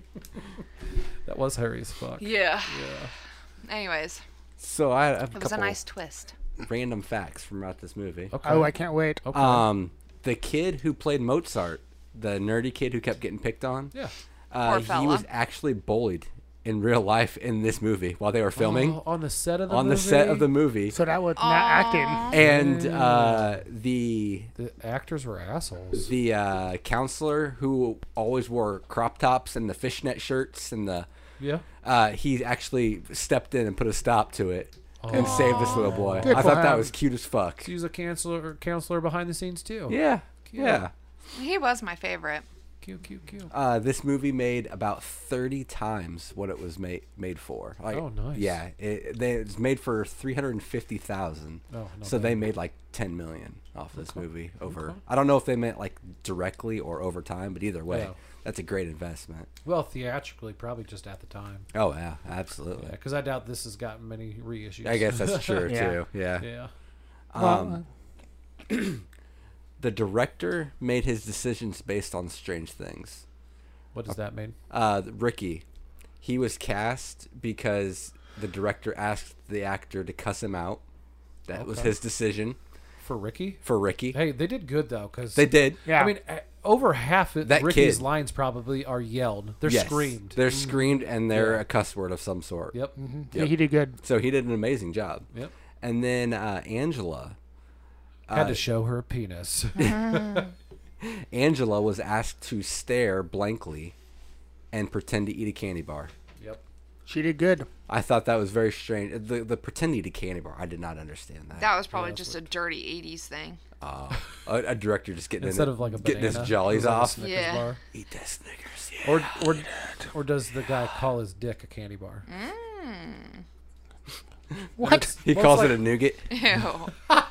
[SPEAKER 2] That was hairy as fuck.
[SPEAKER 1] Yeah.
[SPEAKER 2] Yeah.
[SPEAKER 1] Anyways,
[SPEAKER 4] so I have a
[SPEAKER 1] it was
[SPEAKER 4] couple
[SPEAKER 1] a nice twist.
[SPEAKER 4] random facts from out this movie.
[SPEAKER 2] Okay.
[SPEAKER 3] Oh, I can't wait.
[SPEAKER 2] Okay.
[SPEAKER 4] Um, the kid who played Mozart, the nerdy kid who kept getting picked on,
[SPEAKER 2] yeah.
[SPEAKER 4] uh,
[SPEAKER 1] Poor
[SPEAKER 4] he
[SPEAKER 1] fella.
[SPEAKER 4] was actually bullied in real life in this movie while they were filming
[SPEAKER 2] Oh, on the set of the
[SPEAKER 4] on
[SPEAKER 2] movie.
[SPEAKER 4] the set of the movie.
[SPEAKER 3] So that was not acting.
[SPEAKER 4] And uh, the
[SPEAKER 2] The actors were assholes.
[SPEAKER 4] the uh, counselor who always wore crop tops and the fishnet shirts and the
[SPEAKER 2] Yeah.
[SPEAKER 4] uh, he actually stepped in and put a stop to it and saved this little boy.
[SPEAKER 3] Good
[SPEAKER 4] I
[SPEAKER 3] for
[SPEAKER 4] thought that
[SPEAKER 3] him.
[SPEAKER 4] was cute as fuck.
[SPEAKER 2] He was a counselor counselor behind the scenes too.
[SPEAKER 4] Yeah,
[SPEAKER 2] Cute.
[SPEAKER 4] yeah.
[SPEAKER 1] He was my favorite.
[SPEAKER 2] Cute, cute, cute.
[SPEAKER 4] Uh, this movie made about thirty times what it was made made for. Like,
[SPEAKER 2] Oh, nice.
[SPEAKER 4] Yeah, it, they, it's made for three hundred and fifty thousand.
[SPEAKER 2] Oh, not
[SPEAKER 4] so
[SPEAKER 2] bad.
[SPEAKER 4] they made like ten million off this movie over.
[SPEAKER 2] Okay.
[SPEAKER 4] I don't know if they meant like directly or over time, but either way,
[SPEAKER 2] Yeah.
[SPEAKER 4] that's a great investment.
[SPEAKER 2] Well, theatrically, probably just at the time.
[SPEAKER 4] Oh yeah, absolutely.
[SPEAKER 2] Yeah, because I doubt this has gotten many reissues.
[SPEAKER 4] I guess that's true
[SPEAKER 3] Yeah.
[SPEAKER 4] too. Yeah.
[SPEAKER 2] Yeah.
[SPEAKER 4] Um, the director made his decisions based on strange things.
[SPEAKER 2] What does that mean?
[SPEAKER 4] Uh, Ricky, he was cast because the director asked the actor to cuss him out. That was
[SPEAKER 2] Okay.
[SPEAKER 4] his decision
[SPEAKER 2] For Ricky?
[SPEAKER 4] for Ricky.
[SPEAKER 2] Hey, they did good though, because
[SPEAKER 4] They did.
[SPEAKER 3] Yeah.
[SPEAKER 2] I mean, uh, over half of
[SPEAKER 4] That
[SPEAKER 2] Ricky's
[SPEAKER 4] kid.
[SPEAKER 2] lines probably are yelled. They're
[SPEAKER 4] Yes.
[SPEAKER 2] screamed.
[SPEAKER 4] They're screamed and they're
[SPEAKER 2] Yeah.
[SPEAKER 4] a cuss word of some sort.
[SPEAKER 2] Yep.
[SPEAKER 3] Yeah, he did good.
[SPEAKER 4] So he did an amazing job.
[SPEAKER 2] Yep.
[SPEAKER 4] And then uh, Angela.
[SPEAKER 2] Had
[SPEAKER 4] uh,
[SPEAKER 2] to show her penis.
[SPEAKER 4] Angela was asked to stare blankly and pretend to eat a candy bar.
[SPEAKER 2] Yep.
[SPEAKER 3] She did good.
[SPEAKER 4] I thought that was very strange. The the pretend to eat a candy bar. I did not understand that.
[SPEAKER 1] That was probably
[SPEAKER 2] that's
[SPEAKER 1] just a dirty eighties thing.
[SPEAKER 4] Uh, a, a director just getting
[SPEAKER 2] Instead
[SPEAKER 4] in,
[SPEAKER 2] of like a
[SPEAKER 4] getting
[SPEAKER 2] banana,
[SPEAKER 4] his jollies
[SPEAKER 2] it was like a
[SPEAKER 4] off.
[SPEAKER 2] Snickers
[SPEAKER 1] Yeah.
[SPEAKER 2] bar.
[SPEAKER 4] Eat that Snickers. Yeah.
[SPEAKER 2] Or or or does the guy call his dick a candy bar?
[SPEAKER 3] What?
[SPEAKER 4] He
[SPEAKER 2] Well,
[SPEAKER 4] calls
[SPEAKER 2] it's
[SPEAKER 4] it a nougat.
[SPEAKER 1] Ew.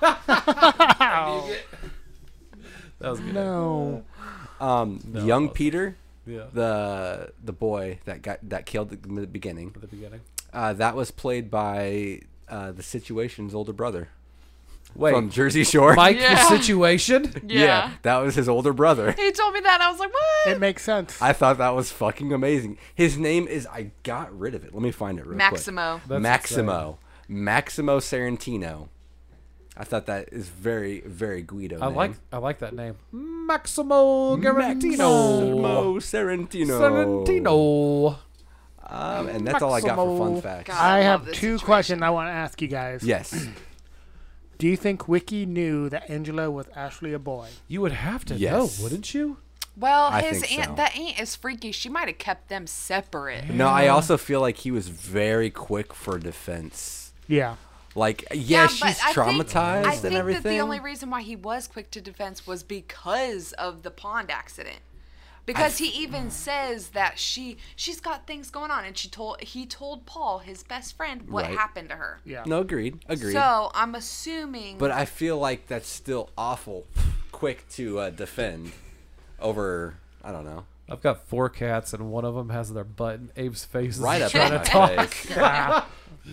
[SPEAKER 2] That was good.
[SPEAKER 3] No.
[SPEAKER 4] Um,
[SPEAKER 2] No, it
[SPEAKER 4] young
[SPEAKER 2] wasn't.
[SPEAKER 4] Peter,
[SPEAKER 2] Yeah.
[SPEAKER 4] the the boy that got that killed in the beginning,
[SPEAKER 2] At the beginning.
[SPEAKER 4] uh, that was played by uh, the Situation's older brother.
[SPEAKER 2] Wait,
[SPEAKER 4] from Jersey Shore.
[SPEAKER 2] Mike
[SPEAKER 1] Yeah.
[SPEAKER 2] the Situation?
[SPEAKER 1] Yeah.
[SPEAKER 4] that was his older brother.
[SPEAKER 1] He told me that. I was like, what?
[SPEAKER 3] It makes sense.
[SPEAKER 4] I thought that was fucking amazing. His name is, I got rid of it. Let me find it real
[SPEAKER 1] Maximo.
[SPEAKER 2] That's
[SPEAKER 4] Maximo. Maximo Sarantino. I thought that is very, very Guido.
[SPEAKER 2] I
[SPEAKER 4] name.
[SPEAKER 2] like I like that name. Maximo Garantino.
[SPEAKER 4] Maximo Sarantino.
[SPEAKER 2] Sarantino.
[SPEAKER 4] Um, and that's all I got for fun
[SPEAKER 2] Maximo.
[SPEAKER 4] facts.
[SPEAKER 1] God.
[SPEAKER 3] I
[SPEAKER 1] I
[SPEAKER 3] have
[SPEAKER 1] love this
[SPEAKER 3] two
[SPEAKER 1] situation.
[SPEAKER 3] questions I want to ask you guys.
[SPEAKER 4] Yes.
[SPEAKER 3] Do you think Wiki knew that Angela was actually a boy?
[SPEAKER 2] You would have to
[SPEAKER 4] Yes.
[SPEAKER 2] know, wouldn't you?
[SPEAKER 1] Well,
[SPEAKER 4] I
[SPEAKER 1] his
[SPEAKER 4] think
[SPEAKER 1] aunt,
[SPEAKER 4] so.
[SPEAKER 1] that aunt is freaky. She might have kept them separate.
[SPEAKER 4] No, I also feel like he was very quick for defense.
[SPEAKER 3] Yeah.
[SPEAKER 4] Like, yeah, she's
[SPEAKER 1] but I think-
[SPEAKER 4] traumatized
[SPEAKER 1] I
[SPEAKER 4] and
[SPEAKER 1] think
[SPEAKER 4] everything.
[SPEAKER 1] that the only reason why he was quick to defense was because of the pond accident. Because he even says that she she's got things going on, and she told he told Paul, his best friend, what
[SPEAKER 4] Right.
[SPEAKER 1] happened to her.
[SPEAKER 3] Yeah.
[SPEAKER 4] No, agreed. Agreed.
[SPEAKER 1] So I'm assuming.
[SPEAKER 4] But I feel like that's still awful quick to uh, defend over, I don't know,
[SPEAKER 2] I've got four cats, and one of them has their butt in Abe's face.
[SPEAKER 4] right up
[SPEAKER 2] trying
[SPEAKER 4] in
[SPEAKER 2] to
[SPEAKER 4] my
[SPEAKER 2] talk.
[SPEAKER 4] face.
[SPEAKER 3] Yeah.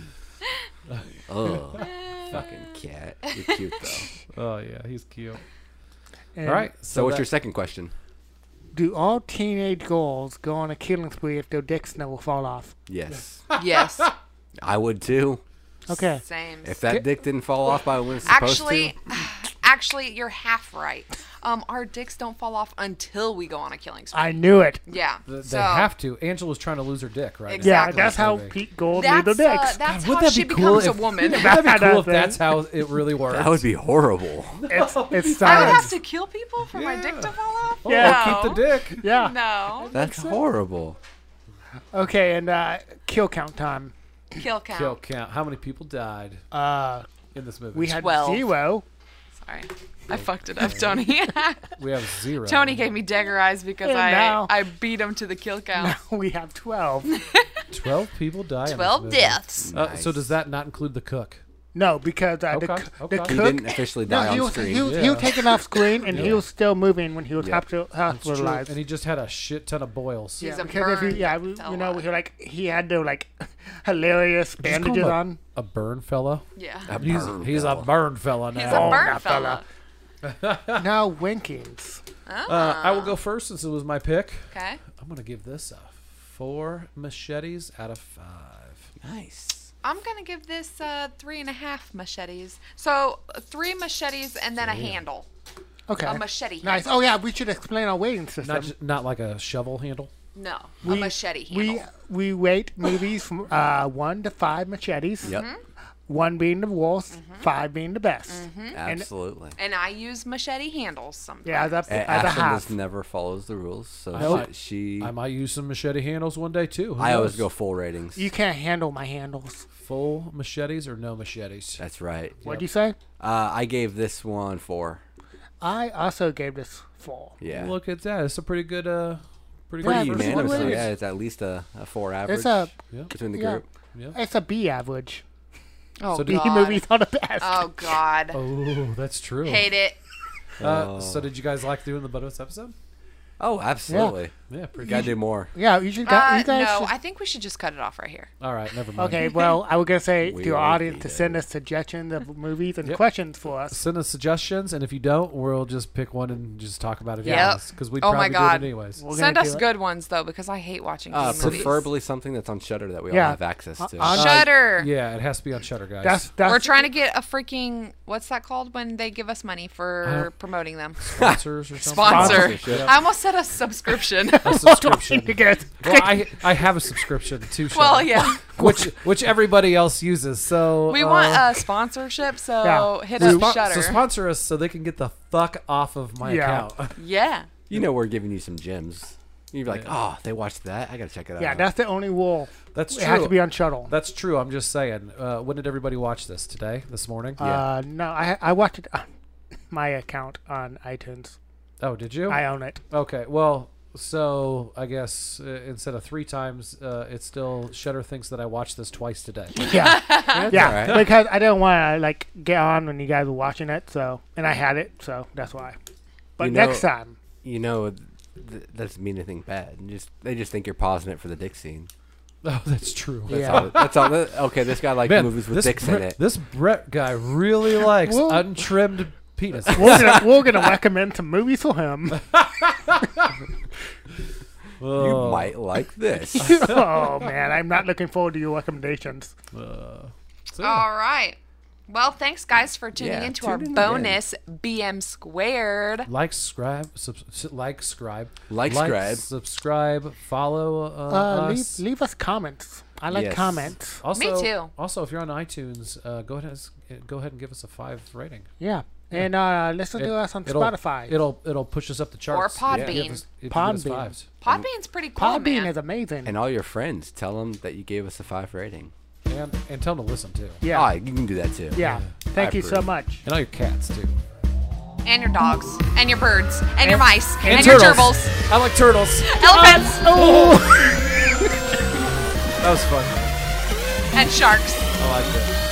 [SPEAKER 4] Ugh. Fucking cat. You're cute, though.
[SPEAKER 2] Oh yeah, he's cute.
[SPEAKER 3] And
[SPEAKER 2] All right.
[SPEAKER 4] So what's
[SPEAKER 2] that-
[SPEAKER 4] your second question?
[SPEAKER 3] Do all teenage girls go on a killing spree if their dicks never fall off?
[SPEAKER 4] Yes.
[SPEAKER 1] yes.
[SPEAKER 4] I would, too.
[SPEAKER 3] Okay.
[SPEAKER 1] Same.
[SPEAKER 4] If that dick didn't fall off by when it's supposed
[SPEAKER 1] Actually,
[SPEAKER 4] to.
[SPEAKER 1] actually, you're half right. Um, our dicks don't fall off until we go on a killing spree.
[SPEAKER 3] I knew it.
[SPEAKER 1] yeah.
[SPEAKER 2] They
[SPEAKER 1] so
[SPEAKER 2] have to. Angela's trying to lose her dick, right?
[SPEAKER 1] Exactly.
[SPEAKER 3] Yeah,
[SPEAKER 1] Exactly.
[SPEAKER 3] that's how
[SPEAKER 2] Movie.
[SPEAKER 3] Pete Gold made
[SPEAKER 1] that's
[SPEAKER 3] their
[SPEAKER 1] uh,
[SPEAKER 3] dicks.
[SPEAKER 1] that's
[SPEAKER 2] Would
[SPEAKER 1] how
[SPEAKER 2] that
[SPEAKER 1] she
[SPEAKER 2] be cool
[SPEAKER 1] becomes a
[SPEAKER 2] if-
[SPEAKER 1] woman.
[SPEAKER 2] That'd be
[SPEAKER 3] I
[SPEAKER 2] cool
[SPEAKER 3] know,
[SPEAKER 2] if that's
[SPEAKER 3] man.
[SPEAKER 2] how it really works.
[SPEAKER 4] That would be horrible.
[SPEAKER 3] It's, it's
[SPEAKER 1] I would
[SPEAKER 3] science.
[SPEAKER 1] have to kill people for my dick to fall off.
[SPEAKER 2] Oh,
[SPEAKER 3] Yeah.
[SPEAKER 1] No.
[SPEAKER 2] keep the dick.
[SPEAKER 3] Yeah.
[SPEAKER 1] No.
[SPEAKER 4] That's horrible.
[SPEAKER 3] Okay, and uh, kill count time.
[SPEAKER 1] Kill count.
[SPEAKER 2] Kill count. How many people died
[SPEAKER 3] Uh,
[SPEAKER 2] in this movie?
[SPEAKER 3] we had
[SPEAKER 1] Twelve.
[SPEAKER 3] zero.
[SPEAKER 1] Sorry. I fucked it up, Tony.
[SPEAKER 2] we have zero.
[SPEAKER 1] Tony gave me dagger eyes because
[SPEAKER 3] And
[SPEAKER 1] I
[SPEAKER 3] now-
[SPEAKER 1] I beat him to the kill count.
[SPEAKER 3] We have twelve.
[SPEAKER 2] Twelve people die. in this
[SPEAKER 1] Twelve
[SPEAKER 2] movie.
[SPEAKER 1] deaths.
[SPEAKER 2] Uh, So
[SPEAKER 4] Nice.
[SPEAKER 2] does that not include the cook?
[SPEAKER 3] No, because uh, the,
[SPEAKER 2] Okay,
[SPEAKER 3] c-
[SPEAKER 2] okay.
[SPEAKER 3] the
[SPEAKER 2] He
[SPEAKER 4] He
[SPEAKER 3] cook.
[SPEAKER 4] didn't officially die
[SPEAKER 3] No, he
[SPEAKER 4] on
[SPEAKER 3] was,
[SPEAKER 4] screen.
[SPEAKER 3] he, was, he was
[SPEAKER 2] Yeah.
[SPEAKER 3] taken off screen, and he
[SPEAKER 2] Yeah.
[SPEAKER 3] was still moving when he was
[SPEAKER 4] Yeah.
[SPEAKER 3] hospi-
[SPEAKER 2] It's true.
[SPEAKER 3] hospitalized.
[SPEAKER 2] And he just had a shit ton of boils.
[SPEAKER 1] He's
[SPEAKER 3] Yeah,
[SPEAKER 1] a
[SPEAKER 3] because if
[SPEAKER 1] burn
[SPEAKER 3] he, yeah, we,
[SPEAKER 1] fella.
[SPEAKER 3] you know, he like he had the like hilarious
[SPEAKER 2] Did you just call
[SPEAKER 3] bandages
[SPEAKER 2] him a,
[SPEAKER 3] on.
[SPEAKER 2] a burn fella.
[SPEAKER 1] Yeah.
[SPEAKER 4] A
[SPEAKER 2] He's
[SPEAKER 4] burn
[SPEAKER 2] he's a
[SPEAKER 4] fella.
[SPEAKER 2] burn fella now.
[SPEAKER 1] He's
[SPEAKER 3] Oh,
[SPEAKER 1] a burn
[SPEAKER 3] that
[SPEAKER 1] fella.
[SPEAKER 3] fella. Now winkings.
[SPEAKER 2] Uh, I will go first since it was my pick.
[SPEAKER 1] Okay.
[SPEAKER 2] I'm gonna give this a four machetes out of five.
[SPEAKER 4] Nice.
[SPEAKER 1] I'm gonna give this uh, three and a half machetes. So uh, three machetes and then a handle.
[SPEAKER 3] Okay.
[SPEAKER 1] A machete.
[SPEAKER 3] Nice.
[SPEAKER 1] handle.
[SPEAKER 3] Oh yeah, we should explain our weighting system.
[SPEAKER 2] Not ju- not like a shovel handle.
[SPEAKER 1] No,
[SPEAKER 3] we,
[SPEAKER 1] a machete
[SPEAKER 3] we
[SPEAKER 1] handle.
[SPEAKER 3] we weight movies from uh, one to five machetes.
[SPEAKER 4] Yep.
[SPEAKER 1] Mm-hmm.
[SPEAKER 3] One being the worst, five being the best.
[SPEAKER 1] Mm-hmm.
[SPEAKER 4] Absolutely.
[SPEAKER 1] And I use machete handles sometimes.
[SPEAKER 3] Yeah, that's
[SPEAKER 4] A-
[SPEAKER 3] as a
[SPEAKER 4] Ashley
[SPEAKER 3] half.
[SPEAKER 4] just never follows the rules, so
[SPEAKER 2] Nope.
[SPEAKER 4] she.
[SPEAKER 2] I might use some machete handles one day too. Who
[SPEAKER 4] I always
[SPEAKER 2] knows?
[SPEAKER 4] go full ratings.
[SPEAKER 3] You can't handle my handles.
[SPEAKER 2] full machetes or no machetes.
[SPEAKER 4] That's right.
[SPEAKER 3] What'd you say?
[SPEAKER 4] Uh, I gave this one four.
[SPEAKER 3] I also gave this four.
[SPEAKER 4] Yeah.
[SPEAKER 2] Look at that. It's a pretty good. Uh, pretty
[SPEAKER 3] Yeah,
[SPEAKER 2] good.
[SPEAKER 4] Pretty
[SPEAKER 2] first
[SPEAKER 3] it's
[SPEAKER 2] one.
[SPEAKER 4] unanimously.
[SPEAKER 3] ratings.
[SPEAKER 4] Yeah, it's at least a, a four average
[SPEAKER 3] It's a
[SPEAKER 2] Yeah.
[SPEAKER 4] between the
[SPEAKER 3] yeah.
[SPEAKER 4] group.
[SPEAKER 2] Yeah.
[SPEAKER 3] it's a B average.
[SPEAKER 1] Oh
[SPEAKER 2] So
[SPEAKER 3] B
[SPEAKER 2] did-
[SPEAKER 1] God.
[SPEAKER 3] movies are the best.
[SPEAKER 1] Oh God.
[SPEAKER 2] Oh, that's true.
[SPEAKER 1] Hate it.
[SPEAKER 2] Uh,
[SPEAKER 4] Oh.
[SPEAKER 2] so did you guys like doing the bonus episode?
[SPEAKER 4] Oh, absolutely.
[SPEAKER 2] Yeah, pretty
[SPEAKER 4] Gotta
[SPEAKER 2] good.
[SPEAKER 4] do more.
[SPEAKER 3] Yeah, you should. Got,
[SPEAKER 1] Uh,
[SPEAKER 3] you guys.
[SPEAKER 1] no,
[SPEAKER 3] should-
[SPEAKER 1] I think we should just cut it off right here.
[SPEAKER 2] All right, never mind.
[SPEAKER 3] Okay, well, I was gonna say
[SPEAKER 4] We
[SPEAKER 3] to our
[SPEAKER 4] already
[SPEAKER 3] audience to
[SPEAKER 4] did.
[SPEAKER 3] send us suggestions of movies and
[SPEAKER 2] Yep.
[SPEAKER 3] questions for us.
[SPEAKER 2] Send us suggestions, and if you don't, we'll just pick one and just talk about it.
[SPEAKER 1] Yep.
[SPEAKER 2] Because we'd
[SPEAKER 1] Oh my
[SPEAKER 2] probably
[SPEAKER 1] God.
[SPEAKER 2] do it anyways.
[SPEAKER 3] We're
[SPEAKER 1] Send
[SPEAKER 3] gonna
[SPEAKER 1] us
[SPEAKER 3] do it.
[SPEAKER 1] good ones though, because I hate watching
[SPEAKER 4] Uh,
[SPEAKER 1] B movies.
[SPEAKER 4] preferably something that's on Shutter that we
[SPEAKER 3] Yeah.
[SPEAKER 4] all have access
[SPEAKER 3] Uh,
[SPEAKER 4] to.
[SPEAKER 3] on-
[SPEAKER 1] Shutter.
[SPEAKER 2] Yeah, it has to be on Shutter, guys.
[SPEAKER 3] That's that's
[SPEAKER 1] We're trying to get a freaking what's that called when they give us money for
[SPEAKER 2] Uh,
[SPEAKER 1] promoting them?
[SPEAKER 2] sponsors or something.
[SPEAKER 1] Sponsor.
[SPEAKER 4] Sponsorship.
[SPEAKER 1] I almost said a subscription.
[SPEAKER 2] A subscription.
[SPEAKER 3] to get.
[SPEAKER 2] Well, I I have a subscription to Shutter.
[SPEAKER 1] well, yeah.
[SPEAKER 2] which which everybody else uses. So
[SPEAKER 1] We
[SPEAKER 2] uh,
[SPEAKER 1] want a sponsorship, so
[SPEAKER 3] Yeah.
[SPEAKER 1] hit
[SPEAKER 2] so
[SPEAKER 1] up
[SPEAKER 2] spon-
[SPEAKER 1] Shutter.
[SPEAKER 2] So sponsor us so they can get the fuck off of my
[SPEAKER 3] Yeah.
[SPEAKER 2] account.
[SPEAKER 1] yeah.
[SPEAKER 4] You know we're giving you some gems. You'd be like, oh, they watched that. I gotta check it out.
[SPEAKER 3] Yeah, that's the only rule.
[SPEAKER 2] That's
[SPEAKER 3] It
[SPEAKER 2] true.
[SPEAKER 3] has to be on shuttle.
[SPEAKER 2] That's true. I'm just saying. Uh, when did everybody watch this? Today? This morning?
[SPEAKER 4] Yeah.
[SPEAKER 3] Uh, no, I I watched it on my account on iTunes.
[SPEAKER 2] Oh, did you?
[SPEAKER 3] I own it.
[SPEAKER 2] Okay. Well, so I guess uh, instead of three times, uh, it's still Shutter thinks that I watched this twice today.
[SPEAKER 3] Yeah, yeah,
[SPEAKER 4] all right.
[SPEAKER 3] because I didn't want to like get on when you guys were watching it. So, and I had it, so that's why. But
[SPEAKER 4] You know-
[SPEAKER 3] next time,
[SPEAKER 4] You know, th- that doesn't mean anything bad. You just they just think you're pausing it for the dick scene.
[SPEAKER 2] Oh, that's true.
[SPEAKER 4] That's
[SPEAKER 3] Yeah.
[SPEAKER 4] all. That's all. That, okay, this guy likes
[SPEAKER 2] Man,
[SPEAKER 4] movies with
[SPEAKER 2] this
[SPEAKER 4] dicks
[SPEAKER 2] Brett,
[SPEAKER 4] in it.
[SPEAKER 2] This Brett guy really likes
[SPEAKER 3] Well-
[SPEAKER 2] untrimmed penis.
[SPEAKER 3] We're gonna we're gonna recommend some movies for him.
[SPEAKER 4] You
[SPEAKER 2] Oh,
[SPEAKER 4] might like this.
[SPEAKER 3] Oh man, I'm not looking forward to your recommendations.
[SPEAKER 2] uh, so,
[SPEAKER 1] All right. Well, thanks guys for tuning
[SPEAKER 4] Yeah,
[SPEAKER 1] into our
[SPEAKER 4] tune in
[SPEAKER 1] bonus B M squared.
[SPEAKER 2] like, subscribe, sub, like, subscribe,
[SPEAKER 4] Like, subscribe.
[SPEAKER 2] subscribe, follow uh,
[SPEAKER 3] Uh, leave
[SPEAKER 2] us.
[SPEAKER 3] leave us comments. I like
[SPEAKER 4] Yes.
[SPEAKER 3] comments.
[SPEAKER 2] Also,
[SPEAKER 1] too.
[SPEAKER 2] Also, if you're on iTunes, uh, go ahead and s- go ahead and give us a five rating.
[SPEAKER 3] Yeah, and uh, listen
[SPEAKER 2] It-
[SPEAKER 3] to us on
[SPEAKER 2] it'll-
[SPEAKER 3] Spotify.
[SPEAKER 2] It'll it'll push us up the charts.
[SPEAKER 1] Podbean.
[SPEAKER 2] Give us- it- give us
[SPEAKER 3] Podbean.
[SPEAKER 2] fives.
[SPEAKER 1] Podbean's pretty cool,
[SPEAKER 3] Podbean
[SPEAKER 1] man.
[SPEAKER 3] is amazing.
[SPEAKER 4] And all your friends, tell them that you gave us a five rating.
[SPEAKER 2] And and tell them to listen too.
[SPEAKER 3] yeah,
[SPEAKER 4] Ah, you can do that too.
[SPEAKER 3] yeah. Thank
[SPEAKER 4] I
[SPEAKER 3] you so
[SPEAKER 4] approve.
[SPEAKER 3] much.
[SPEAKER 2] And all your cats too.
[SPEAKER 1] And your dogs. And your birds. And, your mice. And,
[SPEAKER 2] And
[SPEAKER 1] your
[SPEAKER 2] turtles.
[SPEAKER 1] gerbils.
[SPEAKER 2] I like turtles.
[SPEAKER 1] Elephants.
[SPEAKER 3] Oh.
[SPEAKER 2] That was fun.
[SPEAKER 1] And sharks.
[SPEAKER 2] I like that.